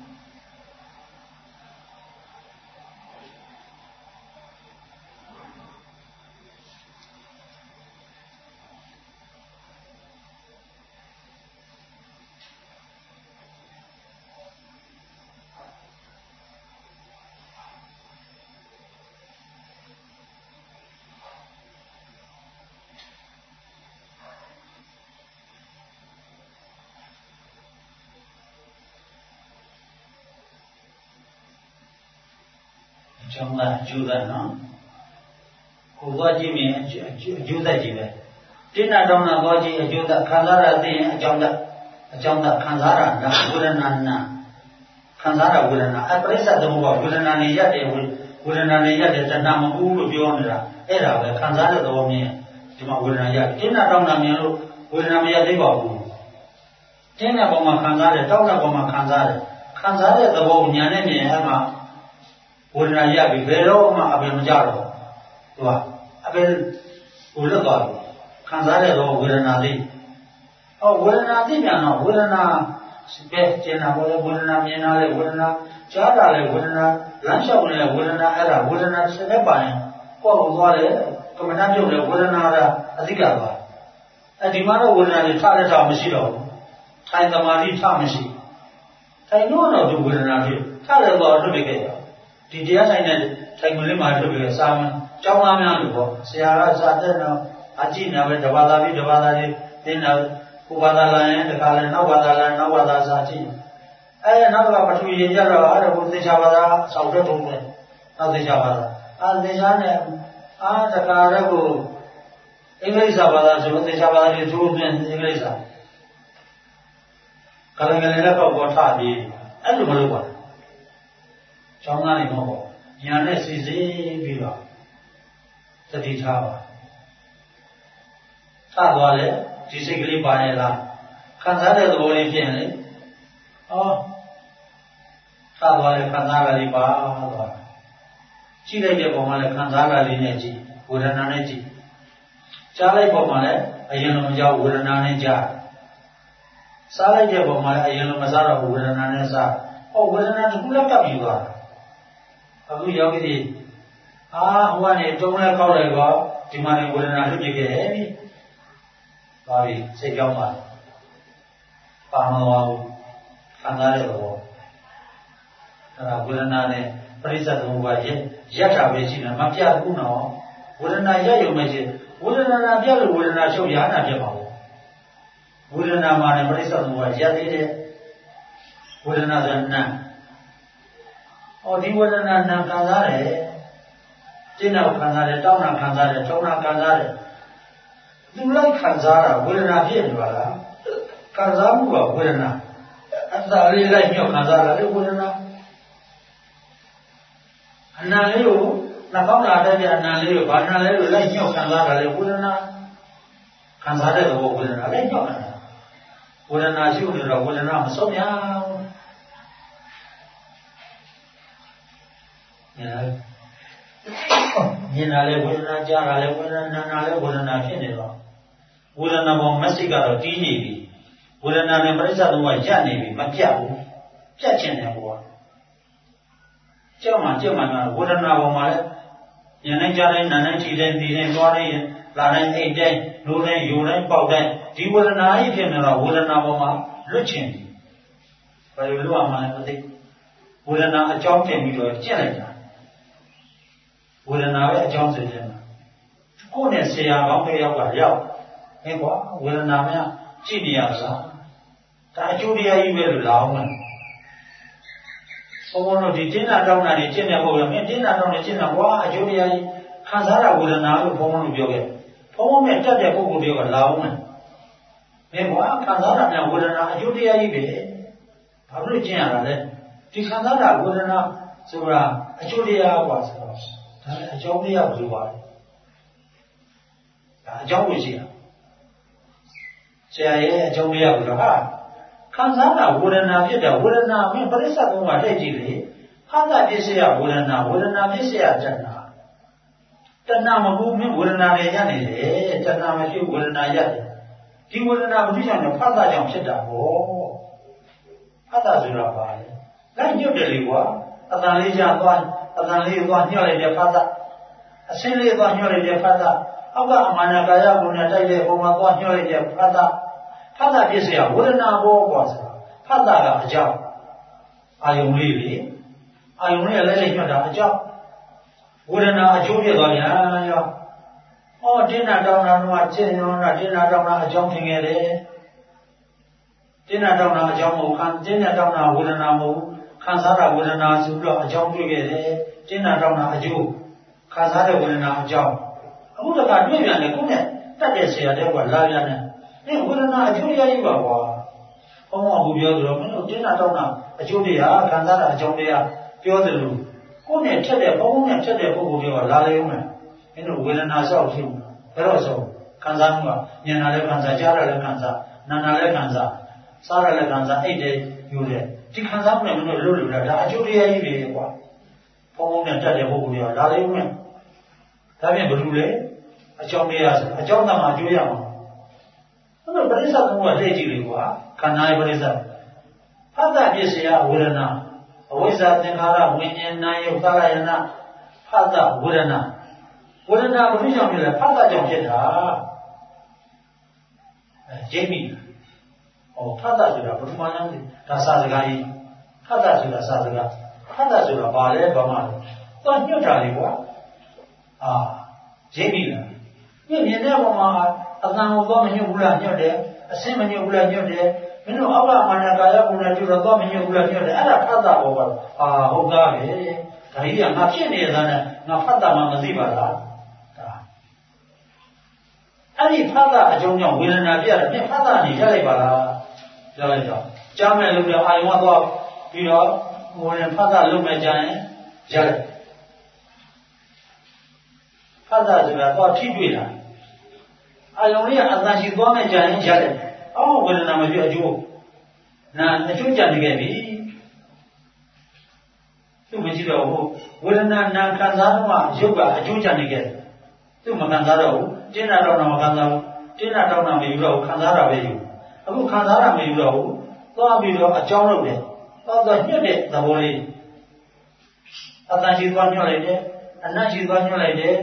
Judah, no? Who got Jimmy, Judah Jive. Dinner Donna Goji, Judah Kanzara, Jonda Kanzara, Wuranana. Kanzara Wurana. I praise at the Muba, Wuranani Yade, Wuranani Yade, the Nama Uru Bionda, Era, the Kanzara, the Omia, Tima Wuranaya. Dinner Donna Miru, Wuranamia Debabu. Dinner Boma Kanzara, Donna Boma Kanzara. Kanzara, the Bomianemi, Emma. Wouldn't I be Vero, Abel Abel Ulago, Kanzare or Willanadi? Oh, Willanadi, no, Willana, Spectina, Willana, Miena, Willana, Jada, Willana, Lancia, Willana, Era, Willana, Senebai, Paul Wale, Commandant, Willana, Adigaba. A demand Willana, Talata Machino, Time the Mari Tamasi. I know not to Willanadi, Talaba to be the dear Tanglima to be some Chawamian, Sierra Satana, Ajina, the Wadavi, dinner, Kubadala, the Kalana, Nawada Sati. I am not about to be in Java, with the Javada, South of not the Javada. And the Jana, the Karabu, English Javada, with the Javada, the two men, English. Kalangalaka got Tadi, and the Maluba. Chongani Mobo, Yanes is a Viva, the Ditava. Tadwale, Tisigli Panela, Kanzada the Holy Family. Oh, Tadwale Kanzara Liba, Chile Pomale Kanzara Lineji, Urananeji. Chale Pomale, a Yenoja Urananeja. Sala Pomale, a Yenomazara Urananesa. Oh, Urana Kulaka. Abu Yogi, one a donor color, demanding whether or not you get any. Bobby, say Joma. Pamela, Kanare, Wuranane, Prisa Duvaje, Yata Vecina, Makia Uno, Wurana Yayo Majid, Wurana Yalu, Wurana Shoyana Jamo. Wurana Mana Prisa Duvaje, Wurana Nan. Oh, the word and Kanzare, Dinner Kanzare, Donna Kanzare, Tona Kanzare. You like Kanzara, will not hear Vala. Kanzamua, will not. And I really like your Kanzara, will not. And now you, Napana, and Naleo, but Naleo, like your Kanzara, will not. ခံစားတဲ့သဘောဝေဒနာလည်းညော့နေတာဝေဒနာရှိနေတော့ဝေဒနာမဆုံးရမြင်လာလေဝေဒနာကြားလာလေဝေဒနာနာလာလေဝေဒနာဖြစ်နေတော့ဝေဒနာပေါ်မက်ဆေ့ကတော့တီးနေပြီဝေဒနာနဲ့ပရိစ္ဆေသုံးပါးရပ်နေပြီမပြတ်ဘူးပြတ်ချင်တယ်ဘောကြောက်မှဝေဒနာပေါ်မှာလည်းဉာဏ်နဲ့ကြားတိုင်းနာနဲ့ခြေတိုင်းဒီတိုင်းသွားတိုင်းလာတိုင်းအိတ်တိုင်းနိုးတိုင်းယူတိုင်းပေါက်တိုင်းဒီဝေဒနာကြီးဖြစ်နေတော့ဝေဒနာပေါ်မှာလွတ်ချင်ပြီဘယ်လိုလုပ်ရမှလဲမသိဝေဒနာအကြောင်းတင်ပြီးတော့ကျင့်လိုက်တာဝေဒနာရဲ့အကြောင်းဆိုရင်ကိုယ်နဲ့ဆရာကောင်းတစ်ယောက်ကရောက်ဟဲ့ကွာဝေဒနာများကြည့်နေရလားဒါအကျိုးတရားကြီးပဲလို့လာအောင်မယ်ဘုံဘုံတို့ဒီတင်းနာတောင်းတာတွေကျင့်တဲ့ပုံရမင်းတင်းနာတောင်းနေကျင့်တာကွာအကျိုးတရားကြီးခံစားတာဝေဒနာလို့ဘုံဘုံတို့ပြောခဲ့ဘုံဘုံနဲ့တက်တဲ့ပုဂ္ဂိုလ်တွေကလာအောင်မယ်မင်းကွာခံစားတာများဝေဒနာအကျိုးတရားကြီးပဲဘာလို့ကျင့်ရတာလဲဒီခံစားတာဝေဒနာဆိုတာအကျိုးတရားကွာဆိုတော့ဒါလည်းအကြောင်းတရားဘယ်လိုပါလဲဒါအကြောင်းကိုရှိတာဆရာရဲ့အကြောင်းတရားကိုဟာခံစားတာဝေဒနာဖြစ်တာဝေဒနာမင်းပရိစ္ဆေသုံးပါတိုက်ကြည့်လေခန္ဓာပစ္စယဝေဒနာပစ္စယတဏှာမဟုတ်မင်းဝေဒနာတွေရနေတယ်တဏှာမရှိဝေဒနာရတယ်ဒီဝေဒနာဘာကြောင့်လဲဖတ်တာကြောင့်ဖြစ်တာဟောဖတ်တာဆိုတာပါလေလိုက်ညွတ်တယ်လေကွာအတန်လေးကြသွားအတန်လေးသွားညှော့လိုက်တဲ့ဖတ်တာအစင်းလေးသွားညှော့လိုက်တဲ့ဖတ်တာအောက်ကအမာနာကာယဘုံနဲ့တိုက်တဲ့ပုံမှာသွားညှော့လိုက်တဲ့ဖတ်တာပစ္စယဝေဒနာဘောကွာဆိုတာဖတ်တာကအကြောင်းအာယုံလေးလေအာယုံလေးလည်းညှော့တာအကြောင်းဝေဒနာအကျိုးဖြစ်သွားပြန်ရောဟောတင်းနာတောင်းတာတော့ကျင့်ရောတာတင်းနာတောင်းတာအကြောင်းထင်ခဲ့တယ်တင်းနာတောင်းတာအကြောင်းမဟုတ်ခံတင်းနာတောင်းတာဝေဒနာမဟုတ်ခံစားတာဝေဒနာဆိုတော့အကြောင်းတွေ့ခဲ့တယ်တင်းနာတောင်းတာအကျိုးခံစားတဲ့ဝေဒနာအကြောင်းအခုတခါတွေ့ပြန်တယ်ကိုနဲ့တတ်တဲ့ဆရာတဲ့ကလာပြန်တယ်ဒီဝေဒနာအကျိုးရည်ပါကွာဘုံအောင်ပြောသလိုမင်းတို့တင်းနာတောင်းတာအကျိုးတရားခံစားတာအကြောင်းတရားပြောသလိုကိုနဲ့ထက်တဲ့ဘုံနဲ့ထက်တဲ့ပုဂ္ဂိုလ်တွေကလာလေဦးမယ်မင်းတို့ဝေဒနာဆောက်ရှိဘူးဘယ်တော့ဆုံးခံစားမှုကဉာဏ်နာလည်းခံစားကြားရလည်းခံစားနာနာလည်းခံစားစားရလည်းခံစားအိတ်တယ်ယူတယ်ဒီခံစားမှုနဲ့မင်းတို့လွတ်လို့ဒါအကျိုးတရားကြီးတွေကွာဘုံနဲ့ထက်တဲ့ပုဂ္ဂိုလ်တွေကလာလေဦးမယ်ဒါပြင်ဘယ်လိုလဲအကြောင်းတရားဆိုအကြောင်းတမှာအကျိုးရမှာအဲ့တော့ပရိစ္ဆေသုံးပါးလက်ကြည့်လေကွာခန္ဓာရဲ့ပရိစ္ဆေဖတ်တာပစ္စယဝေဒနာအဝိဇ္ဇာသင်္ခါရဝိညာဉ်နာယုတ်သရယနာဖတ်တာဝေဒနာဘယ်လိုကြောင့်ဖြစ်လဲဖတ်တာကြောင့်ဖြစ်တာကျိမိဖတ်တာဆိုတာဘုရားနာမည်ဒါစာစကားကြီးဖတ်တာဆိုတာစာစကားဖတ်တာဆိုတာဘာလဲဘာမှတော့ညွတ်တာလေကွာကျိမိလားညမြင်တဲ့ဘုံမှာအတန်ကိုတော့မညွတ်ဘူးလားညွတ်တယ်အစင်းမညွတ်ဘူးလားညွတ်တယ်မင်းတို့အောက်ကမာနကာယဘုံနဲ့ကျတော့မညွတ်ဘူးလားညွတ်တယ်အဲ့ဒါဖတ်တာဘောပါဟုတ်သားပဲဒါကြီးကငါဖြစ်နေတာနဲ့ငါဖတ်တာမှမသိပါလားအဲ့ဒီဖတ်တာအကြောင်းကြောင့်ဝေဒနာပြရတယ်ပြင်ဖတ်တာနေရလိုက်ပါလားရလိုက်တော့ကြားမဲ့လို့အာယုံကတော့ပြီးတော့ဟိုရင်ဖတ်တာလုပ်မဲ့ကြရင်ရလိုက်ဖတ်တာဆိုတာတော့ထိတွေ့တာအာယုံလေးကအတန်ရှိသွားမဲ့ကြရင်ရလိုက်အော်ဝေဒနာမပြအကျိုးနာအကျိုးကြံနေခဲ့ပြီသူမကြည့်တော့ဘူးဝေဒနာနာခံစားတော့ရုပ်ကအကျိုးကြံနေခဲ့တယ်သူမခံစားတော့ဘူးတင်းနာတော့မခံစားဘူးတင်းနာတော့မယူတော့ဘူးခံစားတာပဲယူအခုခံစားတာမယူတော့ဘူးသွားပြီးတော့အကြောင်းလုပ်တယ်သွားညှက်တဲ့သဘောလေးအတန်ရှိသွားညှက်လိုက်တယ်အနတ်ရှိသွားညှက်လိုက်တယ်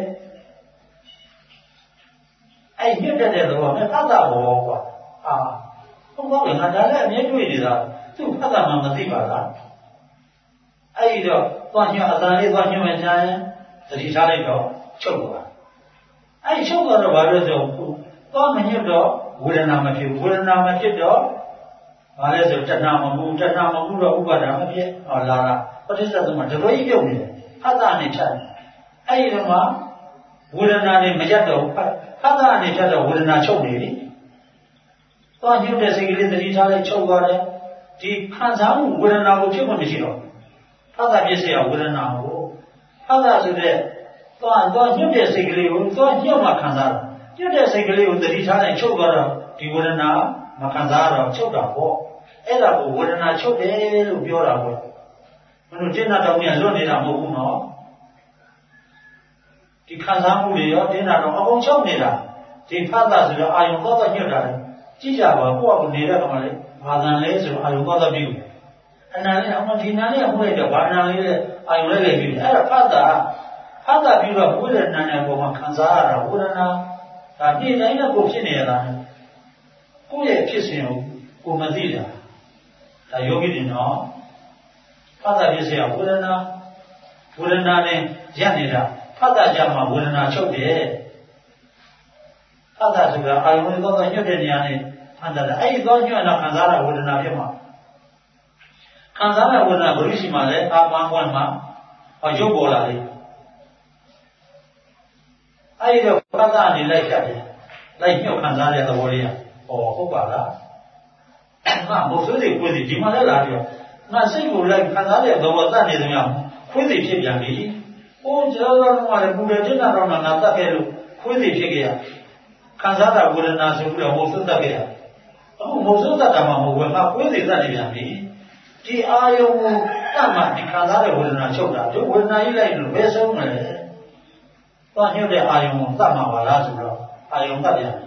အဲ့ညှက်တဲ့သဘောနဲ့ဖတ်တာဘောကွာဟုတ်ပါဘူးငါဒါလည်းအမြဲတွေ့နေတာသူဖတ်တာမှမသိပါလားအဲ့ဒီတော့သွားညှက်အတန်လေးသွားညှက်မှချမ်းသတိထားလိုက်တော့ချုပ်သွားအဲ့ချုပ်သွားတော့ဘာလို့ဆိုသွားမညွတ်တော့ဝေဒနာမဖြစ်ဝေဒနာမဖြစ်တော့ဘာလဲဆိုတဏှာမမှုတော့ဥပါဒာမဖြစ်လာတာပဋိစ္စသမတပည့်ပြုတ်နေတယ်ဖတ်တာနဲ့ဖြတ်အဲ့ဒီတော့မှဝေဒနာနဲ့မရက်တော့ဖတ်တာနဲ့ဖြတ်တော့ဝေဒနာချုပ်နေပြီသွားညွတ်တဲ့စိတ်ကလေးသတိထားလိုက်ချုပ်သွားတယ်ဒီခံစားမှုဝေဒနာကိုဖြစ်မှမရှိတော့ဖတ်တာပြည့်စရာဝေဒနာကိုဖတ်တာဆိုတဲ့သွားညွတ်တဲ့စိတ်ကလေးကိုသွားညွတ်မှခံစားတာညွတ်တဲ့စိတ်ကလေးကိုတတိထားနဲ့ချုပ်သွားတော့ဒီဝေဒနာမခံစားတော့ချုပ်တာပေါ့အဲ့ဒါကိုဝေဒနာချုပ်တယ်လို့ပြောတာပေါ့မင်းတို့တင်းနာတော်ကြီးလွတ်နေတာမဟုတ်ဘူးနော်ဒီခံစားမှုတွေရောတင်းနာတော်အကုန်ချုပ်နေတာဒီဖတ်တာဆိုတော့အာယုံတော့ညွတ်တာလေကြည့်ကြပါကိုယ့်အကူနေတဲ့ကောင်လေးဘာသာလဲဆိုတော့အာယုံတော့ပြုအနာလေးအောင်ဒီနာလေးကဟိုလိုက်တော့ဘာနာလေးလဲအာယုံလေးလည်းပြုအဲ့ဒါဖတ်တာပြုတော့ဝေဒနာနဲ့ပုံမှာခံစားရတာဝေဒနာဒါနေ့တိုင်းလည်းကိုဖြစ်နေရတာကိုယ့်ရဲ့ဖြစ်စဉ်ကိုမသိတာဒါယောဂီတွေနော်ဖတ်တာဖြစ်เสียဝေဒနာနဲ့ရပ်နေတာဖတ်တာကြမှာဝေဒနာချုပ်တယ်ဖတ်တာဆိုတာအာယုံလေးတော့ညွတ်တဲ့နေရာနဲ့ဖတ်တာအဲ့ဒီတော့ညွတ်တော့ခံစားရဝေဒနာဖြစ်မှာခံစားရဝေဒနာဘယ်လိုရှိမှလဲအာပန်းကွန်းမှာရုပ်ပေါ်လာလေအဲ့ဒီတော့ဖတ်တာနေလိုက်ကြတယ်လိုက်ညှောက်ခံစားတဲ့သဘောလေးကဟုတ်ပါလားငါဘုရားတွေကိုယ်စီဒီမှာလည်းလာပြီးတော့ငါစိတ်ကိုလိုက်ခံစားတဲ့သဘောတတ်နေသမျှခွေးစီဖြစ်ပြန်ပြီကျွန်တော်တို့ကလည်းပူတယ်တင်တာတော့ငါတတ်ခဲ့လို့ခွေးစီဖြစ်ခဲ့ရခံစားတာဝေဒနာဆိုပြီးတော့ဘုရားတတ်ခဲ့ရအခုဘုရားတတ်တာမှမဟုတ်ဘူးငါခွေးစီတတ်နေပြန်ပြီဒီအာယုံကိုတတ်မှဒီခံစားတဲ့ဝေဒနာချုပ်တာဒီဝေဒနာကြီးလိုက်လို့ဘယ်ဆုံးမလဲတော့ညှို့တဲ့အာယုံကိုတတ်မှာပါလားဆိုတော့အာယုံတတ်ပြန်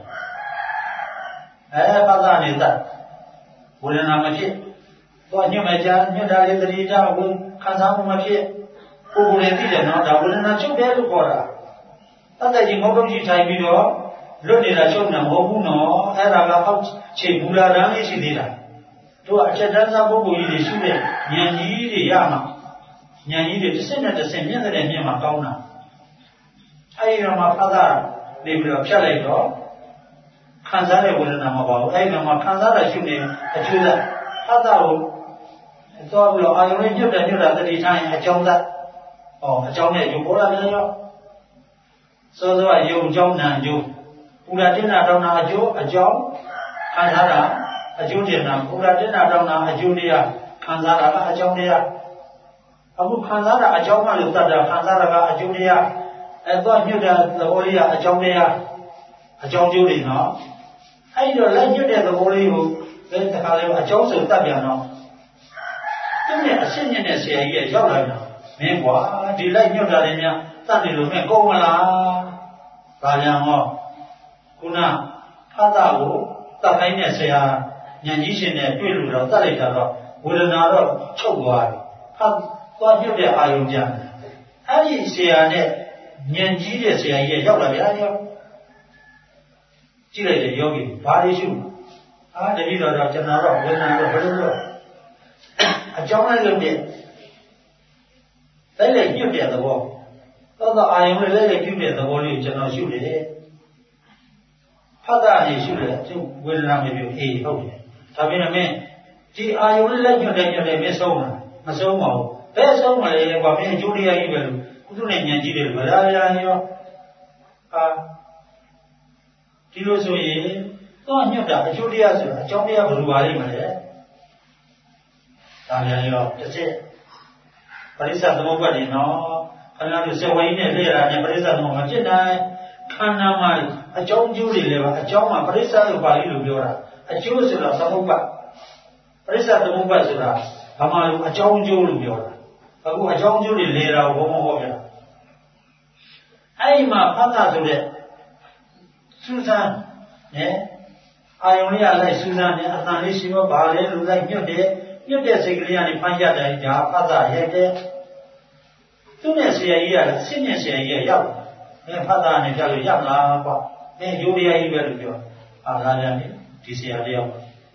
ပါသာနေတတ်ဝေဒနာမဖြစ်တော့ညှို့မကြညှို့တာလေးတတိတာဝင်ခံစားမှုမဖြစ်ကိုယ်ကိုယ်လည်းသိတယ်နော်ဒါဝေဒနာချုပ်တယ်လို့ခေါ်တာတတ်တဲ့ကြီးငုံတုံးကြီးထိုင်ပြီးတော့လွတ်နေတာချုပ်နေမဟုတ်ဘူးနော်အဲ့ဒါကအောက်ခြေဘူလာတန်းလေးရှိသေးတာတို့အချက်တန်းစားပုဂ္ဂိုလ်ကြီးတွေရှိတဲ့ဉာဏ်ကြီးတွေရမှာဉာဏ်ကြီးတွေတစ်စက်နဲ့တစ်စက်မြင့်တဲ့မြင့်မှာကောင်းတာအဲ့ဒီတော့မှဖတ်တာနေပြီးတော့ဖြတ်လိုက်တော့ခံစားတဲ့ဝေဒနာမပါဘူးအဲ့ဒီမှာခံစားတာရှိနေအကျိုးသက်ဖတ်တာကိုသွားပြီးတော့အာယုံနဲ့ညွတ်တာတတိထားရင်အကြောင်းသက်အကြောင်းနဲ့ယူပေါ်လာပြန်ရောစောစောကယုံအကြောင်းနာအကျိုးပူရာတင်တာတောင်းတာအကျိုးအကြောင်းခံစားတာအကျိုးတင်တာပူရာတင်တာတောင်းတာအကျိုးတရားခံစားတာကအကြောင်းတရားအခုခံစားတာအကြောင်းမှလို့တတ်တာခံစားတာကအကျိုးတရားတော့ညွတ်တဲ့သဘောလေးကအကြောင်းတရားအကြောင်းကျိုးတွေနော်အဲ့ဒီတော့လက်ညွတ်တဲ့သဘောလေးကိုတခါလေအကြောင်းဆိုတတ်ပြန်တော့သူ့နဲ့အစစ်ညက်တဲ့ဆရာကြီးကရောက်လာတော့မင်းကွာဒီလိုက်ညွတ်တာတွေများတတ်တယ်လို့မင်းကုန်မလားဒါကြောင့်ဟောခုနဖတ်တာကိုတတ်တိုင်းတဲ့ဆရာဉာဏ်ကြီးရှင်နဲ့တွေ့လို့တော့တတ်လိုက်တာတော့ဝေဒနာတော့ချုပ်သွားတယ်ဖတ်သွားညွတ်တဲ့အာယုံကြတယ်အဲ့ဒီဆရာနဲ့ဉာဏ်ကြီးတဲ့ဆရာကြီးရောက်လာဗျာရောကြည့်လိုက်တဲ့ယောဂီဘာတွေရှုတတိတော်တော့ကျွန်တော်တော့ဝေဒနာတော့ဘယ်လိုလုပ်အကြောင်းလိုက်လို့တဲ့လိုက်ညွတ်တဲ့သဘောတော့အာယုံလေးလိုက်ပြုတဲ့သဘောလေးကိုကျွန်တော်ရှုနေတယ်ဖတ်တာနေရှုတယ်သူဝေဒနာမပြုဟုတ်တယ်ဒါပေမဲ့ဒီအာယုံလေးလိုက်ညွတ်တယ်မဆုံးလားမဆုံးပါဘူးဘယ်ဆုံးမလဲကွာမင်းအကျိုးတရားကြီးပဲလို့ကုသနဲ့ဉာဏ်ကြီးတယ်ဗလာရာရောဒီလိုဆိုရင်တော့ညွတ်တာအကျိုးတရားဆိုတာအကြောင်းတရားဘယ်လိုပါလိမ့်မလဲဒါလည်းရောတစ်ချက်ပရိစ္ဆသမုပ္ပါဒ်နေနော်ခန္ဓာတို့စဝိုင်းနဲ့လေ့ရတာနဲ့ပရိစ္ဆသမုပ္ပါဒ်ဖြစ်တိုင်းခန္ဓာမှာအကြောင်းကျိုးတွေလည်းပါအကြောင်းမှာပရိစ္ဆလို့ပါဠိလိုပြောတာအကျိုးဆိုတာသမုပ္ပါဒ်ပရိစ္ဆသမုပ္ပါဒ်ဆိုတာဘာမှလို့အကြောင်းကျိုးလို့ပြောတာအခုအကြောင်းကျိုးတွေလေတာဘုံဘုံဟောပြတာအဲ့ဒီမှာဖတ်တာဆိုတဲ့စူးစမ်းနဲ့အာယုံလေးလိုက်စူးစမ်းနဲ့အတန်လေးရှိတော့ဘာလဲလို့လိုက်ညွတ်တဲ့စိတ်ကလေးကနေဖမ်းရတဲ့ဒါဖတ်တာရဲ့တဲ့သူ့နဲ့ဆရာကြီးကလည်းစစ်နဲ့ဆရာကြီးကရောက်ဖတ်တာနဲ့ကြလို့ရောက်လာကွာရိုးတရားကြီးပဲလို့ပြောလာကြတယ်ဒီဆရာတယောက်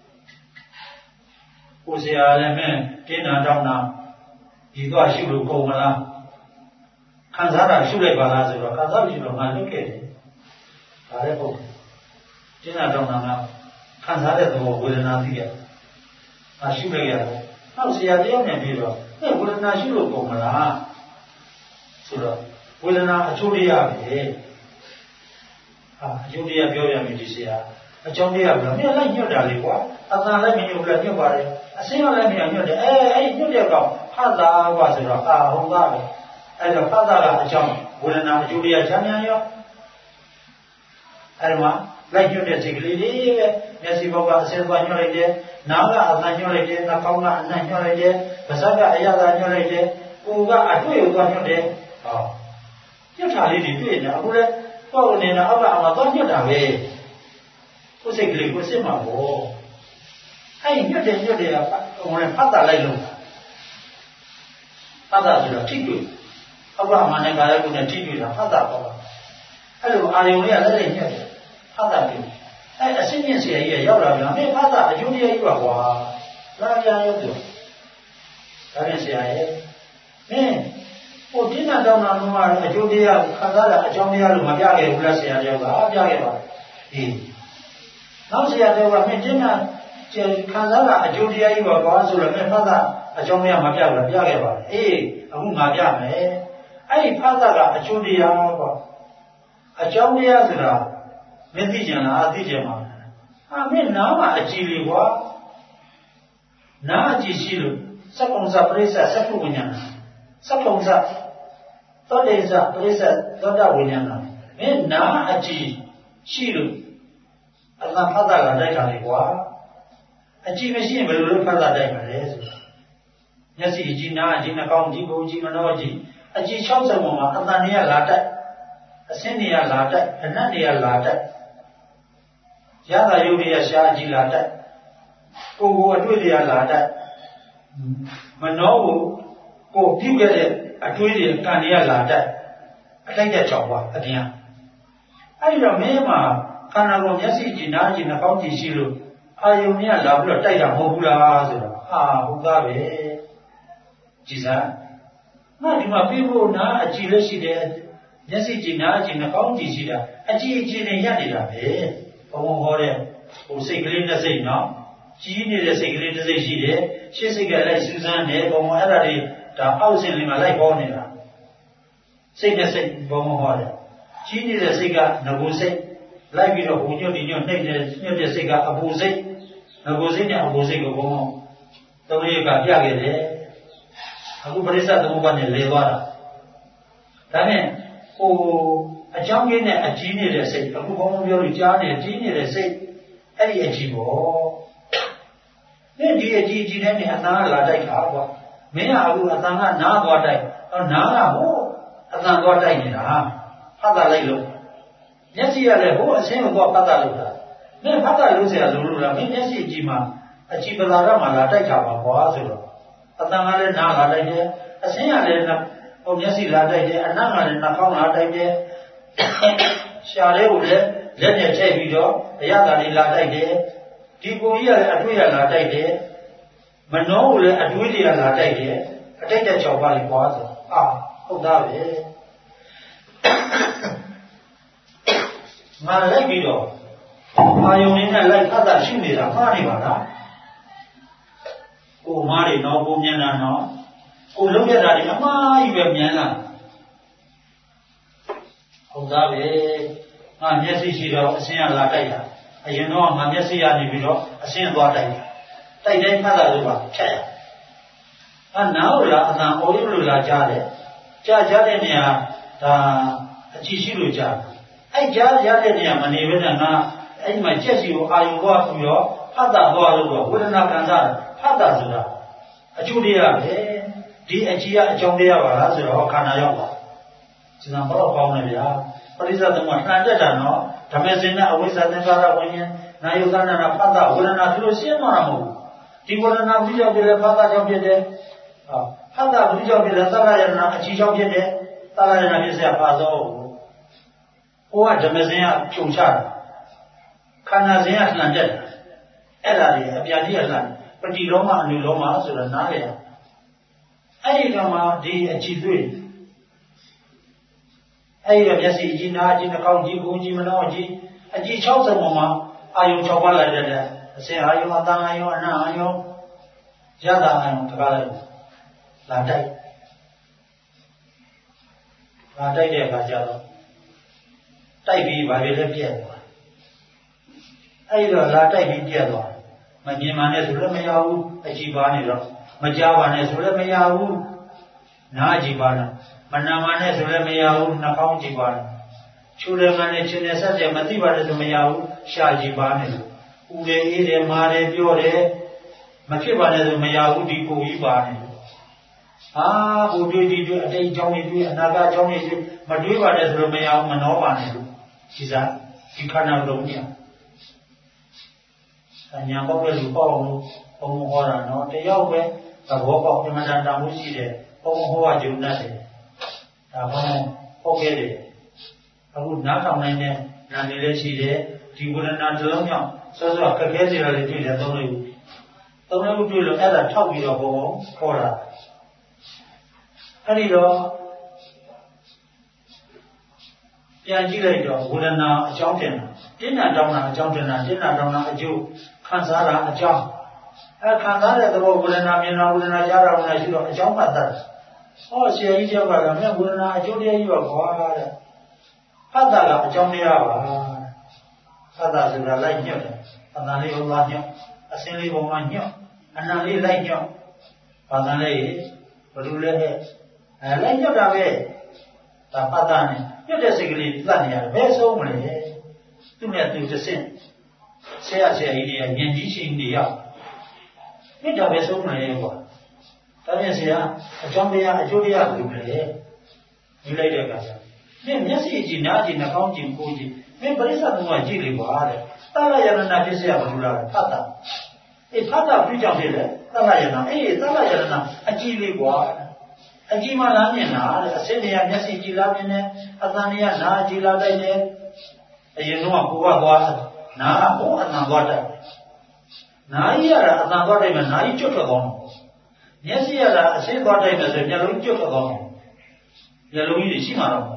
ကိုဆရာလည်းတင်းနာတောင်းတာဒီတော့ရှုလို့ကုန်မလားခံစားတာရှုလိုက်ပါလားဆိုတော့ခံစားပြီးတော့ငါလွတ်ခဲ့တယ်ဒါလည်းဟုတ်တင်းနာတောင်းတာကခံစားတဲ့သဘောဝေဒနာသိရတယ်ရှုလိုက်ရတယ်နောက်ဆရာတယောက်နဲ့ပြီးတော့ဝေဒနာရှုလို့ကုန်မလားဆိုတော့ဝေဒနာအကျိုးတရားပဲအကျိုးတရားပြောရမယ်ဒီဆရာအကြောင်းတရားပြောမြတ်လိုက်ညွတ်တာလေကွာအတန်လည်းမညွတ်ဘူးညွတ်ပါတယ်အစင်းလည်းမညွတ်တယ်အဲ့ညွတ်တဲ့ကောင်ဖတ်တာကွာဆိုတော့ဟုတ်သားပဲအဲ့တော့ဖတ်တာကအကြောင်းဝေဒနာအကျိုးတရားချမ်းသာရော Alma, like you did, yes, you go out, says one your idea, Naga, and your idea, Nakama, and your idea, Pasaga, Ayaga, and your idea, Uga, I do you one your day. Oh, you're trying to do it. I would have fallen in Abba, your way. Who's a Greek, who's in my war? I knew that you're there, only Pata like Pata to the teach. Abraham and I would teach you the Pata. Hello, are you really here? Pata. A senior here, Yara, may Pata, Julia, you are. Raja, you do. I didn't say I had. Me. Oh, dinner down on Julia, Kazara, Jonia, Magaga, Gracia, Yoga, now see, I were dinner. Kazara, Julia, you are also a father, a Jomia Magaga, Yagaba. Eh, a Magame. I father, a Julia, a Jomia, Medijana, Adijama. I mean, now a Chiliwa. Now, Gishilu, Saponza Presa, Sapunyana. Saponza, Todeza, Presa, Toda Winyana. Men now a G, Shilu. As my father, like a G machine will look at that. Yes, Gina, Gina County, Gimanoji, a G Chausa woman, a Nania Lata, a Senia Lata, a Nania Lata. Yada Yuria Shaji Lata, who would do the Lata. Manobu, go Pugate, a Twidia Tania Lata. I take that chopper again. I remember. Kanago Yasi Gina in the county Shilu. I only love your Taita Mobula. Ah, Ugabe. Giza. Not my people now, a Gileshi dead. Yasi Gina in the county Shida. A Gina Yanida, eh? Oh, Hore. Oh, say Glenda say now. She needed a secret to say she did. She's a girl like Susan, eh? Or other day, the house in my life on it. Say the same, Bomo Hore. She needed a cigar, Nabuse. Like you know, when you're in your name, there's a cigar, a booze, a bozina, a bozigo. The way you got Yagade, a good brisa, the woman in Levara. Then, oh, a junkie, a genius, a good woman, your Johnny, a genius, say, Eddie a jibo. Then the Gigi, and Anala like Agua. May I do a Tanga Naga, or Naga, a Naga, Father Lelo. Yes, you are a same about Pataluta. Then Patalusa Lula, Messi Jima, a Chibalarama, Lataka, Boazuro. A Tanga Naga, a Sena of Yassi Lada, a Naga and Nakama Lada, Share, then a Chevido, a Yaga Lada, Tipuia, a Tuya Lada, Manole, a Tuya Lada, a take a Chopali Boaz. Ah, oh, that My legido. I only like other Shimira, Marivana. Oh, Mari, no, Bumiana, no. Oh, look at that, Ma, you have Miana. Oh, David, I'm Yessi Shiro, a Sian Lataya. You know, I'm Yessi Anivido, a Sian Lataya. They didn't have a and now, I'm Oyula Jade. Jadenia, a Chishiru Jade. I just yelled near Manivana, and my Jessie, I walk from your Pata Boa, wouldn't not answer, Pata Zura. A Julia, eh? D.H.A. Jonia, or Kanayola. It's a number of Paunaria. But is that the one landed? No, Tamazina, always at the Varawian, Nayugan and Pata, wouldn't not lose him or a move. He wouldn't have video with a Pata of the Pata video with a Salayana, a Chijo Yede, Salayana is a Pazo. What the Mazia Chunchar Canazia landed. Ella, a Piadia land, but the Roma and the Loma, so the Naria. I Roma, the Chidui. I have Yassi Gina, Gina County, Gimanoji, a G. Chausa Mama, I am Chawala, say, are you Matayo and Ayo? Jada, I am Tagala. Landai. Landai de Gajalo. Tay vì bà về lên kia rồi, ai rồi là tay vì kia rồi, mà nhìn mà này rồi mấy ao, ai chỉ bán này rồi, mà giao bán này rồi mấy ao, na chỉ bán, mà nam mà này rồi mấy ao, na không chỉ bán, ချိုးတယ်မှလည်းချင်းနဲ့ဆက်တယ်မသိပါနဲ့ဆိုမရဘူးရှာကြည့်ပါနဲ့လို့ဦးတယ်အေးတယ်မာတယ်ပြောတယ်မဖြစ်ပါနဲ့ဆိုမရဘူးဒီကိုကြီးပါနဲ့ဟာဟိုတွေးဒီတွေအတိတ်အကြောင်းတွေတွေးအနာဂတ်အကြောင်းတွေတွေမတွေးပါနဲ့ဆိုလို့မရဘူးမနှောပါနဲ့လို့ဒီစားဒီခန္ဓာလုံးကြီးညာပေါက်တဲ့လူပေါ့လို့ဘုံဟောတာနော်တယောက်ပဲသဘောပေါက်အမှန်တန်တမှုရှိတယ်ဘုံဟောကဂျုံတတ်တယ်ဒါဘုံဟောခဲ့တယ်အခုနားထောင်နိုင်တဲ့နာနေလည်းရှိတယ်ဒီဝေဒနာတစ်လုံးကြောင့်စောစောခက်ခဲစီရလေးတွေ့တယ်သုံးလေးခုတွေ့လို့အဲ့ဒါထောက်ပြီးတော့ဘုံဟောတာအဲ့ဒီတော့ပြန်ကြည့်လိုက်တော့ဝေဒနာအကြောင်းတင်တာတင်းနာတောင်းတာအကြောင်းတင်တာတင်းနာတောင်းတာအကျိုးခံစားတာအကြောင်းခံစားတဲ့သဘောဝေဒနာမြင်တာဝေဒနာကြားတာဝေဒနာရှိတော့အကြောင်းမှတ်တတ်ဟောဆရာကြီးပြောတာကမြတ်ဝေဒနာအကျိုးတရားကြီးပါကွာတဲ့ဖတ်တာကအကြောင်းတရားပါဖတ်တာဆိုတာလိုက်ညွတ်တယ်အတန်လေးဘုံသားညွတ်အစင်းလေးဘုံကညွတ်အနံလေးလိုက်ညွတ်ဘာသာလေးဘယ်လိုလဲလိုက်ညွတ်တာပဲဒါဖတ်တာနဲ့ညွတ်တဲ့စိတ်ကလေးသတ်နေရတယ်ဘယ်ဆုံးမလဲသူနဲ့သူတစ်ဆင့်ဆရာကြီးတွေကဉာဏ်ကြီးရှိနေရမြစ်တာပဲဆုံးမလဲကွာဒါပြန်ဆရာအကြောင်းတရားအကျိုးတရားကိုလည်းယူလိုက်တဲ့အခါကျမင်းမျက်စိကြည့်နားကြည့်နှာခေါင်းကြည့်ကိုယ်ကြည့်မင်းပရိစ္ဆေသမုပ္ပါကြည့်လေကွာတဲ့သလယနာဖြစ်เสียဘာလို့လဲဖတ်တာဖတ်တာပြကြောင့်ဖြစ်တယ်သလယနာသလယနာအကြည့်လေးကွာအကြည့်မှလားမြင်တာတဲ့အစစ်တရားမျက်စိကြည့်လားမြင်တယ်အသံတရားနားကြည့်လားတိုက်တယ်အရင်တော့ကိုယ်ကသွားနားဟောအသံသွားတိုက်နားကြီးရတာအသံသွားတိုက်မှာနားကြီးကျွတ်ထွက်ကောင်းမျက်စိရတာအစစ်သွားတိုက်မယ်ဆိုရင်မျက်လုံးကျွတ်ထွက်ကောင်းမျက်လုံးကြီးရှိမှာတော့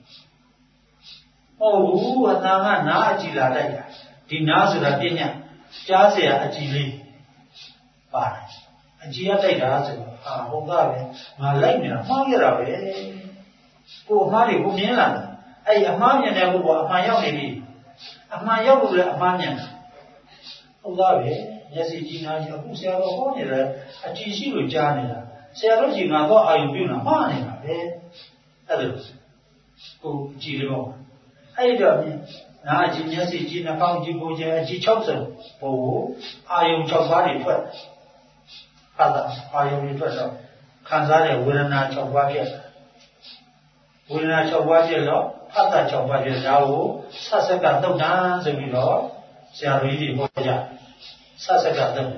ဟုတ်ဘူးအသံကနားအကြည့်လာတိုက်တာဒီနားဆိုတာပညာကြားเสียအကြည့်လေးပါတယ်အကြည့်ရတိုက်တာဆိုတော့ဟုတ်သားပဲငါလိုက်နေတာမှားရတာပဲကိုအမှားတွေကိုမြင်လာတယ်အဲ့အမှားမြင်တဲ့ပုဂ္ဂိုလ်အမှန်ရောက်နေပြီအမှန်ရောက်လို့လည်းအမှားမြင်တယ်ဟုတ်သားပဲမျက်စိကြည့်နာကြည့်အခုဆရာတော်ဟောနေတယ်အကြည့်ရှိလို့ကြားနေတာဆရာတော်ကြီးကတော့အာယုပြုနေတာမှားနေတာပဲအဲ့ဒါကိုကြည့်လို့အဲ့တော့နာကြည့်မျက်စိကြည့်နှာခေါင်းကြည့်ကိုယ်ကြည့်အကြည့်60ဘို့အာယု6ပါးတွေထွက်ဖတ်တာအာယုတွေထွက်တော့ခံစားတဲ့ဝေဒနာ6ပါးဖြစ်ဝေဒနာ6ပါးဖြစ်တော့ဖတ်တာ6ပါးဖြစ်ဒါကိုဆက်ဆက်ကသုတ်တံဆိုပြီးတော့ဆရာတော်ကြီးတွေဟောကြဆက်ဆက်ကသုတ်တံ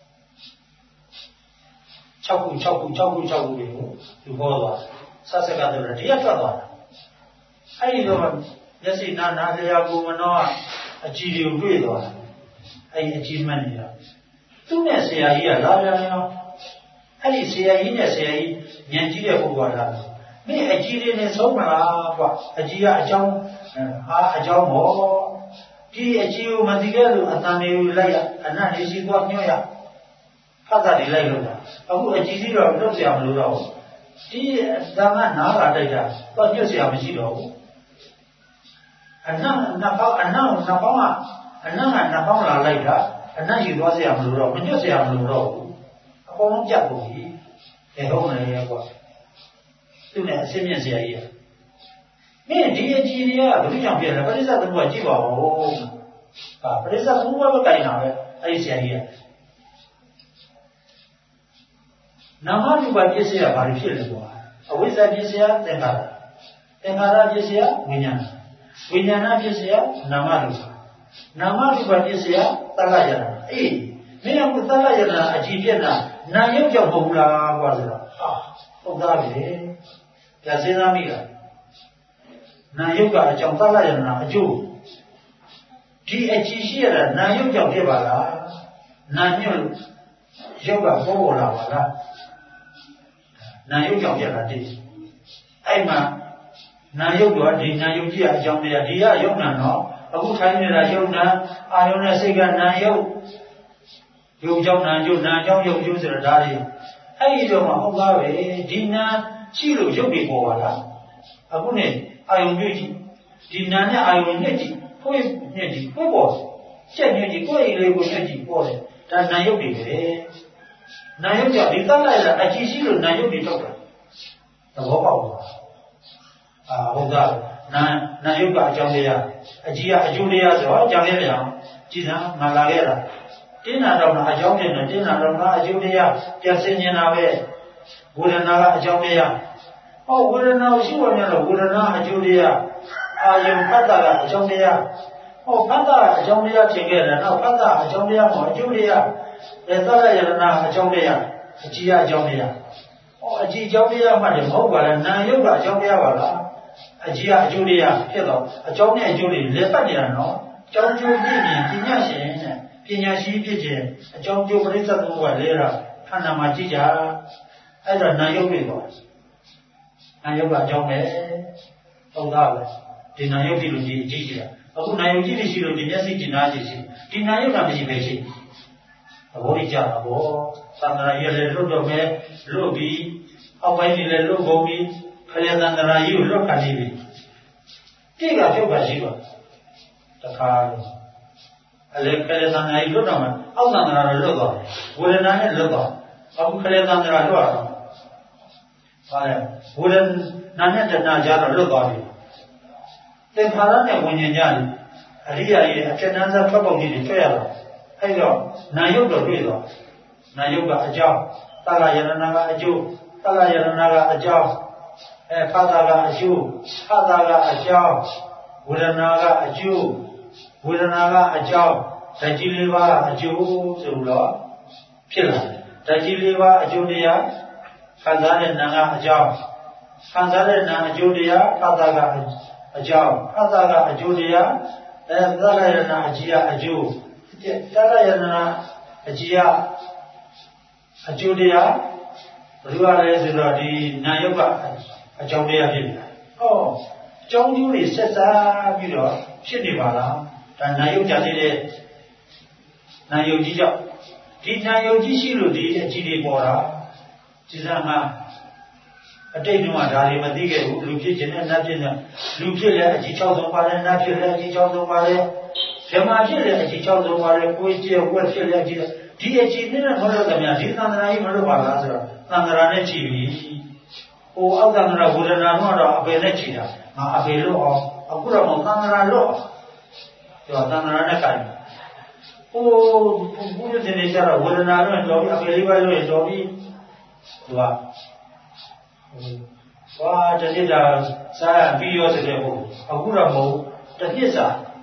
6ခုတွေကိုသူဟောသွားဆက်ဆက်ကသုတ်တံတရားထွက်သွားတာအဲ့ဒီတော့မျက်စိနားလျာကိုယ်မနှောအကြည့်တွေကိုတွေ့သွားတာအဲ့ဒီအကြည့်မှတ်နေတာသူ့နဲ့ဆရာကြီးကလာပြန်ရောအဲ့ဒီဆရာကြီးနဲ့ဆရာကြီးဉာဏ်ကြီးတဲ့ပုဂ္ဂိုလ်ကလာမင်းအကြည့်တွေနဲ့ဆုံးမလားကွာအကြည့်ကအကြောင်းအကြောင်းဟောဒီအကြည့်ကိုမသိခဲ့လို့အတန်တွေကိုလိုက်ရအနတ်လေးရှိသွားညွှတ်ရဖတ်တာတွေလိုက်လို့အခုအကြည့်ကြီးတော့လုပ်เสียမလို့တော့ဒီဓမ္မနားလာတိုက်တာတော့ညွှတ်เสียမရှိတော့ဘူးအနတ်နှစ်ပေါင်းကနှာပေါင်းလာလိုက်တာအနတ်ရှိသွားเสียမလို့တော့မညွှတ်เสียမလို့တော့ဘူးအကုန်လုံးပြတ်ကုန်ပြီဟုတ်နေရဲ့ကွာသူနဲ့အစင်းမြင့်ဆရာကြီးမင်းဒီအကြည့်တွေကဘယ်လိုကြောင့်ဖြစ်လဲပရိစ္ဆေသမုပ္ပါကြည့်ပါဦးပရိစ္ဆေသမုပ္ပါပဲကြိုင်တာပဲအဲ့ဒီဆရာကြီးနာမရူပပစ္စည်းကဘာဖြစ်လဲကွာအဝိဇ္ဇာပစ္စည်းသင်္ခါရပစ္စည်းဝိညာဏပစ္စည်းနာမရူပပစ္စည်းသလယနာမင်းကသလယနာအကြည့်ဖြစ်တာနာယုတ်ကြောင့်မဟုတ်ဘူးလားကွာဆိုတော့ဟုတ်သားပြီကြာစဉ်းစားမိတာနာယုတ်ကအကြောင်းသလယနာအကျိုးဒီအကြည့်ရှိရတာနာယုတ်ကြောင့်ဖြစ်ပါလားနာညွတ်ယုတ်ကပေါ်လာပါလားနာယုတ်ကြောင့်ဖြစ်တာတည်းအဲ့မှာနာယုတ်ကဒီနာယုတ်ကြီးအကြောင်းတရားဒီကယုတ်နာတော့အခုထိုင်းနေတာယုတ်နာအာယုန်နဲ့စိတ်ကနာယုတ်ယုတ်ကြောင့်နာယုတ်နာကြောင့်ယုတ်ကျိုးဆိုတာဒါတွေအဲ့ဒီတော့မှဟုတ်သားပဲဒီနာရှိလို့ယုတ်တွေပေါ်ပါလားအခုနဲ့အာယုန်တွေ့ကြည့်ဒီနာနဲ့အာယုန်နဲ့ကြည့်ကိုယ်နဲ့ကြည့်ကိုယ်ပေါ်ချက်ညွှန်ကြည့်ကိုယ်လေးကိုညွှန်ကြည့်ပေါ်တယ်ဒါနာယုတ်တွေပဲနာယုတ်ကြောင့်ဒီတတ်လိုက်တာအကြည့်ရှိလို့နာယုတ်တွေထုတ်တာသဘောပေါက်လားဟုတ်သားနာယုတ်ကအကြောင်းတရားအကြီးကအကျိုးတရားဆိုတော့ကြောင်းရပြန်ကြည်စမ်းငါလာခဲ့တာတင်းနာတော့အကြောင်းနဲ့တင်းနာတော့အကျိုးတရားပြဆင်နေတာပဲဝေဒနာကအကြောင်းတရားဟောဝေဒနာကိုရှိဝင်ရတော့ဝေဒနာအကျိုးတရားအာယုဖတ်တာကအကြောင်းတရားဟောဖတ်တာအကြောင်းတရားဖြစ်ခဲ့တယ်နောက်ဖတ်တာအကြောင်းတရားမှာအကျိုးတရားသတ္တယရဏအကြောင်းတရားအကြီးအကြောင်းတရားဟောအကြီးအကြောင်းတရားမှတည်းမဟုတ်ပါလားနာယုတ်ကအကြောင်းတရားပါလားအကြီးအကျိုးတရားဖြစ်တော့အကြောင်းနဲ့အကျိုးတွေလက်ပတ်နေတာနော်အကြောင်းကျိုးပြည့်ရင်ပညာရှင်နဲ့ပညာရှိဖြစ်ခြင်းအကြောင်းကျိုးပရိသတ်သုံးပါလဲတာခန္ဓာမှာကြည့်ကြအဲ့ဒါနာယုတ်တွေပေါ့နာယုတ်ကအကြောင်းပဲဟုတ်သားပဲဒီနာယုတ်ဒီလိုကြည့်ကြည့်အခုနာယုတ်ကြည့်ရှိလို့ဒီမျက်စိကျင်သားကြည့်ရှိဒီနာယုတ်ကမရှိပဲရှိသဘောကြီးကြတာပေါ့သံဃာကြီးလည်းလွတ်တော့မယ်လွတ်ပြီးအောက်ပိုင်းကြီးလည်းလွတ်ကုန်ပြီးခရသံဃာကြီးကိုလွတ်ခါနေပြီတိကပြုတ်ပါရှိပါတခါအလေခရသံဃာကြီးလွတ်တော့မှအောက်သံဃာတော့လွတ်သွားဝေဒနာနဲ့လွတ်သွားအခုခရသံဃာလွတ်တော့ဟာလေဝေဒနာနဲ့တဏှာကြားတော့လွတ်သွားပြီသင်္ခါရနဲ့ဝิญဉာဏ်ကြအရိယာရဲ့အကျဉ်းသားထွက်ပေါက်ကြီးတွေတွေ့ရတော့အဲ့တော့နာယုတ်တော့တွေ့တော့နာယုတ်ကအကြောင်းသလယရဏကအကျိုးသလယရဏကအကြောင်းဖသကအကျိုးဖသကအကြောင်းဝေဒနာကအကျိုးဝေဒနာကအကြောင်းဓာတ်ကြီးလေးပါးအကျိုးဆိုတော့ဖြစ်လာတယ်ဓာတ်ကြီးလေးပါးအကျိုးတရားခံစားတဲ့နာကအကြောင်းခံစားတဲ့နာအကျိုးတရားဖသကအကြောင်းဖသကအကျိုးတရားသလယရဏအကြီးအကျိုးသလယရဏအကြီးအကျိုးတရားဘယ်လိုလဲဆိုတော့ဒီနာယုတ်ကအကြောင်းတရားဖြစ်နေတာဟောအကြောင်းကျိုးတွေဆက်စားပြီးတော့ဖြစ်နေပါလားဒါနာယုတ်ကြတဲ့နာယုတ်ကြီးကြောင့်ဒီနာယုတ်ကြီးရှိလို့ဒီအကြီးတွေပေါ်တာဒီစားမှာအတိတ်တုန်းကဒါတွေမသိခဲ့ဘူးလူဖြစ်ခြင်းနဲ့နတ်ဖြစ်နေလူဖြစ်လဲအကြီး6ဆုံးပါတယ်နတ်ဖြစ်လဲအကြီး6ဆုံးပါတယ်ဓမ္မဖြစ်လဲအကြီး6ဆုံးပါတယ်ကိုယ်ကျဲဝက်ဖြစ်လဲအကြီးဒီအကြီးနဲ့မလို့ခင်ဗျာဒီသံဃာကြီးမလို့ပါလားဆိုတော့သံဃာနဲ့ကြည့်ပြီဟိုအောက်သံဃာဝေဒနာတော့အပေနဲ့ကြည့်တာငါအပေလို့အောင်အခုတော့သံဃာလို့ပြောသံဃာနဲ့ကြိုင်ဟိုဘုရားရှင်နေကြတော့ဝေဒနာလို့တော့အပေလေးပဲလို့တော့ပြီးသူကဝါတတိတာစားပြီးရောတဲ့ဘုအခုတော့မဟုတ်တတိစာ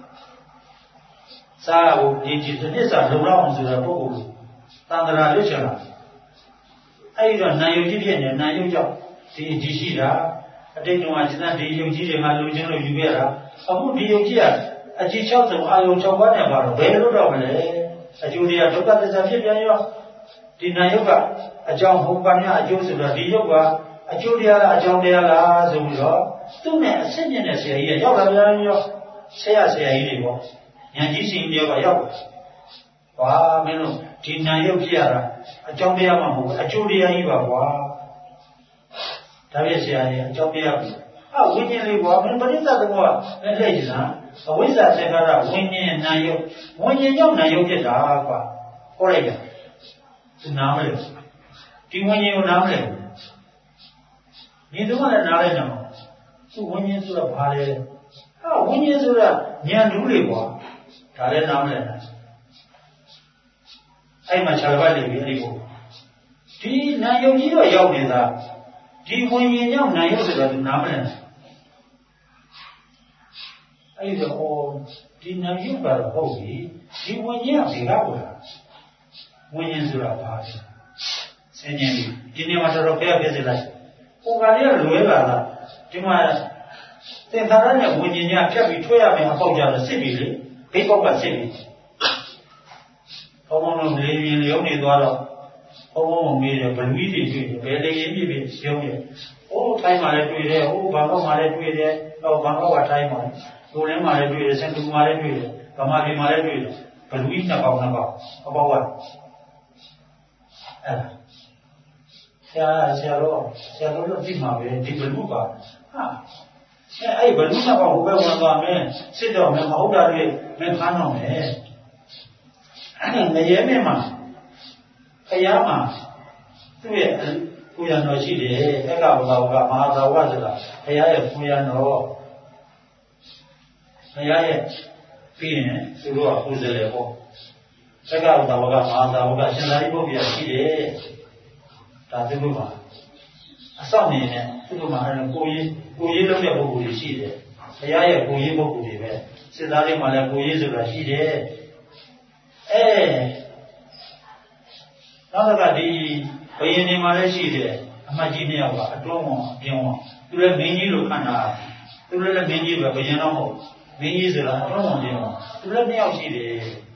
စားဟိုဒီတတိစာလုံလောက်အောင်ဆိုတဲ့ပုဂ္ဂိုလ်သံဃာလွတ်ချင်လာအဲ့ဒီတော့နာယုတ်ကြီးဖြစ်နေနာယုတ်ကြောင့်ဒီရှိတာအတိတ်တုန်းကကျန်တဲ့ဒီယုတ်ကြီးတွေငါလူချင်းလို့ယူခဲ့တာအခုဒီယုတ်ကြီးကအကြီး6စုံအာယုံ6ပါးနဲ့ပါတော့ဘယ်လိုတော့မလဲအကျိုးတရားဒုက္ခသစ္စာဖြစ်ပြန်ရောဒီနာယုတ်ကအကြောင်းဘုံပါညာအကျိုးဆိုတော့ဒီယုတ်ကအကျိုးတရားလားအကြောင်းတရားလားဆိုပြီးတော့သူ့နဲ့အဆင့်မြင့်တဲ့ဆရာကြီးကရောက်လာပြန်ရောဆရာကြီးတွေပေါ့ဉာဏ်ကြီးစီတယောက်ကရောက်ပါမင်းတို့ဒီနာယုတ်ဖြစ်ရတာအကြောင်းတရားမှမဟုတ်ဘူးအကျိုးတရားကြီးပါကွာဒါပြည့်ဆရာကြီးအကြောင်းတရားပြီဝိညာဉ်လေးကွာမင်းပရိသတ်တော်ကလက်လိုက်ကြစမ်းအဝိဇ္ဇာသင်္ခါရဝိညာဉ်နာယုတ်ဝိညာဉ်ကြောင့်နာယုတ်ဖြစ်တာကွာဟောလိုက်တယ်သူနားမလဲဒီဝိညာဉ်ကိုနားမလဲဒီတော့လည်းနားလိုက်တော့သူဝိညာဉ်ဆိုတာဘာလဲဝိညာဉ်ဆိုတာဉာဏ်ဓုတွေကွာဒါလည်းနားမလဲအဲ့မှာခြာပတ်နေပြီအဲ့ဒီကိုဒီနာယုတ်ကြီးတော့ရောက်နေတာဒီဝိညာဉ်ကြောင့်နာယုတ်ဆိုတာသူနားမလဲအဲ့တော့ဒီနာယုတ်ကတော့ဟုတ်ပြီဒီဝိညာဉ်ကဒီကဟုတ်လားဝိညာဉ်ဆိုတာဘာလဲဆင်းရဲပြီဒီနေ့မှာတော့ဖျက်ပြစ်လိုက်ဟိုကလေးကလွဲလာတာဒီမှာသင်္ခါရနဲ့ဝိညာဉ်ကဖြတ်ပြီးထွက်ရမယ်အပေါက်ကြတော့စစ်ပြီလေဘိပေါက်ကစစ်ပြီဘုံဘုံလုံးလေးရင်ရုံနေသွားတော့ဘုံဘုံမေးတယ်ဘလူကြီးတွေတွေ့တယ်ဘယ်လေရင်ပြည့်ပြည့်ရုံတယ်ဟိုထိုင်းမှာလည်းတွေ့တယ်ဟိုဘာကောက်မှာလည်းတွေ့တယ်ဟောဘာကောက်ကထိုင်းမှာဒိုလင်းမှာလည်းတွေ့တယ်စင်တူမှာလည်းတွေ့တယ်ဗမာပြည်မှာလည်းတွေ့တယ်ဘလူကြီးနှစ်ပေါက်အပေါက်ကအဲ့ဆရာတို့သိမှာပဲဒီဘလူပါဟာအဲ့ဘလူနှစ်ပေါက်ဟိုဘက်ဝင်သွားမယ်စစ်တော့မယ်မဟုတ်တာတွေမင်းဖမ်းတော့မယ်အဲ့ငရဲနဲ့မှာခရားမှာသူ့ရဲ့ကိုရံတော်ရှိတယ်အက္ခဝသာဝကမဟာသာဝကဆိုတာဘုရားရဲ့ကိုရံတော်ဘုရားရဲ့ပြီးရင်သူတို့ကပူဇော်လေပေါ့အက္ခဝသာဝကမဟာသာဝကရှင်သာရိပုတ္တရာရှိတယ်ဒါသူတို့မှာအစောင့်နေနဲ့သူတို့မှာကိုရေးလုပ်တဲ့ပုဂ္ဂိုလ်ကြီးရှိတယ်ဘုရားရဲ့ကိုရေးပုဂ္ဂိုလ်တွေပဲစစ်သားတွေမှာလည်းကိုရေးဆိုတာရှိတယ်နောက်ကဒီဘယင်းနေမှာလည်းရှိတယ်အမတ်ကြီးနှစ်ယောက်ကအတွန်းဝန်အပြင်ဝန်သူလည်းမင်းကြီးလို့ခန့်တာသူလည်းမင်းကြီးပဲဘယင်းတော့မဟုတ်မင်းကြီးဆိုတာအတွန်းဝန်ပြင်ဝန်သူလည်းနှစ်ယောက်ရှိတယ်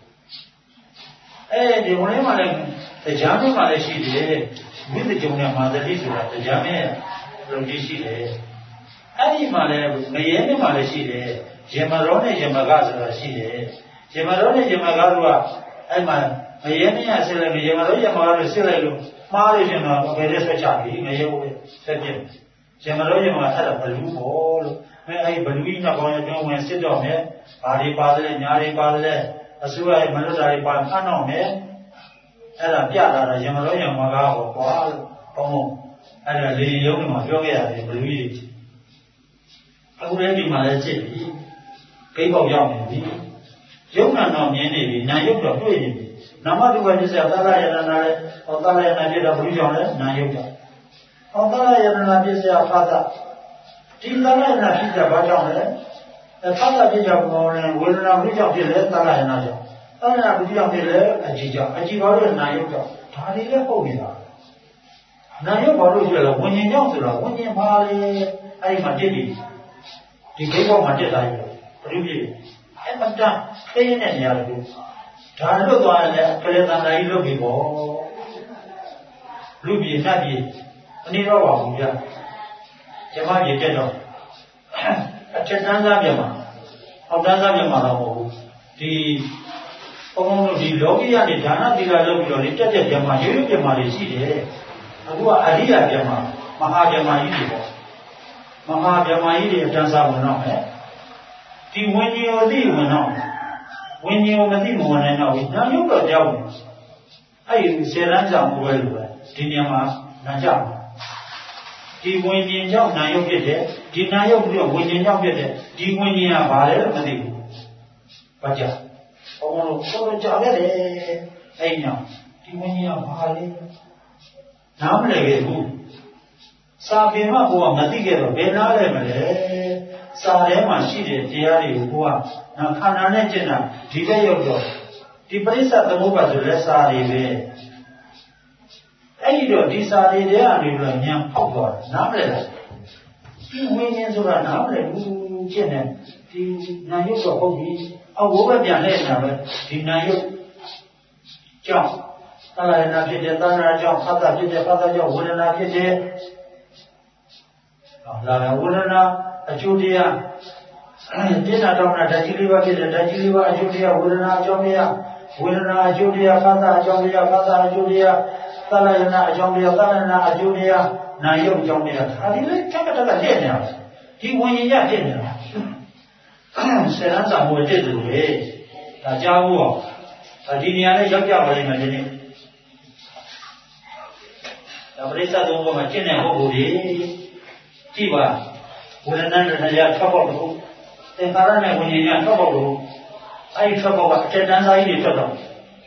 ဒီဝင်ထဲမှာလည်းတရားမင်းမှာလည်းရှိတယ်ဝိသကြုံနဲ့မာသတိဆိုတာတရားမင်းလုံကြီးရှိတယ်အဲ့ဒီမှာလည်းငရဲနဲ့မှာလည်းရှိတယ်ယမရောနဲ့ယမကဆိုတာရှိတယ်ယမရောနဲ့ယမကတို့ကအဲ့မှာငရဲနဲ့ဆက်လိုက်ယမရောယမကတို့ဆက်လိုက်လို့မှားလို့ရှင်တော့ဘယ်နဲ့ဆက်ချပြီငရဲကိုဆက်ပြစ်ယမရောယမကအဲ့ဒါဘလူးပေါ့လို့အဲ့ဘလူးကြီးနှစ်ပေါင်းရဲ့တွင်းဝင်စစ်တော့မယ်ဘာတွေပါတယ်လဲညာတွေပါတယ်လဲအစိုးရရဲ့မလွတ်တာတွေပါဖမ်းတော့မယ်အဲ့ဒါပြလာတာယမရောယမကဟောကွာလို့ဘုံဘုံအဲ့ဒါလေရုံးမှာပြောခဲ့ရတယ်ဘလူးကြီးအခုလည်းဒီမှာလည်းစစ်ပြီဂိတ်ပေါက်ရောက်နေပြီယုံနာတော့မြင်နေပြီနာယုတ်တော့တွေ့နေပြီနာမတုပ္ပပစ္စယသလယတနာလည်းသလယနာဖြစ်တော့ဘုရားကြောင့်လည်းနာယုတ်တော့သလယတနာပစ္စယဖတ်တာဒီသလယနာဖြစ်တာဘာကြောင့်လဲဖတ်တာဖြစ်ကြောင့်ဝေဒနာဘုရားကြောင့်ဖြစ်လဲသလယနာကြောင့်သလယနာဘုရားကြောင့်ဖြစ်လဲအကြည်ကြောင့်အကြည်ဘာလို့နာယုတ်တော့ဒါတွေလည်းပုတ်နေတာနာယုတ်ဘာလို့ဆိုလဲဝิญဉ်ကြောင့်ဆိုတော့ဝิญဉ်ပါလေအဲ့ဒီမှာတက်ပြီဒီဂိတ်ဘောမှာတက်လာပြီဘယ်လိုဖြစ်အဲ့မတန်သိနေတဲ့နေရာတွေဒါလွတ်သွားရင်ကလေးတန်တိုင်းလွတ်ပြီပေါ့လူပြည်နတ်ပြည်အနေတော့ပါဘူးဗျာကျမကြီးတက်တော့အထက်တန်းသားပြမှာအောက်တန်းသားပြမှာတော့မဟုတ်ဘူးဒီဘုံဘုံတို့ဒီလောကီကနေဒါနသီလလုပ်ပြီးတော့လေတက်ပြမှာရိုးရိုးပြမှာတွေရှိတယ်အခုကအရိယာပြမှာမဟာပြမှာကြီးတွေပေါ့မဟာဗြဟ္မာကြီးတွေအတန်းစားဝင်တော့မယ်ဒီဝิญဉ်ကိုသိဝင်တော့ဝิญဉ်ကိုမသိမဝင်နိုင်တော့ဘူးနာယုတ်တော့ကြောက်တယ်အဲ့ဒီဆယ်လမ်းကြောင့်ပွဲလို့ပဲဒီနေရာမှာနာကြတယ်ဒီဝิญဉ်ကြောင့်နာယုတ်ဖြစ်တယ်ဒီနာယုတ်ပြီးတော့ဝิญဉ်ကြောင့်ဖြစ်တယ်ဒီဝิญဉ်ကဘာလဲမသိဘူးဘာကြောင့်ဘုံတို့ဆိုကြရတယ်အဲ့ညောင်ဒီဝิญဉ်ကဘာလဲနားမလည်ခဲ့ဘူးစာပေမှာကိုကမသိခဲ့တော့ဘယ်နားလဲမလဲစာထဲမှာရှိတဲ့တရားတွေကိုကိုကခန္ဓာနဲ့ကျင့်တာဒီတက်ရောက်တော့ဒီပရိစ္ဆသမုပ္ပါဆိုတဲ့စာတွေပဲအဲ့ဒီတော့ဒီစာတွေထဲကနေပြီးတော့ဉာဏ်ဖောက်သွားတာနားမလဲလားဒီဝိညာဉ်ဆိုတာနားမလဲဘူးကျင့်တယ်ဒီနာယုတ်တော့ဟုတ်ပြီအောက်ဘိုးပဲပြန်လဲနေတာပဲဒီနာယုတ်ကြောင့်သလယနာဖြစ်တဲ့သန္တာကြောင့်ဖတ်တာဖြစ်တဲ့ဖတ်တာကြောင့်ဝေဒနာဖြစ်တဲ့လာဝေဒနာအကျိုးတရားတိနာတောင်းတာဓာတ်ကြီးလေးပါဖြစ်တဲ့ဓာတ်ကြီးလေးပါအကျိုးတရားဝေဒနာအကြောင်းတရားဝေဒနာအကျိုးတရားဖသအကြောင်းတရားဖသအကျိုးတရားသလယနာအကြောင်းတရားသလယနာအကျိုးတရားနာယုတ်အကြောင်းတရားဒါဒီလေးတက်တက်လက်နေတာဒီဝิญဉ်ရဖြစ်နေတာဆယ်လမ်းစာမွေတက်တယ်လေဒါကြားဖို့ဒါဒီနေရာလေးရောက်ကြပါလိမ့်မယ်ဒီနေ့ဒါပရိစ္ဆသုံးပေါ်မှာကျင့်တဲ့ပုဂ္ဂိုလ်ကြီးကြည့်ပါဝေဒနာနဲ့တရားထွက်ပေါက်လို့သင်္ခါရနဲ့ဝิญဉ်ကထွက်ပေါက်လို့အဲ့ဒီထွက်ပေါက်ကအထက်တန်းသားကြီးတွေထွက်တော့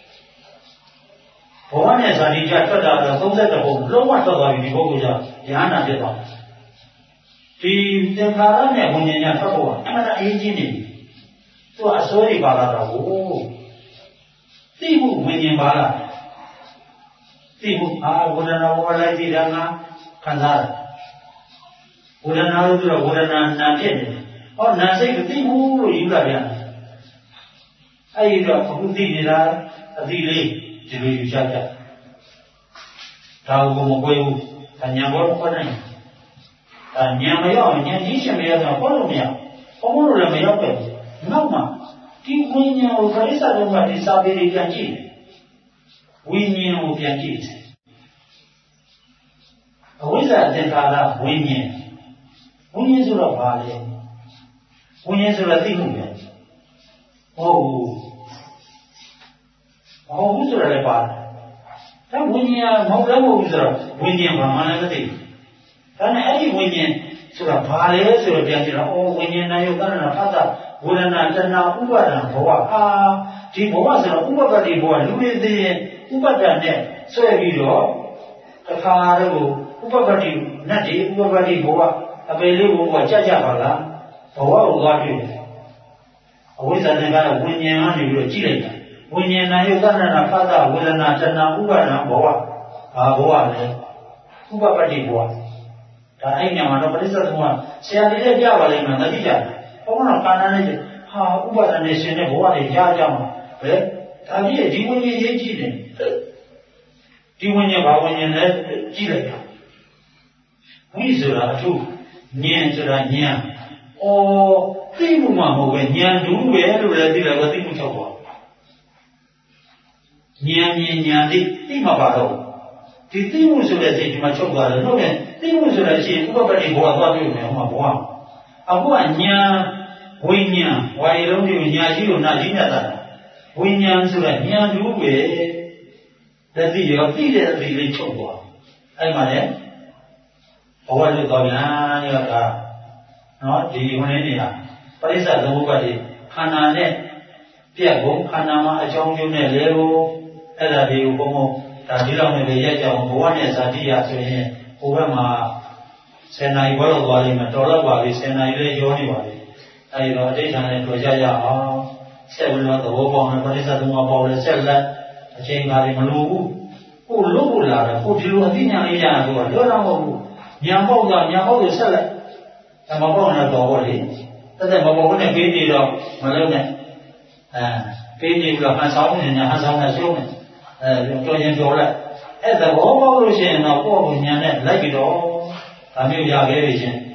ဘဝနဲ့ဇာတိကြထွက်တာတော့32ဘုံလုံးဝထွက်သွားပြီဒီပုဂ္ဂိုလ်ကဉာဏ်နာဖြစ်သွားဒီသင်္ခါရနဲ့ဝิญဉ်ကထွက်ပေါက်ကအမှန်အရေးကြီးနေပြီသူကအစိုးရပါလာတော့သိမှုဝิญဉ်ပါလာသိမှုဝေဒနာဝေလိုက်သိတာငါခံစားတယ်ဝေဒနာလို့ပြောဝေဒနာနာဖြစ်နေတယ်။ဟောနာစိတ်မသိဘူးလို့ယူလာပြန်တယ်။အဲဒီတော့အခုသိနေတာအသိလေးဒီလိုယူချကြ။ဒါကိုမကွဲဘူး။ဒါညာဘောခွက်နိုင်။ဒါညာမရောက်ညာကြီးရှင်မရတော့ဘောလို့မရ။ဘောလို့လည်းမရောက်ပဲ။နောက်မှဒီဝိညာဉ်ကိုပရိစ္ဆာတုံးကဒီစာပေတွေပြန်ကြည့်။ဝိညာဉ်ကိုပြန်ကြည့်။အဝိဇ္ဇာသင်္ခါရဝိညာဉ်ဝိညာဉ်ဆိုတော့ဘာလဲဝိညာဉ်ဆိုတော့သိမှုပဲဟုတ်ဘူးဆိုတာလည်းပါတယ်ဒါဝိညာဉ်မဟုတ်လည်းမဟုတ်ဘူးဆိုတော့ဝိညာဉ်ဘာမှလည်းမသိဘူးဒါနဲ့အဲ့ဒီဝိညာဉ်ဆိုတာဘာလဲဆိုတော့ပြန်ကြည့်တော့အော်ဝိညာဉ်နာယုတ်ကရဏဖတ်တာဝေဒနာတဏှာဥပါဒံဘဝဒီဘဝဆိုတော့ဥပပတ္တိဘဝလူတွေသိရင်ဥပဒံနဲ့ဆွဲပြီးတော့တစ်ခါတော့ဥပပတ္တိနတ်ဒီဥပပတ္တိဘဝအပေလေးဘဝကြကြပါလားဘဝကိုသွားတွေ့တယ်အဝိဇ္ဇာနဲ့ကတော့ဝိညာဉ်ကနေပြီးတော့ကြည့်လိုက်တာဝိညာဉ်နာယုတ်ကရဏဖတ်တာဝေဒနာတဏှာဥပါဒံဘဝဘာဘဝလဲဥပပတ္တိဘဝဒါအဲ့ညမှာတော့ပရိစ္ဆေသမုပ္ပါဆရာလေးလည်းပြပါလိမ့်မယ်မသိကြဘူးဘုန်းတော်ကာဏနဲ့ဟာဥပါဒနဲ့ရှင်တဲ့ဘဝတွေကြားကြမှာပဲဒါကြီးဒီဝိညာဉ်ရေးကြည့်တယ်ဒီဝိညာဉ်ဘာဝိညာဉ်လဲကြည့်လိုက်တာဝိဆိုတာအထုဉာဏ်ဆိုတာဉာဏ်သိမှုမှမဟုတ်ပဲဉာဏ်ဒုပဲလို့လည်းသိတယ်ကသိမှုချုပ်ပါဉာဏ်ဉာဏ်သိမှာပါတော့ဒီသိမှုဆိုတဲ့စိတ်ဒီမှာချုပ်သွားတယ်ဟုတ်တယ်သိမှုဆိုတဲ့အချိန်ဥပပတ္တိဘဝသွားတွေ့မယ်ဟောမှာဘဝအခုကဉာဏ်ဝိညာဉ်ဝါရီလုံးဒီဉာဏ်ကြီးကိုနာကြီးမြတ်တာဝိညာဉ်ဆိုတဲ့ဉာဏ်ဒုပဲတတိရောသိတဲ့အသိလေးချုပ်သွားအဲ့မှာလေဘဝလွတ်သွားပြန်ရောတာနော်ဒီဝင်နေတာပရိစ္ဆေသမုပ္ပါဒ်ခန္ဓာနဲ့ပြက်ကုန်ခန္ဓာမှာအကြောင်းကျိုးနဲ့လေကိုအဲ့ဒါတွေကိုဘုံဘုံဒါဒီလောက်နဲ့ပဲရက်ကြအောင်ဘဝနဲ့ဇာတိရဆိုရင်ဟိုဘက်မှာ10နာရီဘောတော့သွားလိမ့်မယ်တော်တော့ပါပြီ10နာရီလေးရောနေပါပြီအဲဒီတော့အဋ္ဌာနဲ့တွေ့ကြရအောင်ဆက်ပြီးတော့သဘောပေါက်မယ်ပရိစ္ဆေသမုပ္ပါဒ်ပေါ်လဲဆက်လက်အချိန်ကားလေးမလိုဘူးကိုလို့ကိုလာတယ်ကိုဒီလိုအသိဉာဏ်လေးရတာတော့လွတ်တော့မဟုတ်ဘူးဉာဏ်ပေါက်လို့ဆက်လက်ဒါမပေါက်နဲ့တော့ဟောလေတက်မပေါက်နဲ့ပေးနေတော့မလုပ်နဲ့ပေးနေပြီးတော့ဟန်ဆောင်နေညာဟန်ဆောင်နေရှုံးနေတော်ရင်တော်လိုက်အဲ့သဘောပေါက်လို့ရှိရင်တော့ကိုယ့်ကိုဉာဏ်နဲ့လိုက်ပြီးတော့ဒါမျိုးရခဲ့ပြီချင်း